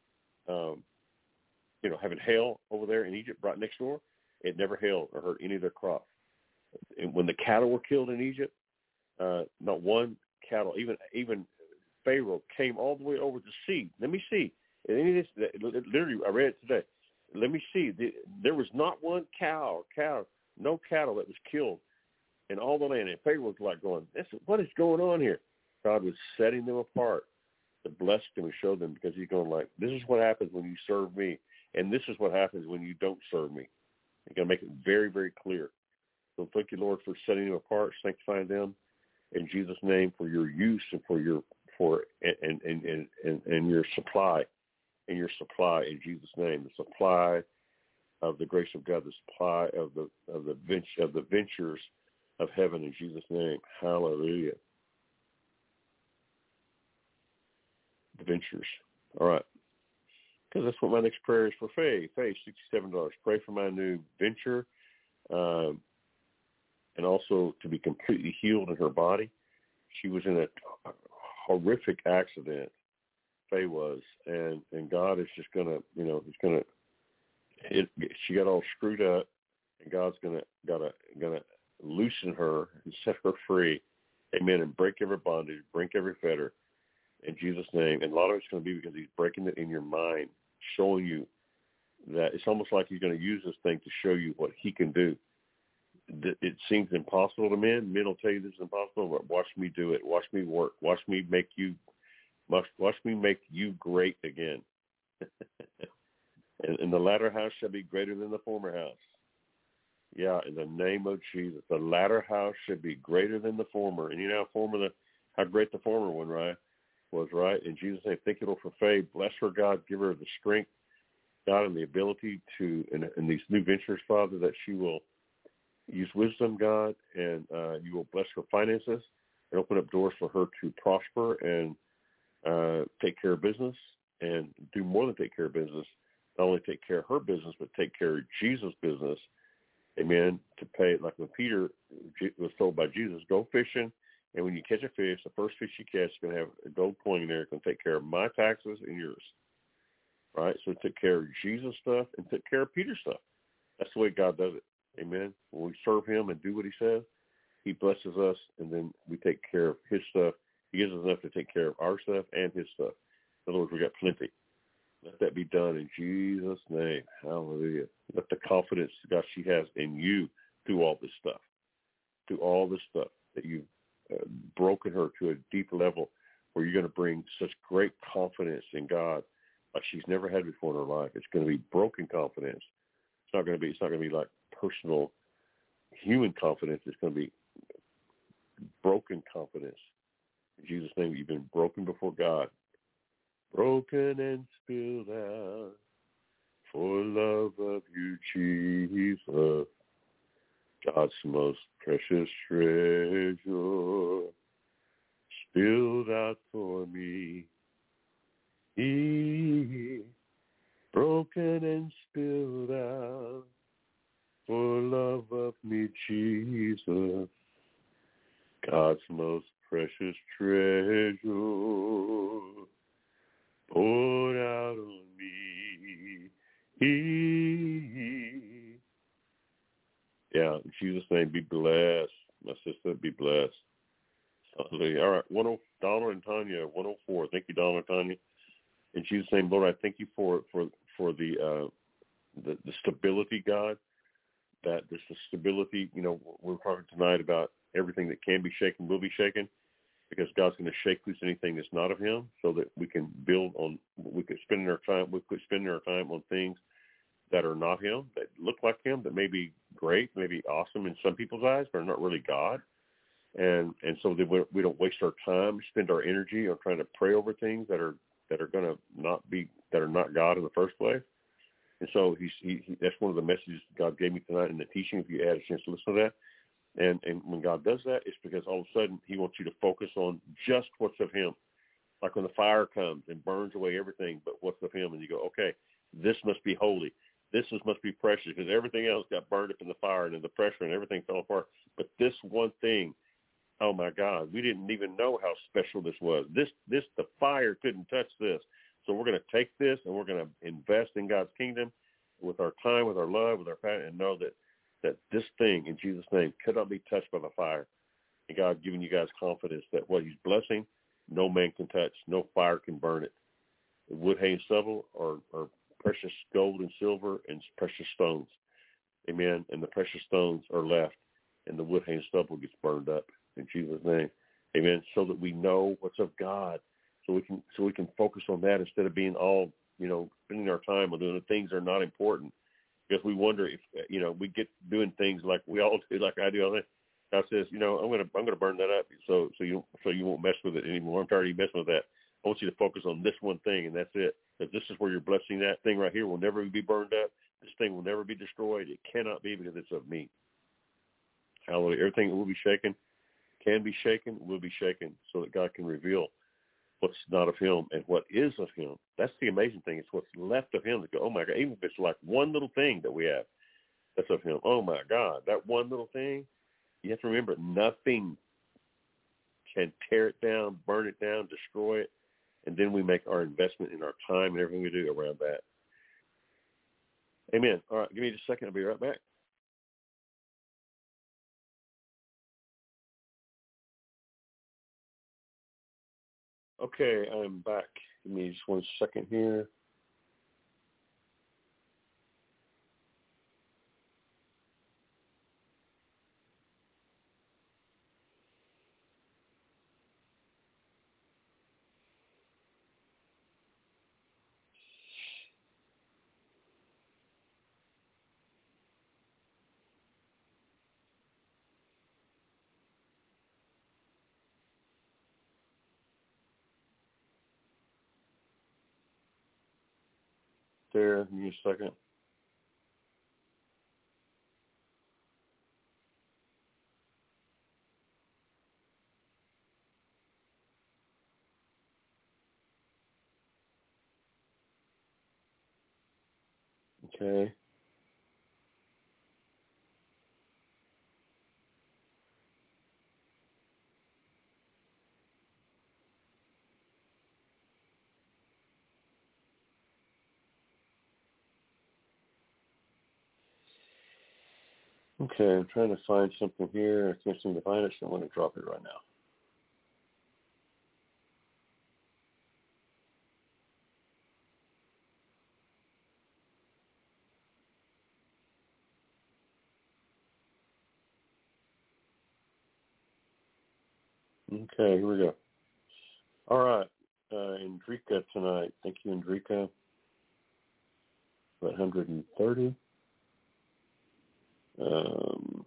um, you know, having hail over there in Egypt right next door, it never hailed or hurt any of their crops. And when the cattle were killed in Egypt, uh, not one cattle, even even Pharaoh came all the way over to see. Let me see. And any of this, literally, I read it today. Let me see. There was not one cow, cow, no cattle that was killed in all the land. And Pharaoh was like going, this, what is going on here? God was setting them apart to bless them and show them, because He's going like, this is what happens when you serve me, and this is what happens when you don't serve me. He's going to make it very, very clear. So thank you, Lord, for setting them apart, sanctifying them in Jesus' name for your use and for your for and and and and, and your supply, and your supply in Jesus' name, the supply of the grace of God, the supply of the of the vent- of the ventures of heaven in Jesus' name. Hallelujah. The ventures. All right. Because that's what my next prayer is for Faye. Faye, sixty-seven dollars. Pray for my new venture, um, and also to be completely healed in her body. She was in a horrific accident, Faye was, and, and God is just going to, you know, he's going to, she got all screwed up, and God's going to, gotta, gonna loosen her and set her free. Amen. And break every bondage, break every fetter in Jesus' name. And a lot of it's going to be because he's breaking it in your mind, showing you that it's almost like he's going to use this thing to show you what he can do. It seems impossible to men. Men will tell you this is impossible, but watch me do it. Watch me work. Watch me make you, watch, watch me make you great again. and, and the latter house shall be greater than the former house. Yeah, in the name of Jesus, the latter house should be greater than the former. And you know how former the, how great the former one, right, was, right? In Jesus' name, thank you, Lord, for Faye. Bless her, God. Give her the strength, God, and the ability to, in, in these new ventures, Father, that she will use wisdom, God, and uh, you will bless her finances and open up doors for her to prosper and uh, take care of business and do more than take care of business. Not only take care of her business, but take care of Jesus' business. Amen. To pay, like when Peter was told by Jesus, go fishing, and when you catch a fish, the first fish you catch is going to have a gold coin in there. It's going to take care of my taxes and yours. Right? So it took care of Jesus' stuff and took care of Peter's stuff. That's the way God does it. Amen. When we serve him and do what he says, he blesses us, and then we take care of his stuff. He gives us enough to take care of our stuff and his stuff. In other words, we got plenty. Let that be done in Jesus' name. Hallelujah. Let the confidence, God, she has in you through all this stuff, through all this stuff, that you've uh, broken her to a deep level where you're going to bring such great confidence in God like she's never had before in her life. It's going to be broken confidence. It's not going to be, it's not going to be like personal human confidence. It's going to be broken confidence. In Jesus' name, you've been broken before God. Broken and spilled out for love of you, Jesus, God's most precious treasure, spilled out for me. He broken and spilled out for love of me, Jesus, God's most precious treasure, poured out on me. He, yeah, in Jesus' name, be blessed. My sister, be blessed. Hallelujah. All right, one oh, Donald and Tanya, one oh four. Thank you, Donald and Tanya. In Jesus' name, Lord, I thank you for for for the uh, the, the stability, God. That there's the stability. You know, we're talking tonight about everything that can be shaken will be shaken, because God's going to shake loose anything that's not of him, so that we can build on, we could spend our time, we could spend our time on things that are not him, that look like him, that may be great, maybe awesome in some people's eyes, but are not really God. And and so that we, we don't waste our time, spend our energy on trying to pray over things that are that are going to not be, that are not God in the first place. And so he's, he, he, that's one of the messages God gave me tonight in the teaching, if you had a chance to listen to that. And and when God does that, it's because all of a sudden he wants you to focus on just what's of him. Like when the fire comes and burns away everything but what's of him, and you go, okay, this must be holy. This is, must be precious, because everything else got burned up in the fire, and then the pressure and everything fell apart. But this one thing, oh my God, we didn't even know how special this was. This, this, the fire couldn't touch this. So we're going to take this and we're going to invest in God's kingdom with our time, with our love, with our passion, and know that that this thing, in Jesus' name, could not be touched by the fire. And God giving you guys confidence that what he's blessing, no man can touch, no fire can burn it. Wood, hay, and stubble are, are precious gold and silver and precious stones. Amen. And the precious stones are left, and the wood, hay, and stubble gets burned up in Jesus' name. Amen. So that we know what's of God, so we can so we can focus on that instead of being all, you know, spending our time on doing the things that are not important. Because we wonder if, you know, we get doing things like we all do, like I do all that. God says, you know, I'm gonna I'm gonna burn that up so so you so you won't mess with it anymore. I'm tired of you messing with that. I want you to focus on this one thing, and that's it. Because this is where you're blessing. That thing right here will never be burned up. This thing will never be destroyed. It cannot be because it's of me. Hallelujah. Everything that will be shaken can be shaken, will be shaken, so that God can reveal what's not of him and what is of him. That's the amazing thing. It's what's left of him to go, oh, my God, even if it's like one little thing that we have that's of him. Oh, my God, that one little thing, you have to remember, nothing can tear it down, burn it down, destroy it, and then we make our investment in our time and everything we do around that. Amen. All right, give me just a second. I'll be right back. Okay, I'm back. Give me just one second here. There, give me a second. Okay. Okay, I'm trying to find something here. I can't seem to find it, so I'm going to drop it right now. Okay, here we go. All right, uh, Indrika tonight. Thank you, Indrika. one hundred thirty. Um,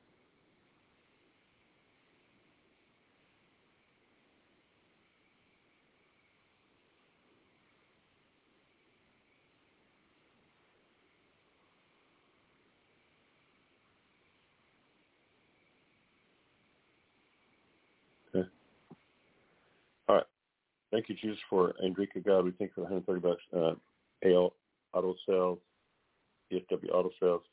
okay. All right. Thank you, Jesus, for Indrika. God, we thank you for one hundred thirty bucks. Uh, A L Auto Sales, E S W Auto Sales,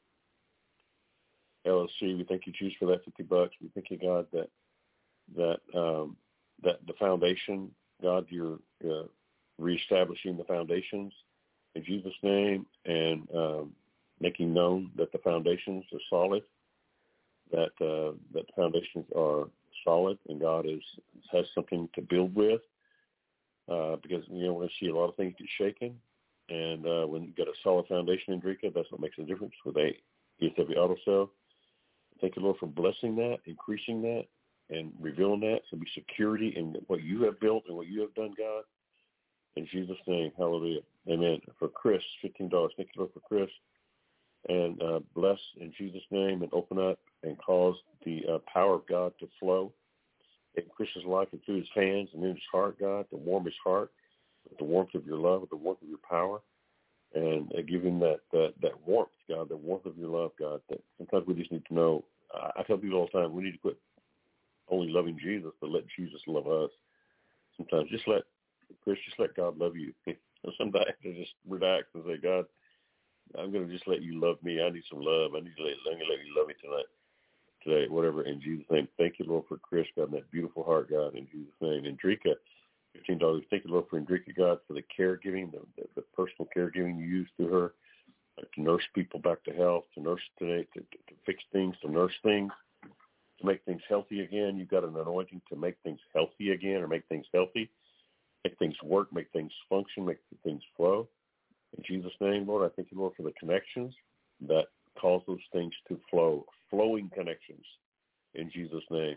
L L C. We thank you, Jesus, for that fifty bucks. We thank you, God, that that um, that the foundation, God, you're uh, reestablishing the foundations in Jesus' name and um, making known that the foundations are solid, that uh, that the foundations are solid, and God is has something to build with. Uh, because you know we're going to see a lot of things get shaken, and uh, when you got a solid foundation in Drika, that's what makes a difference with a E S W Auto Sale. Thank you, Lord, for blessing that, increasing that, and revealing that. So be security in what you have built and what you have done, God. In Jesus' name, hallelujah. Amen. For Chris, fifteen dollars. Thank you, Lord, for Chris. And uh, bless in Jesus' name and open up and cause the uh, power of God to flow in Chris's life and through his hands and in his heart, God, to warm his heart with the warmth of your love, with the warmth of your power, and uh, give him that, that, that warmth, God, the warmth of your love, God, that sometimes we just need to know. Uh, I tell people all the time, we need to quit only loving Jesus, but let Jesus love us. Sometimes just let, Chris, just let God love you. Sometimes I just relax and say, God, I'm going to just let you love me. I need some love. I need to let, let, me let you love me tonight. Today, whatever, in Jesus' name. Thank you, Lord, for Chris, God, and that beautiful heart, God, in Jesus' name. And Drika, fifteen dollars. Thank you, Lord, for Drika, God, for the caregiving, the, the, the personal caregiving you use through her, uh, to nurse people back to health, to nurse today, to, to, to fix things, to nurse things, to make things healthy again. You've got an anointing to make things healthy again or make things healthy, make things work, make things function, make things flow. In Jesus' name, Lord, I thank you, Lord, for the connections that cause those things to flow, flowing connections in Jesus' name.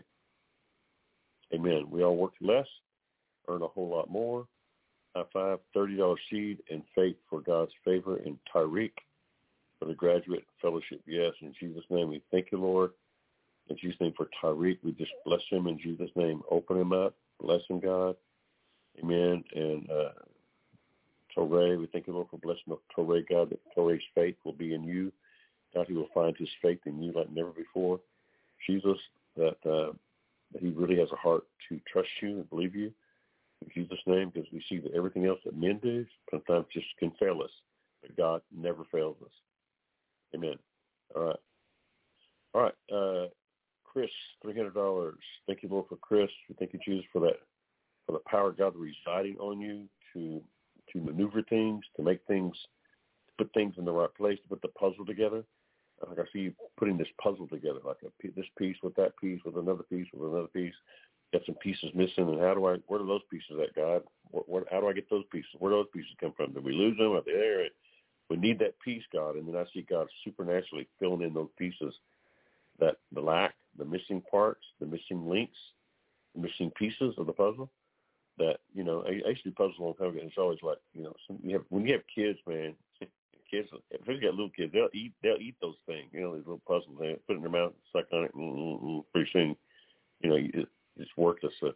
Amen. We all work less, earn a whole lot more. High five, thirty dollars seed and faith for God's favor in Tyreek for the graduate fellowship. Yes, in Jesus' name, we thank you, Lord. In Jesus' name for Tyreek, we just bless him in Jesus' name. Open him up. Bless him, God. Amen. And uh, Torrey, we thank you, Lord, for blessing Torrey, God, that Torrey's faith will be in you. God, he will find his faith in you like never before. Jesus, that, uh, that he really has a heart to trust you and believe you. In Jesus' name, because we see that everything else that men do sometimes just can fail us, but God never fails us. Amen. All right. All right. Uh, Chris, three hundred dollars. Thank you, Lord, for Chris. We thank you, Jesus, for that, for the power of God residing on you to to maneuver things, to make things, to put things in the right place, to put the puzzle together. Like I see you putting this puzzle together, like a, this piece with that piece, with another piece, with another piece. Got some pieces missing, and how do I, where are those pieces at, God? What, what, how do I get those pieces? Where do those pieces come from? Did we lose them? Are they there? We need that piece, God, and then I see God supernaturally filling in those pieces, that the lack, the missing parts, the missing links, the missing pieces of the puzzle. That, you know, I, I used to do puzzles a long time ago, and it's always like, you know, some, you have, when you have kids, man, kids, if you got little kids, they'll eat, they'll eat those things, you know, these little puzzles, they put it in their mouth, suck on it, and, and, and pretty soon, you know, it, it's worthless. So,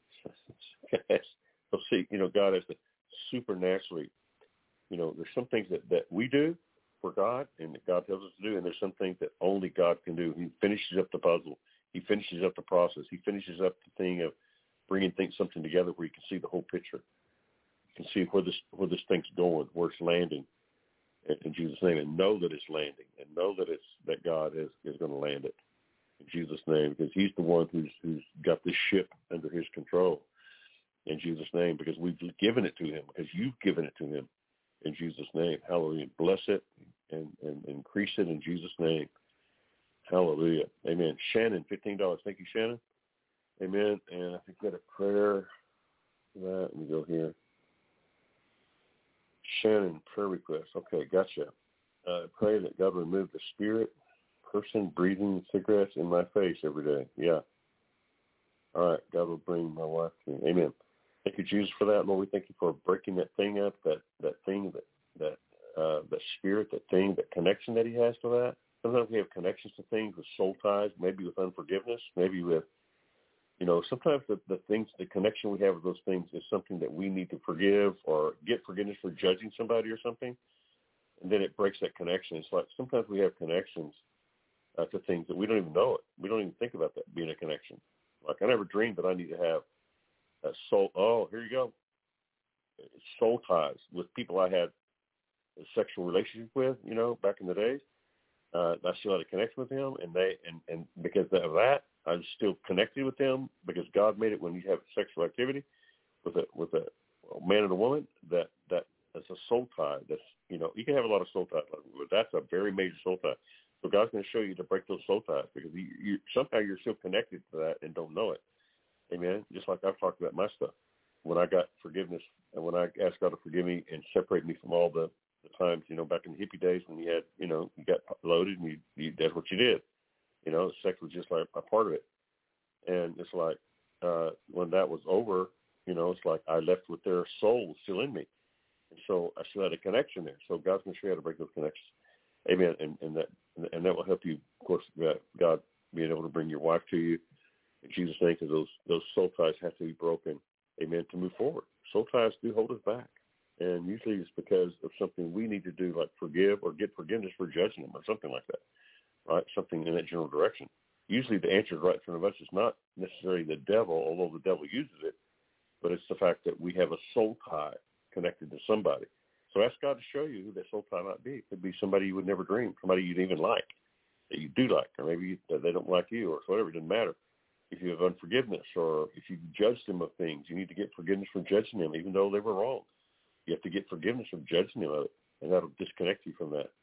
so see, you know, God has to supernaturally, you know, there's some things that, that we do for God and that God tells us to do, and there's some things that only God can do. He finishes up the puzzle. He finishes up the process. He finishes up the thing of bringing things, something together where you can see the whole picture. You can see where this where this thing's going, where it's landing, in, in Jesus' name, and know that it's landing, and know that it's that God is, is going to land it in Jesus' name, because he's the one who's who's got this ship under his control in Jesus' name, because we've given it to him, because you've given it to him in Jesus' name. Hallelujah. Bless it and, and increase it in Jesus' name. Hallelujah. Amen. Shannon, fifteen dollars. Thank you, Shannon. Amen. And I think we got a prayer for that. Let me go here. Shannon, prayer request. Okay, gotcha. Uh, pray that God remove the spirit, person breathing cigarettes in my face every day. Yeah. All right. God will bring my wife to me. Amen. Thank you, Jesus, for that. Lord, we thank you for breaking that thing up, that, that thing, that, that, uh, that spirit, that thing, that connection that he has to that. Sometimes we have connections to things with soul ties, maybe with unforgiveness, maybe with, you know, sometimes the, the things, the connection we have with those things is something that we need to forgive or get forgiveness for judging somebody or something, and then it breaks that connection. It's like sometimes we have connections uh, to things that we don't even know it. We don't even think about that being a connection. Like I never dreamed that I need to have a soul. Oh, here you go. Soul ties with people I had a sexual relationship with, you know, back in the days. Uh, I still had a connection with them, and they and, and because of that, I'm still connected with them because God made it when you have sexual activity with a with a man and a woman that that that's a soul tie. That's, you know, you can have a lot of soul ties, but that's a very major soul tie. So God's going to show you to break those soul ties because you, you somehow you're still connected to that and don't know it. Amen. Just like I've talked about my stuff. When I got forgiveness and when I asked God to forgive me and separate me from all the, the times, you know, back in the hippie days when you had, you know, you got loaded and you, you that's what you did. You know, sex was just like a part of it. And it's like uh, when that was over, you know, it's like I left with their soul still in me. And so I still had a connection there. So God's going to show you how to break those connections. Amen. And, and that and that will help you, of course, God being able to bring your wife to you in Jesus' name, because those, those soul ties have to be broken, amen, to move forward. Soul ties do hold us back. And usually it's because of something we need to do, like forgive or get forgiveness for judging them or something like that, right? Something in that general direction. Usually the answer is right in front of us. It's not necessarily the devil, although the devil uses it, but it's the fact that we have a soul tie connected to somebody. So ask God to show you who that soul tie might be. It could be somebody you would never dream, somebody you'd even like, that you do like, or maybe they don't like you or whatever. It doesn't matter. If you have unforgiveness or if you judge them of things, you need to get forgiveness from judging them, even though they were wrong. You have to get forgiveness from judging them of it, and that'll disconnect you from that.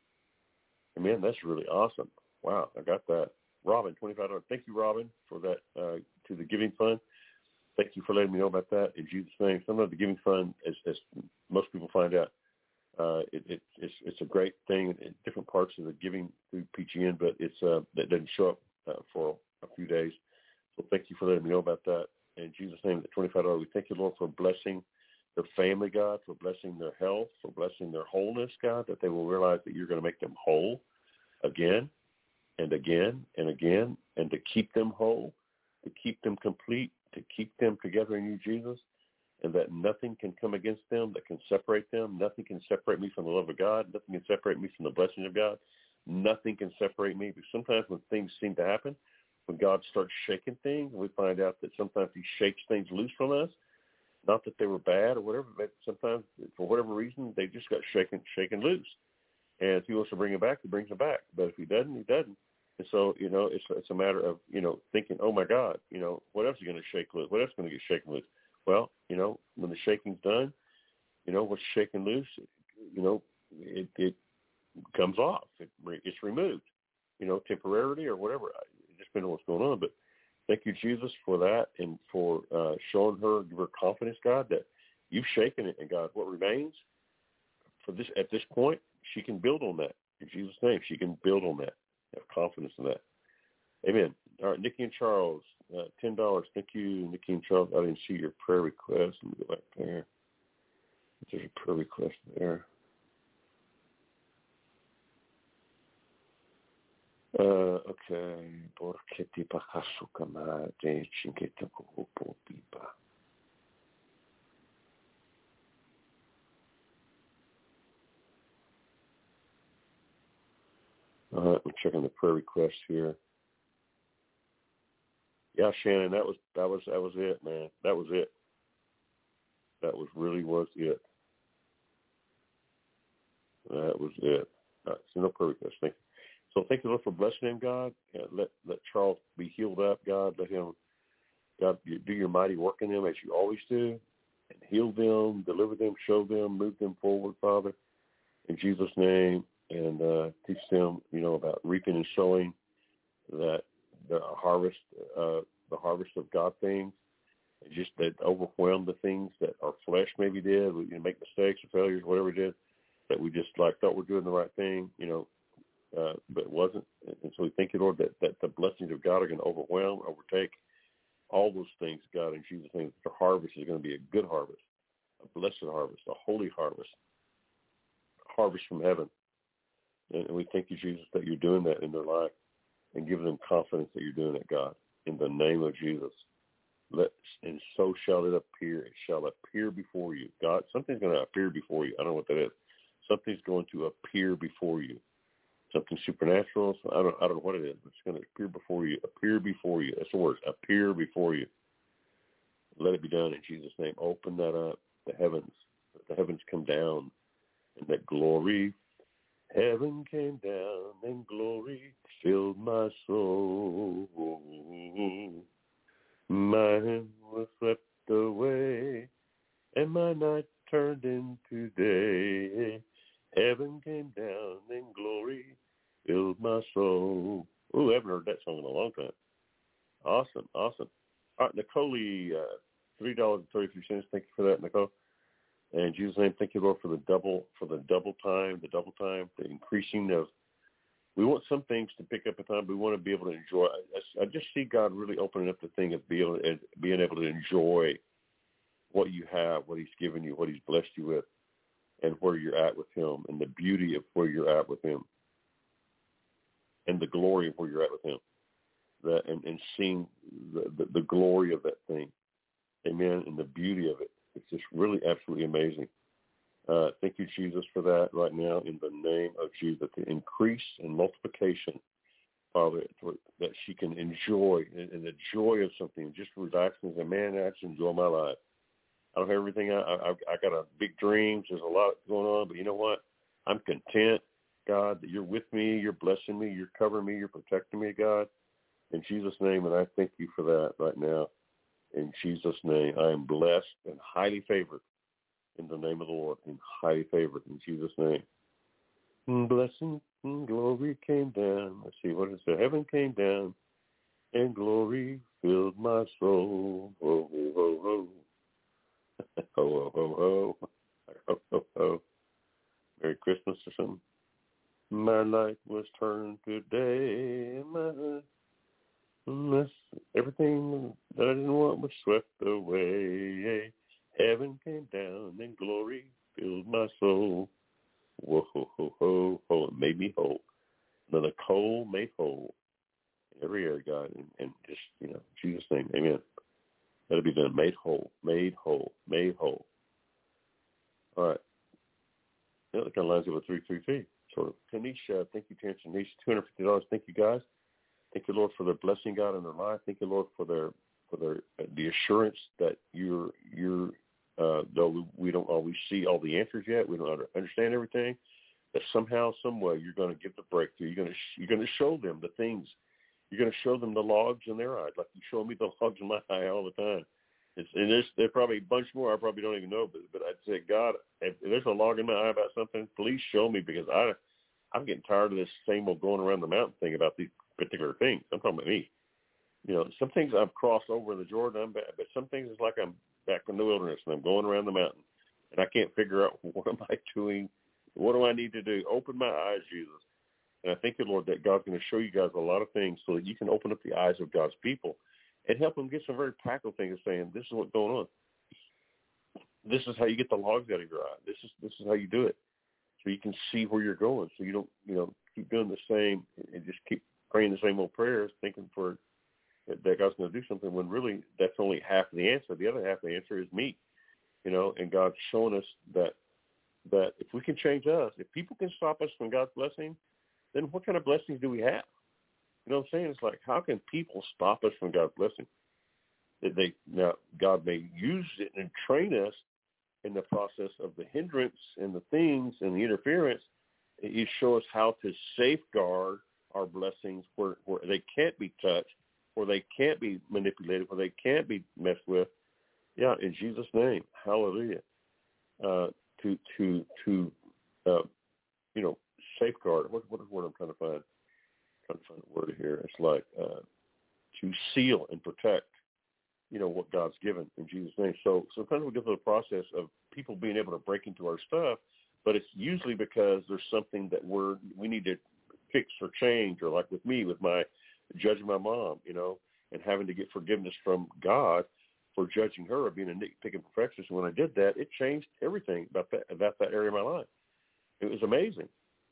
And man, that's really awesome. Wow, I got that. Robin, twenty-five dollars. Thank you, Robin, for that uh, to the Giving Fund. Thank you for letting me know about that in Jesus' name. Some of the Giving Fund, as, as most people find out, uh, it, it, it's, it's a great thing in different parts of the giving through P G N, but it's uh, that doesn't show up uh, for a few days. So thank you for letting me know about that. In Jesus' name, the twenty-five dollars, we thank you, Lord, for blessing their family, God, for blessing their health, for blessing their wholeness, God, that they will realize that you're going to make them whole again and again and again, and to keep them whole, to keep them complete, to keep them together in you, Jesus, and that nothing can come against them that can separate them. Nothing can separate me from the love of God. Nothing can separate me from the blessing of God. Nothing can separate me. But sometimes when things seem to happen, when God starts shaking things, we find out that sometimes he shakes things loose from us. Not that they were bad or whatever, but sometimes for whatever reason, they just got shaken, shaken loose. And if he wants to bring them back, he brings them back. But if he doesn't, he doesn't. And so, you know, it's it's a matter of, you know, thinking, oh, my God, you know, what else is going to shake loose? What else is going to get shaken loose? Well, you know, when the shaking's done, you know, what's shaken loose, you know, it, it comes off. It, it's removed, you know, temporarily or whatever. It just depends on what's going on. But thank you, Jesus, for that and for uh, showing her, give her confidence, God, that you've shaken it. And, God, what remains for this at this point, she can build on that. In Jesus' name, she can build on that, have confidence in that. Amen. All right, Nikki and Charles, uh, ten dollars. Thank you, Nikki and Charles. I didn't see your prayer request. Let me go back there. There's a prayer request there. Uh, okay. All right, we're checking the prayer request here. Yeah, Shannon, that was that was that was it, man. That was it. That was really was it. That was it. All right, so no prayer request. Thank you. So thank you, Lord, for blessing him, God. Yeah, let let Charles be healed up, God. Let him, God, do your mighty work in them as you always do, and heal them, deliver them, show them, move them forward, Father, in Jesus' name, and uh, teach them, you know, about reaping and sowing, that the harvest, uh, the harvest of God things, and just that overwhelm the things that our flesh maybe did. We you know, make mistakes or failures, whatever we did, that we just like thought we're doing the right thing, you know, uh, but it wasn't. And so we thank you, Lord, that, that the blessings of God are going to overwhelm, overtake all those things, God, in Jesus' name. The harvest is going to be a good harvest, a blessed harvest, a holy harvest, a harvest from heaven. And, and we thank you, Jesus, that you're doing that in their life and giving them confidence that you're doing it, God, in the name of Jesus. Let and so shall it appear. It shall appear before you, God. Something's going to appear before you. I don't know what that is. Something's going to appear before you. Something supernatural. So I don't. I don't know what it is. But it's going to appear before you. Appear before you. That's the word. Appear before you. Let it be done in Jesus' name. Open that up. The heavens. Let the heavens come down, and that glory. Heaven came down, and glory filled my soul. Mine was swept away, and my night turned into day. Heaven came down, and glory filled my soul. Ooh, I haven't heard that song in a long time. Awesome, awesome. All right, Nicole, uh, three dollars and thirty-three cents. Thank you for that, Nicole. And in Jesus' name, thank you, Lord, for the double, for the double time, the double time, the increasing of. We want some things to pick up a time, but we want to be able to enjoy. I, I just see God really opening up the thing of being, being able to enjoy what you have, what he's given you, what he's blessed you with, and where you're at with him, and the beauty of where you're at with him, and the glory of where you're at with him, that and, and seeing the, the, the glory of that thing, amen, and the beauty of it. It's just really absolutely amazing. Uh, thank you, Jesus, for that right now in the name of Jesus, the increase and multiplication, Father, that she can enjoy and, and the joy of something, just relaxing as a man, I just enjoy my life. I don't have everything. I, I, I got a big dreams. There's a lot going on, but you know what? I'm content, God, that you're with me. You're blessing me. You're covering me. You're protecting me, God, in Jesus' name. And I thank you for that right now. In Jesus' name, I am blessed and highly favored. In the name of the Lord, and highly favored in Jesus' name. Blessing and glory came down. Let's see, what is it? Heaven came down, and glory filled my soul. Ho, ho, ho, ho. ho, ho, ho, ho. Ho, ho, ho. Merry Christmas or something. My light was turned to day, and my unless everything that I didn't want was swept away. Heaven came down and glory filled my soul. Whoa, ho, ho, ho, ho, it made me whole. Another coal made whole in every area, God, and, and just, you know, Jesus' name, amen. Let it be done, made whole, made whole, made whole. All right. Yeah, that kind of lines up with three three three. So, Tanisha, thank you, Tanisha. two hundred fifty dollars. Thank you, guys. Thank you, Lord, for their blessing, God, in their life. Thank you, Lord, for their for their uh, the assurance that you're you're uh, though we don't always see all the answers yet, we don't understand everything, that somehow, some way, you're going to give the breakthrough. You're going to sh- you're going to show them the things. You're going to show them the logs in their eyes, like you show me the logs in my eye all the time. It's, and there's, there's probably a bunch more I probably don't even know, but, but I'd say, God, if there's a log in my eye about something, please show me, because I, I'm getting tired of this same old going around the mountain thing about these particular things. I'm talking about me. You know, some things I've crossed over in the Jordan, I'm back, but some things it's like I'm back in the wilderness and I'm going around the mountain, and I can't figure out what am I doing, what do I need to do? Open my eyes, Jesus. And I thank you, Lord, that God's going to show you guys a lot of things so that you can open up the eyes of God's people and help them get some very practical things, saying, this is what's going on. This is how you get the logs out of your eye. This is this is how you do it, so you can see where you're going, so you don't, you know, keep doing the same and just keep praying the same old prayers, thinking for that God's going to do something, when really that's only half of the answer. The other half of the answer is me, you know, and God's showing us that that if we can change us, if people can stop us from God's blessing, then what kind of blessings do we have? You know what I'm saying? It's like, how can people stop us from God's blessing? That they now God may use it and train us in the process of the hindrance and the things and the interference. You show us how to safeguard our blessings where, where they can't be touched, where they can't be manipulated, where they can't be messed with. Yeah, in Jesus' name, hallelujah. Uh, to to to uh, you know, safeguard. What what is the word I'm trying to find? I'm trying to find a word here. It's like uh, to seal and protect, you know, what God's given in Jesus' name. So sometimes we go through the process of people being able to break into our stuff, but it's usually because there's something that we're we need to fix or change, or like with me, with my judging my mom, you know, and having to get forgiveness from God for judging her or being a nitpicking perfectionist. And when I did that, it changed everything about that about that area of my life. It was amazing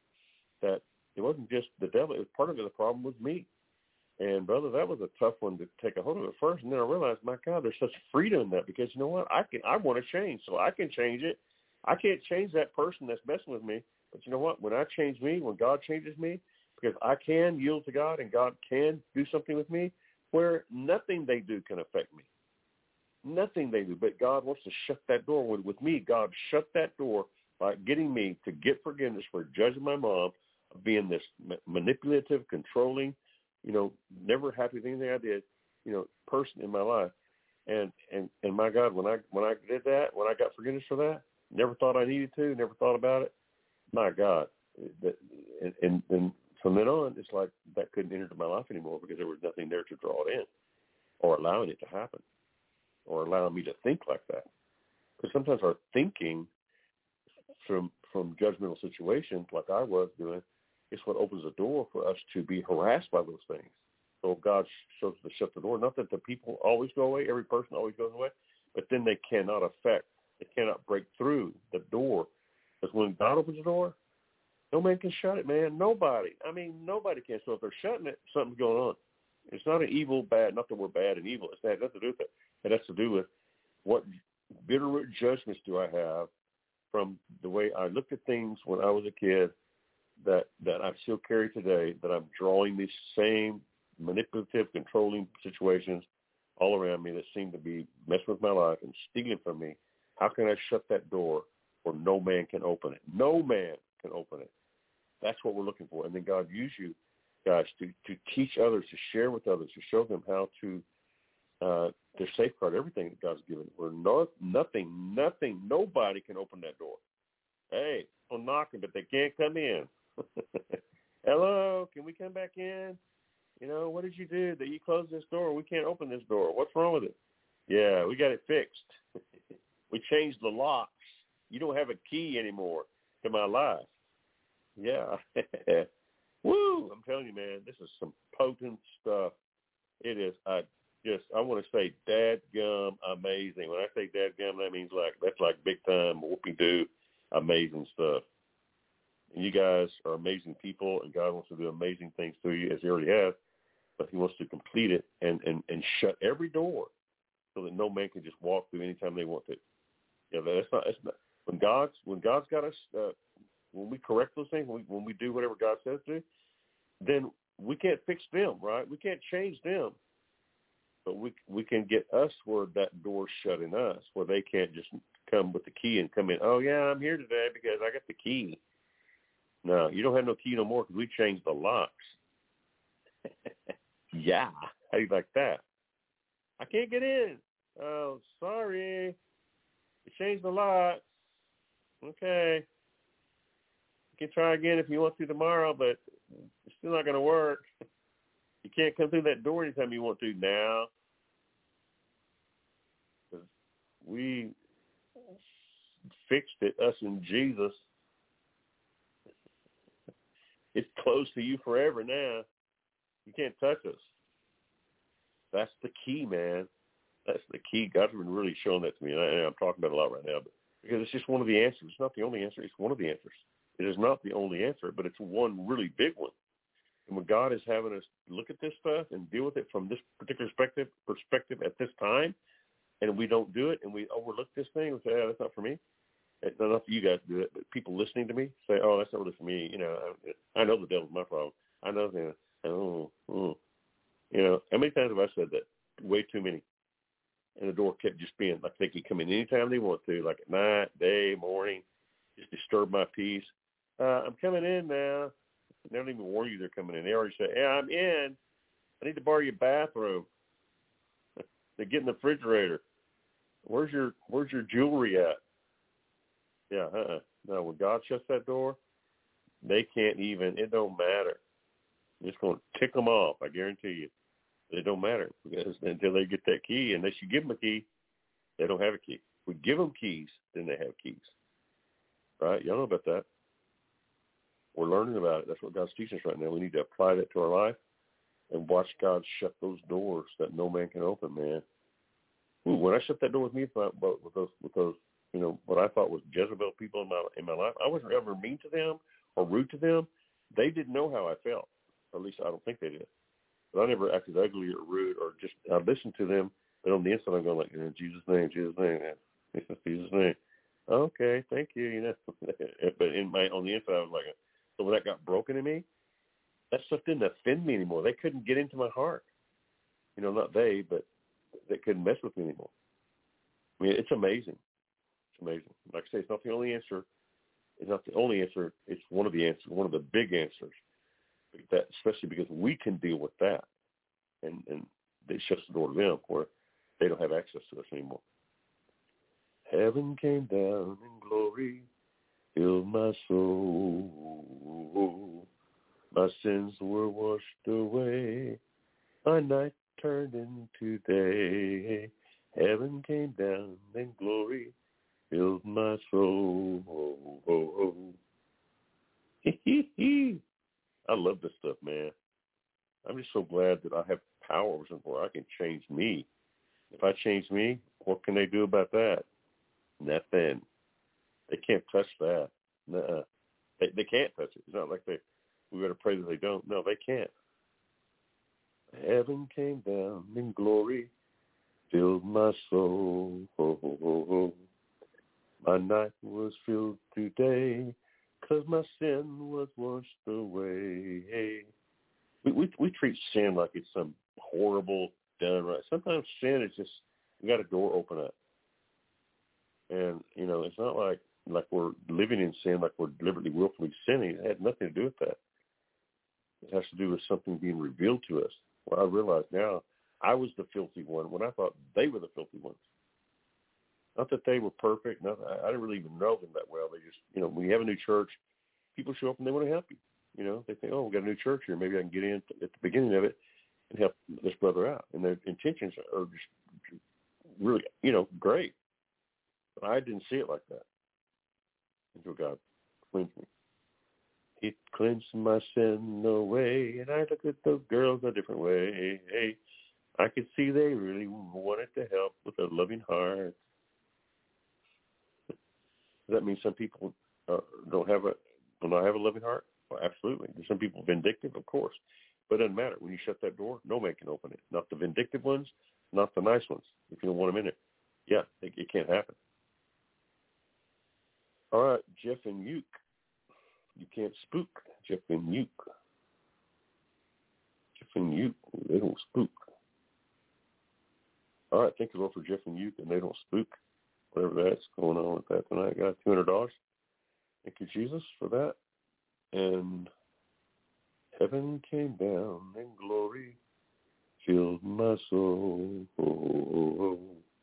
that it wasn't just the devil. It was part of it. The problem was me. And, brother, that was a tough one to take a hold of at first. And then I realized, my God, there's such freedom in that, because you know what? I can. I want to change, so I can change it. I can't change that person that's messing with me. But you know what? When I change me, when God changes me, because I can yield to God and God can do something with me where nothing they do can affect me. Nothing they do. But God wants to shut that door. With, with me, God shut that door by getting me to get forgiveness for judging my mom, being this manipulative, controlling, you know, never happy with anything I did, you know, person in my life. And, and, and my God, when I, when I did that, when I got forgiveness for that, never thought I needed to, never thought about it. My God. That, and, and, and from then on, it's like that couldn't enter into my life anymore, because there was nothing there to draw it in or allowing it to happen or allowing me to think like that. Because sometimes our thinking from, from judgmental situations like I was doing, it's what opens the door for us to be harassed by those things. So God shows us to shut the door. Not that the people always go away, every person always goes away, but then they cannot affect, they cannot break through the door. Because when God opens the door, no man can shut it, man. Nobody. I mean, nobody can. So if they're shutting it, something's going on. It's not an evil, bad, not that we're bad and evil. It's that nothing to do with it. It has to do with what bitter root judgments do I have from the way I looked at things when I was a kid, that, that I still carry today, that I'm drawing these same manipulative, controlling situations all around me that seem to be messing with my life and stealing from me. How can I shut that door where no man can open it? No man can open it. That's what we're looking for. And then God use you guys to, to teach others, to share with others, to show them how to uh, to safeguard everything that God's given. Where no, nothing, nothing, nobody can open that door. Hey, I'm knocking, but they can't come in. Hello, can we come back in? You know, what did you do that you closed this door? We can't open this door. What's wrong with it? Yeah, we got it fixed. We changed the locks. You don't have a key anymore to my life. Yeah. Woo! I'm telling you, man, this is some potent stuff. It is. I just, I want to say dadgum amazing. When I say dadgum, that means like, that's like big time whoopie-doo amazing stuff. And you guys are amazing people, and God wants to do amazing things through you, as he already has, but he wants to complete it and, and, and shut every door so that no man can just walk through anytime they want to. Yeah, that's not, that's not when God's when God's got us, uh, when we correct those things, when we, when we do whatever God says to, then we can't fix them, right? We can't change them. But we we can get us where that door's shut in us, where they can't just come with the key and come in. Oh, yeah, I'm here today because I got the key. No, you don't have no key no more because we changed the locks. Yeah. How do you like that? I can't get in. Oh, sorry. You changed the locks. Okay. You can try again if you want to tomorrow, but it's still not going to work. You can't come through that door anytime you want to now. We fixed it, us and Jesus. It's closed to you forever now. You can't touch us. That's the key, man. That's the key. God's been really showing that to me, and, I, and I'm talking about it a lot right now, but because it's just one of the answers. It's not the only answer. It's one of the answers. It is not the only answer, but it's one really big one. And when God is having us look at this stuff and deal with it from this particular perspective, perspective at this time, and we don't do it, and we overlook this thing and say, oh, that's not for me. It's not enough for you guys to do it, but people listening to me say, oh, that's not really for me. You know, I, I know the devil's my problem. I know that. Oh, oh. You know, how many times have I said that? Way too many. And the door kept just being like they could come in anytime they want to, like at night, day, morning, just disturb my peace. Uh, I'm coming in now. They don't even warn you they're coming in. They already say, yeah, I'm in. I need to borrow your bathroom. They get in the refrigerator. Where's your Where's your jewelry at? Yeah, uh-uh. No, when God shuts that door, they can't even, it don't matter. It's going to tick them off, I guarantee you. It don't matter because until they get that key, unless you give them a key, they don't have a key. If we give them keys, then they have keys. Right? Y'all know about that. We're learning about it. That's what God's teaching us right now. We need to apply that to our life and watch God shut those doors that no man can open, man. Ooh, when I shut that door with me, with those, with those, you know, what I thought was Jezebel people in my in my life, I wasn't ever mean to them or rude to them. They didn't know how I felt, or at least I don't think they did. But I never acted ugly or rude or just, I listened to them, but on the inside I'm going like, in Jesus' name, Jesus' name, in Jesus' name. Okay, thank you, you know. But in my, on the inside I was like, so when that got broken in me, that stuff didn't offend me anymore. They couldn't get into my heart. You know, not they, but they couldn't mess with me anymore. I mean, it's amazing. It's amazing. Like I say, it's not the only answer. It's not the only answer. It's one of the answers, one of the big answers. That, especially because we can deal with that, and and they shut the door to them where they don't have access to us anymore. Heaven came down in glory, filled my soul. My sins were washed away. My night turned into day. Heaven came down in glory, filled my soul. I love this stuff, man. I'm just so glad that I have power over something where I can change me. If I change me, what can they do about that? Nothing. They can't touch that. Nuh-uh. They, they can't touch it. It's not like they, we got to pray that they don't. No, they can't. Heaven came down in glory, filled my soul. Oh, oh, oh, oh. My night was filled today, 'cause my sin was washed away. We, we we treat sin like it's some horrible done right. Sometimes sin is just, we got a door open up. And, you know, it's not like like we're living in sin, like we're deliberately, willfully sinning. It had nothing to do with that. It has to do with something being revealed to us. Well, I realize now I was the filthy one when I thought they were the filthy ones. Not that they were perfect. Not, I didn't really even know them that well. They just, you know, when you have a new church, people show up and they want to help you. You know, they think, oh, we got a new church here. Maybe I can get in at the beginning of it and help this brother out. And their intentions are just really, you know, great. But I didn't see it like that until God cleansed me. He cleansed my sin away, and I look at those girls a different way. Hey, I could see they really wanted to help with a loving heart. Does that mean some people uh, don't have a Will I have a loving heart? Well, absolutely. There's some people vindictive, of course. But it doesn't matter. When you shut that door, no man can open it. Not the vindictive ones, not the nice ones, if you don't want them in it. Yeah, it, it can't happen. All right, Jeff and Uke. You can't spook Jeff and Uke. Jeff and Uke, they don't spook. All right, thank you, Lord, for Jeff and Uke, and they don't spook. Whatever that's going on with that tonight. Got two hundred dollars. Thank you, Jesus, for that. And heaven came down and glory filled my soul. Oh, oh, oh.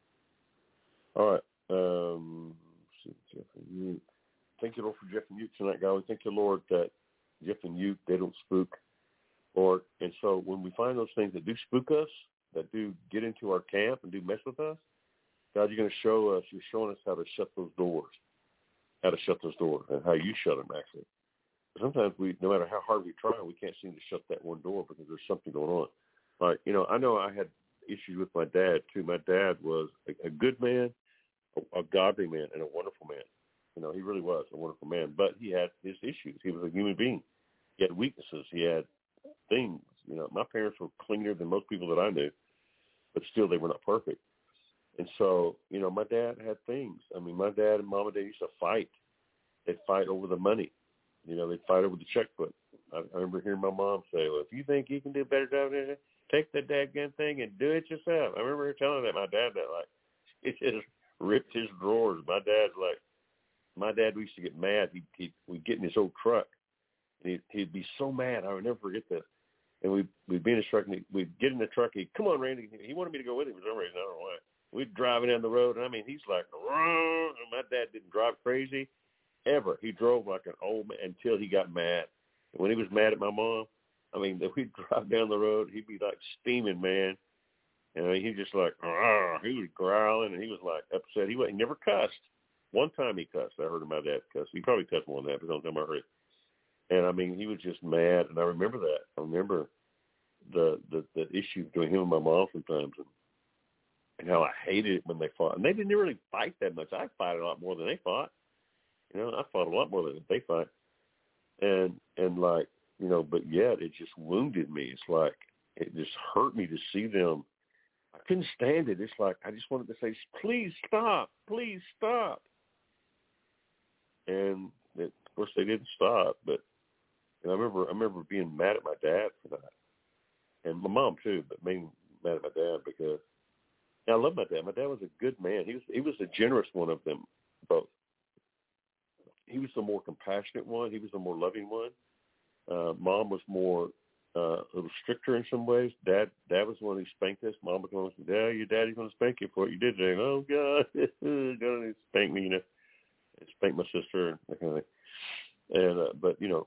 All right. Um, Jeff and Uke. Thank you, Lord, for Jeff and Uke tonight, God. We thank you, Lord, that Jeff and Uke, they don't spook, Lord. And so when we find those things that do spook us, that do get into our camp and do mess with us, God, you're going to show us, you're showing us how to shut those doors, how to shut those doors, and how you shut them, actually. Sometimes we, no matter how hard we try, we can't seem to shut that one door because there's something going on. Like, you know, I know I had issues with my dad, too. My dad was a, a good man, a, a godly man, and a wonderful man. You know, he really was a wonderful man, but he had his issues. He was a human being. He had weaknesses. He had things. You know, my parents were cleaner than most people that I knew, but still they were not perfect. And so, you know, my dad had things. I mean, my dad and mom and dad used to fight. They'd fight over the money. You know, they'd fight over the checkbook. I, I remember hearing my mom say, well, if you think you can do a better job than that, take the dadgum thing and do it yourself. I remember her telling that my dad that, like, it just ripped his drawers. My dad's like, my dad used to get mad. He'd, he'd, we'd get in his old truck, and he'd, he'd be so mad. I would never forget this. And we'd, we'd be in his truck, and we'd get in the truck. He'd, come on, Randy. He wanted me to go with him for some reason. I don't know why. We'd drive down the road, and I mean, he's like, and my dad didn't drive crazy ever. He drove like an old man until he got mad. And when he was mad at my mom, I mean, we'd drive down the road. He'd be like steaming, man. And I mean, he just like, he was growling, and he was like upset. He, he never cussed. One time he cussed. I heard my dad cuss. He probably cussed more than that, but don't tell me I heard it. And I mean, he was just mad, and I remember that. I remember the the, the issue between him and my mom sometimes, and, and how I hated it when they fought. And they didn't really fight that much. I fought a lot more than they fought. You know, I fought a lot more than they fought. And and like, you know, but yet it just wounded me. It's like it just hurt me to see them. I couldn't stand it. It's like I just wanted to say, please stop, please stop. And it, of course they didn't stop. But and I remember I remember being mad at my dad for that, and my mom too, but mainly mad at my dad because and I love my dad. My dad was a good man. He was he was the generous one of them both. He was the more compassionate one. He was the more loving one. Uh, Mom was more uh, a little stricter in some ways. Dad, Dad was the one who spanked us. Mom was the one who said, "Yeah, your daddy's going to spank you for what you did today." And, oh God, God, spank me, you know, and spank my sister and that kind of thing. And uh, but you know,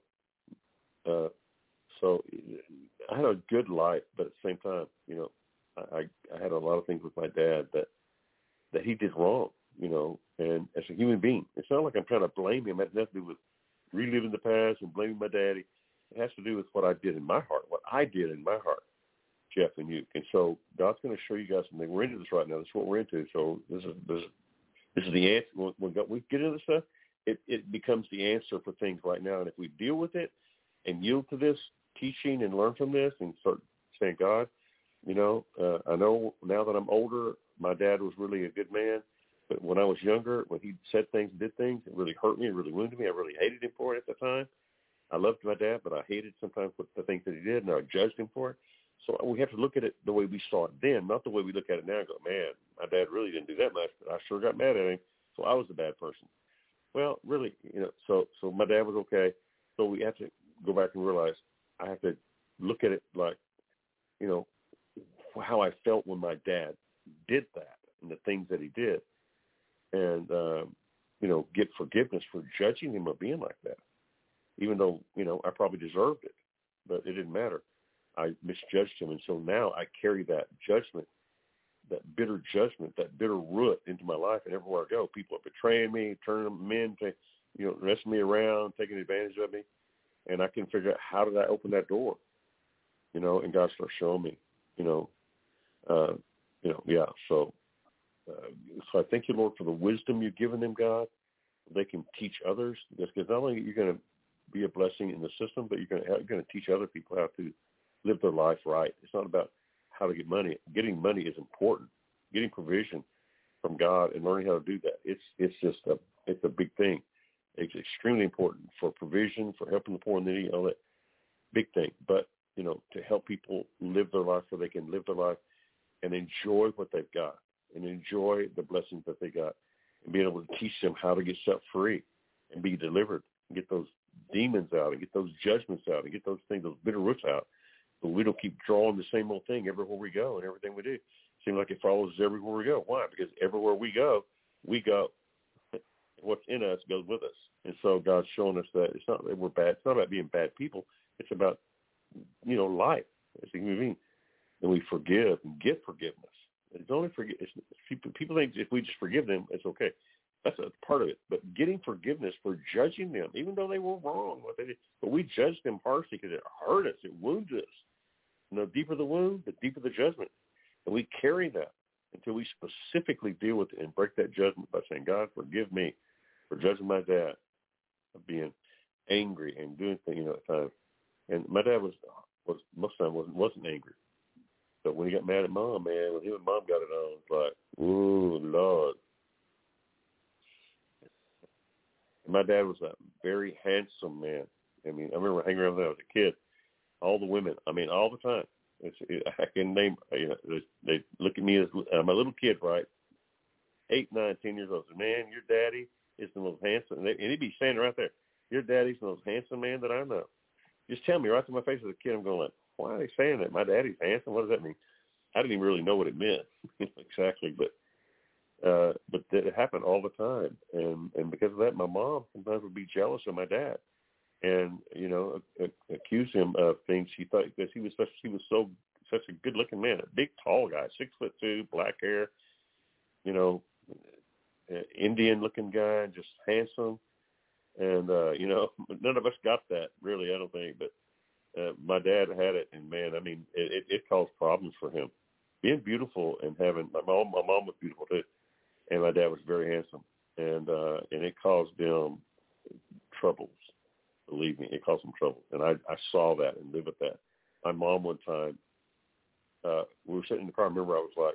uh, so I had a good life, but at the same time, you know, I, I had a lot of things with my dad that that he did wrong. You know, and as a human being, it's not like I'm trying to blame him. It has nothing to do with reliving the past and blaming my daddy. It has to do with what I did in my heart, what I did in my heart, Jeff and you. And so God's going to show you guys something. We're into this right now. This is what we're into. So this is this is, this is the answer. When, when God, we get into this stuff, it, it becomes the answer for things right now. And if we deal with it and yield to this teaching and learn from this and start saying, God, you know, uh, I know now that I'm older, my dad was really a good man. But when I was younger, when he said things and did things, it really hurt me. It really wounded me. I really hated him for it at the time. I loved my dad, but I hated sometimes what the things that he did, and I judged him for it. So we have to look at it the way we saw it then, not the way we look at it now and go, man, my dad really didn't do that much, but I sure got mad at him, so I was a bad person. Well, really, you know, so so my dad was okay. So we have to go back and realize I have to look at it like, you know, how I felt when my dad did that and the things that he did. And, um, you know, get forgiveness for judging him or being like that, even though, you know, I probably deserved it, but it didn't matter. I misjudged him. And so now I carry that judgment, that bitter judgment, that bitter root into my life. And everywhere I go, people are betraying me, turning them in, to, you know, messing me around, taking advantage of me. And I can figure out how did I open that door, you know, and God starts showing me, you know, uh, you know, yeah, so. Uh, so I thank you, Lord, for the wisdom you've given them, God. They can teach others, because not only are you going to be a blessing in the system, but you're going to you're going to teach other people how to live their life right. It's not about how to get money. Getting money is important. Getting provision from God and learning how to do that. It's it's just a it's a big thing. It's extremely important for provision, for helping the poor and the needy, all that big thing. But you know, to help people live their life so they can live their life and enjoy what they've got and enjoy the blessings that they got, and being able to teach them how to get set free and be delivered and get those demons out and get those judgments out and get those things, those bitter roots out. But we don't keep drawing the same old thing everywhere we go and everything we do. Seems like it follows us everywhere we go. Why? Because everywhere we go, we go. What's in us goes with us. And so God's showing us that it's not that we're bad. It's not about being bad people. It's about, you know, life as a human being. And we forgive and get forgiveness. It's only forgive. It's, people, people think if we just forgive them, it's okay. That's a part of it. But getting forgiveness for judging them, even though they were wrong, what they did, but we judged them harshly because it hurt us. It wounded us. And the deeper the wound, the deeper the judgment. And we carry that until we specifically deal with it and break that judgment by saying, God, forgive me for judging my dad, of being angry and doing things, you know, at times. And my dad was, was most of the time wasn't, wasn't angry. But when he got mad at mom, man, when him and mom got it on, it's like, ooh, Lord. And my dad was a very handsome man. I mean, I remember hanging around when I was a kid. All the women, I mean, all the time. It's, it, I can name, you know, they, they look at me as I'm a little kid, right? Eight, nine, ten years old. So, man, your daddy is the most handsome. And, they, and he'd be standing right there. Your daddy's the most handsome man that I know. Just tell me right to my face as a kid. I'm going like, why are they saying that? My daddy's handsome. What does that mean? I didn't even really know what it meant exactly, but uh, but it happened all the time. And and because of that, my mom sometimes would be jealous of my dad, and you know, a- accuse him of things she thought because he was such he was so such a good looking man, a big tall guy, six foot two, black hair, you know, Indian looking guy, just handsome. And uh, you know, none of us got that really, I don't think, but. Uh, my dad had it, and man, I mean, it, it, it caused problems for him. Being beautiful and having my mom, my mom was beautiful too, and my dad was very handsome, and uh, and it caused them troubles. Believe me, it caused them trouble, and I, I saw that and lived with that. My mom one time, uh, we were sitting in the car. I remember I was like,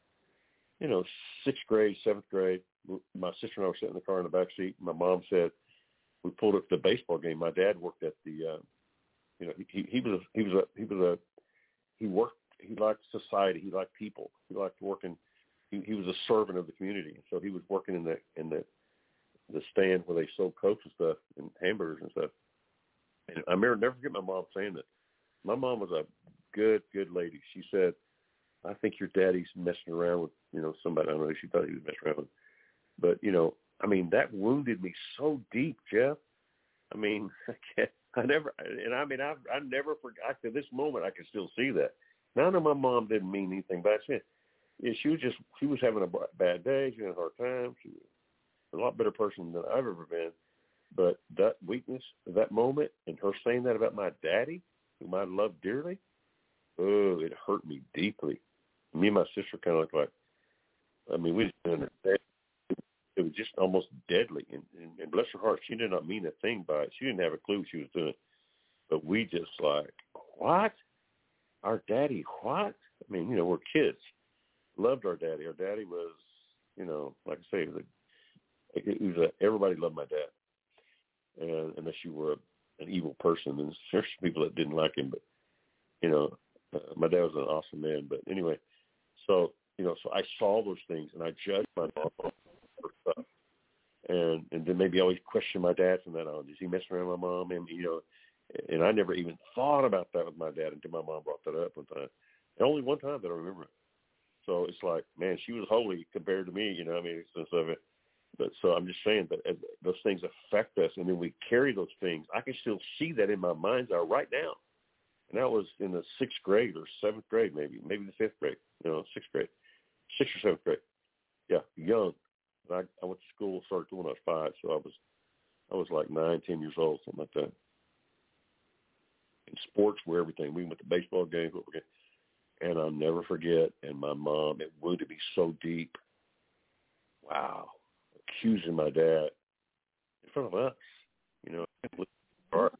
you know, sixth grade, seventh grade. My sister and I were sitting in the car in the back seat. My mom said, we pulled up to the baseball game. My dad worked at the. Uh, You know, he he was a, he was a he was a he worked he liked society, he liked people, he liked working. He, he was a servant of the community, so he was working in the in the the stand where they sold Cokes and stuff and hamburgers and stuff. And I remember never forget my mom saying that. My mom was a good good lady. She said, "I think your daddy's messing around with you know somebody." I don't know. She thought he was messing around with, but you know, I mean, that wounded me so deep, Jeff. I mean, I can't. I never, and I mean, I I never forgot. To this moment, I can still see that. Now, I know my mom didn't mean anything by it. Yeah, she was just, she was having a bad day. She had a hard time. She was a lot better person than I've ever been. But that weakness, that moment, and her saying that about my daddy, whom I loved dearly, oh, it hurt me deeply. Me and my sister kind of looked like, I mean, we didn't understand. It was just almost deadly. And, and, and bless her heart, she did not mean a thing by it. She didn't have a clue what she was doing. But we just like, what? Our daddy, what? I mean, you know, we're kids. Loved our daddy. Our daddy was, you know, like I say, it was a, it was a, everybody loved my dad. And unless you were a, an evil person, and there's people that didn't like him. But, you know, uh, my dad was an awesome man. But anyway, so, you know, so I saw those things, and I judged my mom for stuff. And and then maybe always question my dad from that on. Is he messing around with my mom? And, you know, and I never even thought about that with my dad until my mom brought that up one time. And only one time that I remember it. So it's like, man, she was holy compared to me, you know, I mean, sense of it. But so I'm just saying that as those things affect us, and then we carry those things. I can still see that in my mind's eye right now. And that was in the sixth grade or seventh grade, maybe, maybe the fifth grade, you know, sixth grade, sixth or seventh grade. Yeah, young. I, I went to school, started when I was five, so I was, I was like nine, ten years old, something like that. And sports were everything. We went to baseball games, what we're and I'll never forget. And my mom, it wounded me so deep. Wow, accusing my dad in front of us, you know.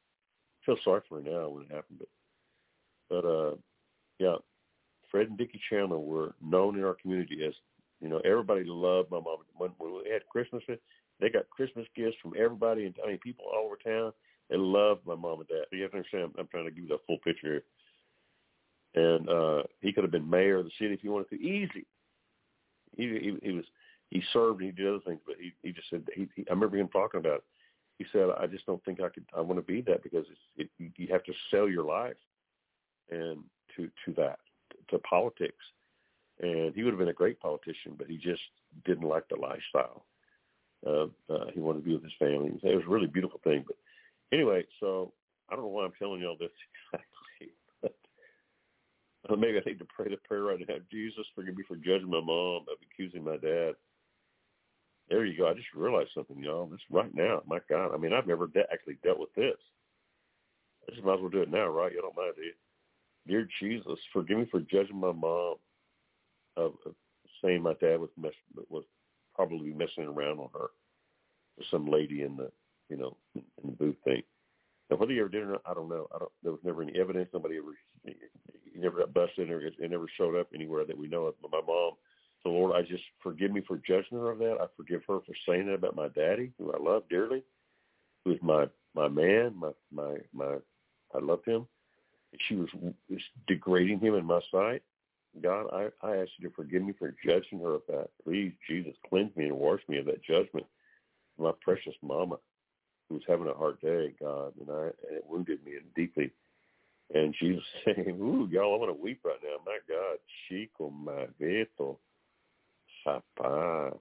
feel sorry for her now when it happened, but but uh, yeah, Fred and Dickie Chandler were known in our community as, you know, everybody loved my mom. When we had Christmas, they got Christmas gifts from everybody, and I mean, people all over town. They loved my mom and dad. You have to understand, I'm trying to give you the full picture here. And uh, he could have been mayor of the city if he wanted to. Easy. He, he, he was. He served and he did other things, but he, he just said, he, he, I remember him talking about it. He said, I just don't think I could, I want to be that because it's, it, you have to sell your life and to, to that, to politics. And he would have been a great politician, but he just didn't like the lifestyle. Uh, uh, he wanted to be with his family. It was a really beautiful thing. But anyway, so I don't know why I'm telling you all this exactly. But maybe I need to pray the prayer right now. Jesus, forgive me for judging my mom, of accusing my dad. There you go. I just realized something, y'all. This right now. My God. I mean, I've never de- actually dealt with this. I just might as well do it now, right? You don't mind, do you? Dear Jesus, forgive me for judging my mom, of, of saying my dad was mess, was probably messing around on her with some lady in the, you know, in the booth thing. Now, whether he ever did or not, I don't know. I don't. There was never any evidence. Nobody ever, he never got busted, or it never showed up anywhere that we know of. But my mom, so Lord, I just forgive me for judging her of that. I forgive her for saying that about my daddy, who I love dearly, who is my my man, my my my. I loved him. She was, was degrading him in my sight. God, I, I ask you to forgive me for judging her of that. Please, Jesus, cleanse me and wash me of that judgment. My precious mama, who was having a hard day, God, and, I, and it wounded me deeply. And Jesus saying, ooh, y'all, I want to weep right now. My God, chico, my veto, sapa.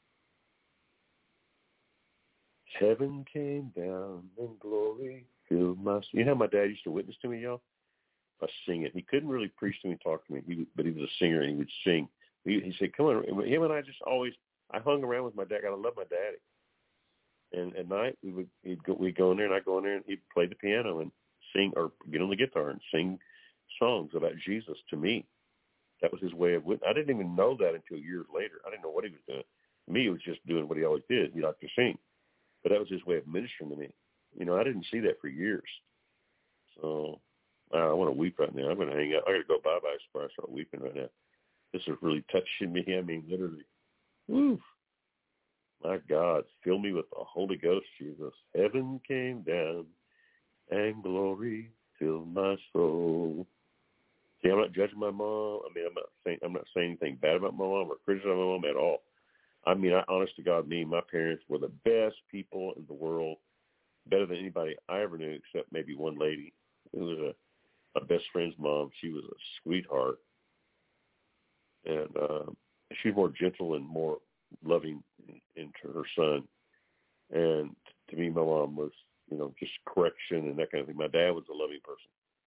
Heaven came down and glory filled my... You know how my dad used to witness to me, y'all? By singing. He couldn't really preach to me, talk to me, he, but he was a singer, and he would sing. He, he said, come on. And him and I just always... I hung around with my dad. I love my daddy. And at night, we would he'd go, we'd go in there, and I'd go in there, and he'd play the piano and sing, or get on the guitar and sing songs about Jesus to me. That was his way of witnessing. I didn't even know that until years later. I didn't know what he was doing. To me, it was just doing what he always did. He liked to sing. But that was his way of ministering to me. You know, I didn't see that for years. So wow, I want to weep right now. I'm going to hang out. I got to go bye-bye before I start weeping right now. This is really touching me. I mean, literally. Woo. My God, fill me with the Holy Ghost, Jesus. Heaven came down and glory filled my soul. See, I'm not judging my mom. I mean, I'm not saying I'm not saying anything bad about my mom or criticizing my mom at all. I mean, I, honest to God, me and my parents were the best people in the world, better than anybody I ever knew, except maybe one lady. It was a, my best friend's mom. She was a sweetheart, and uh, she was more gentle and more loving into her son. And to me, my mom was, you know, just correction and that kind of thing. My dad was a loving person.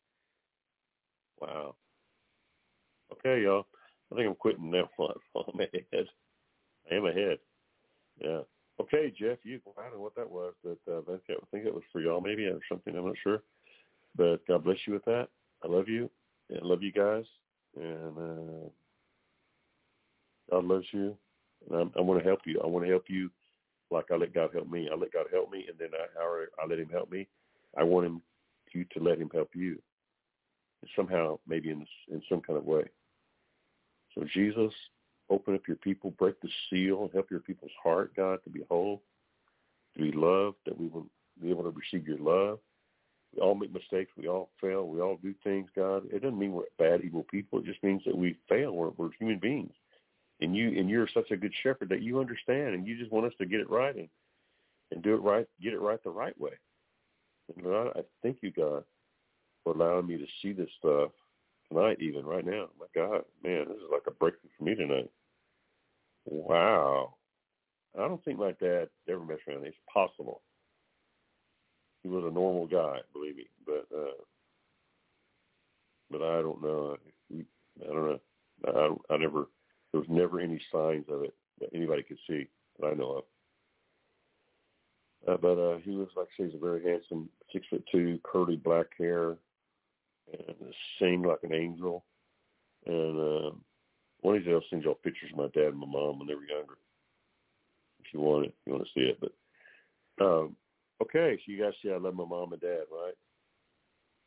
Wow. Okay, y'all. I think I'm quitting now while I'm ahead. I am ahead. Yeah. Okay, Jeff, you, I don't know what that was, but uh, I think that was for y'all maybe or something. I'm not sure. But God bless you with that. I love you. I love you guys. And uh, God loves you. And I, I want to help you. I want to help you like I let God help me. I let God help me, and then I, I, I let him help me. I want him you to let him help you. Somehow, maybe in, in some kind of way. So Jesus, open up your people, break the seal, help your people's heart, God, to be whole, to be loved, that we will be able to receive your love. We all make mistakes. We all fail. We all do things, God. It doesn't mean we're bad, evil people. It just means that we fail. We're, we're human beings. And, you, and you're such a good shepherd that you understand, and you just want us to get it right and, and do it right, get it right the right way. And God, I thank you, God, for allowing me to see this stuff tonight, even right now. My God, man, this is like a breakthrough for me tonight. Wow. I don't think my dad ever messed around. It's possible. He was a normal guy, believe me, but uh, but I don't know. I don't know. I, I never. There was never any signs of it that anybody could see that I know of. Uh, but uh, he was, like I say, he's a very handsome, six foot two, curly black hair, and sing like an angel. And uh, one of these days I'll send y'all pictures of my dad and my mom when they were younger, if you want it, if you want to see it. But um, okay, so you guys see I love my mom and dad, right?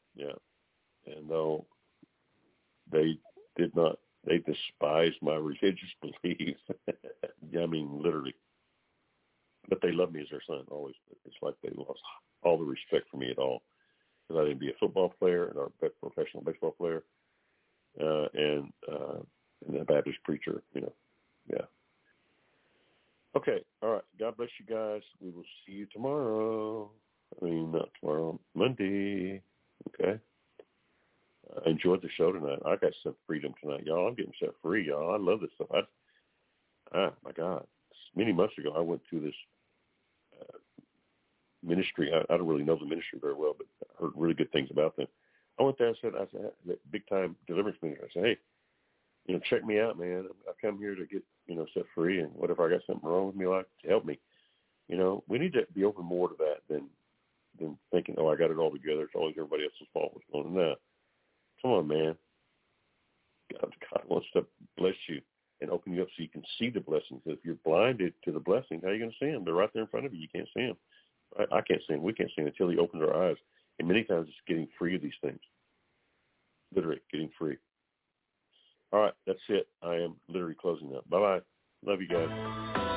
Yeah. And though they did not, they despised my religious beliefs. I mean, literally. But they loved me as their son always. It's like they lost all the respect for me at all. Because I didn't be a football player or a professional baseball player uh, and, uh, and a Baptist preacher, you know. Yeah. Okay. All right. God bless you guys. We will see you tomorrow. I mean, not tomorrow, Monday. Okay. I enjoyed the show tonight. I got some freedom tonight, y'all. I'm getting set free, y'all. I love this stuff. I, ah, my God. Many months ago, I went through this uh, ministry. I, I don't really know the ministry very well, but I heard really good things about them. I went there and said, I said, that big time deliverance ministry. I said, hey, you know, check me out, man. I come here to get, you know, set free, and whatever I got something wrong with me, like, to help me. You know, we need to be open more to that than than thinking, oh, I got it all together. It's always everybody else's fault. What's going on now? Come on, man. God, God wants to bless you and open you up so you can see the blessings. If you're blinded to the blessings, how are you going to see them? They're right there in front of you. You can't see them. I, I can't see them. We can't see them until He opens our eyes. And many times it's getting free of these things. Literally getting free. All right, that's it. I am literally closing up. Bye-bye. Love you guys.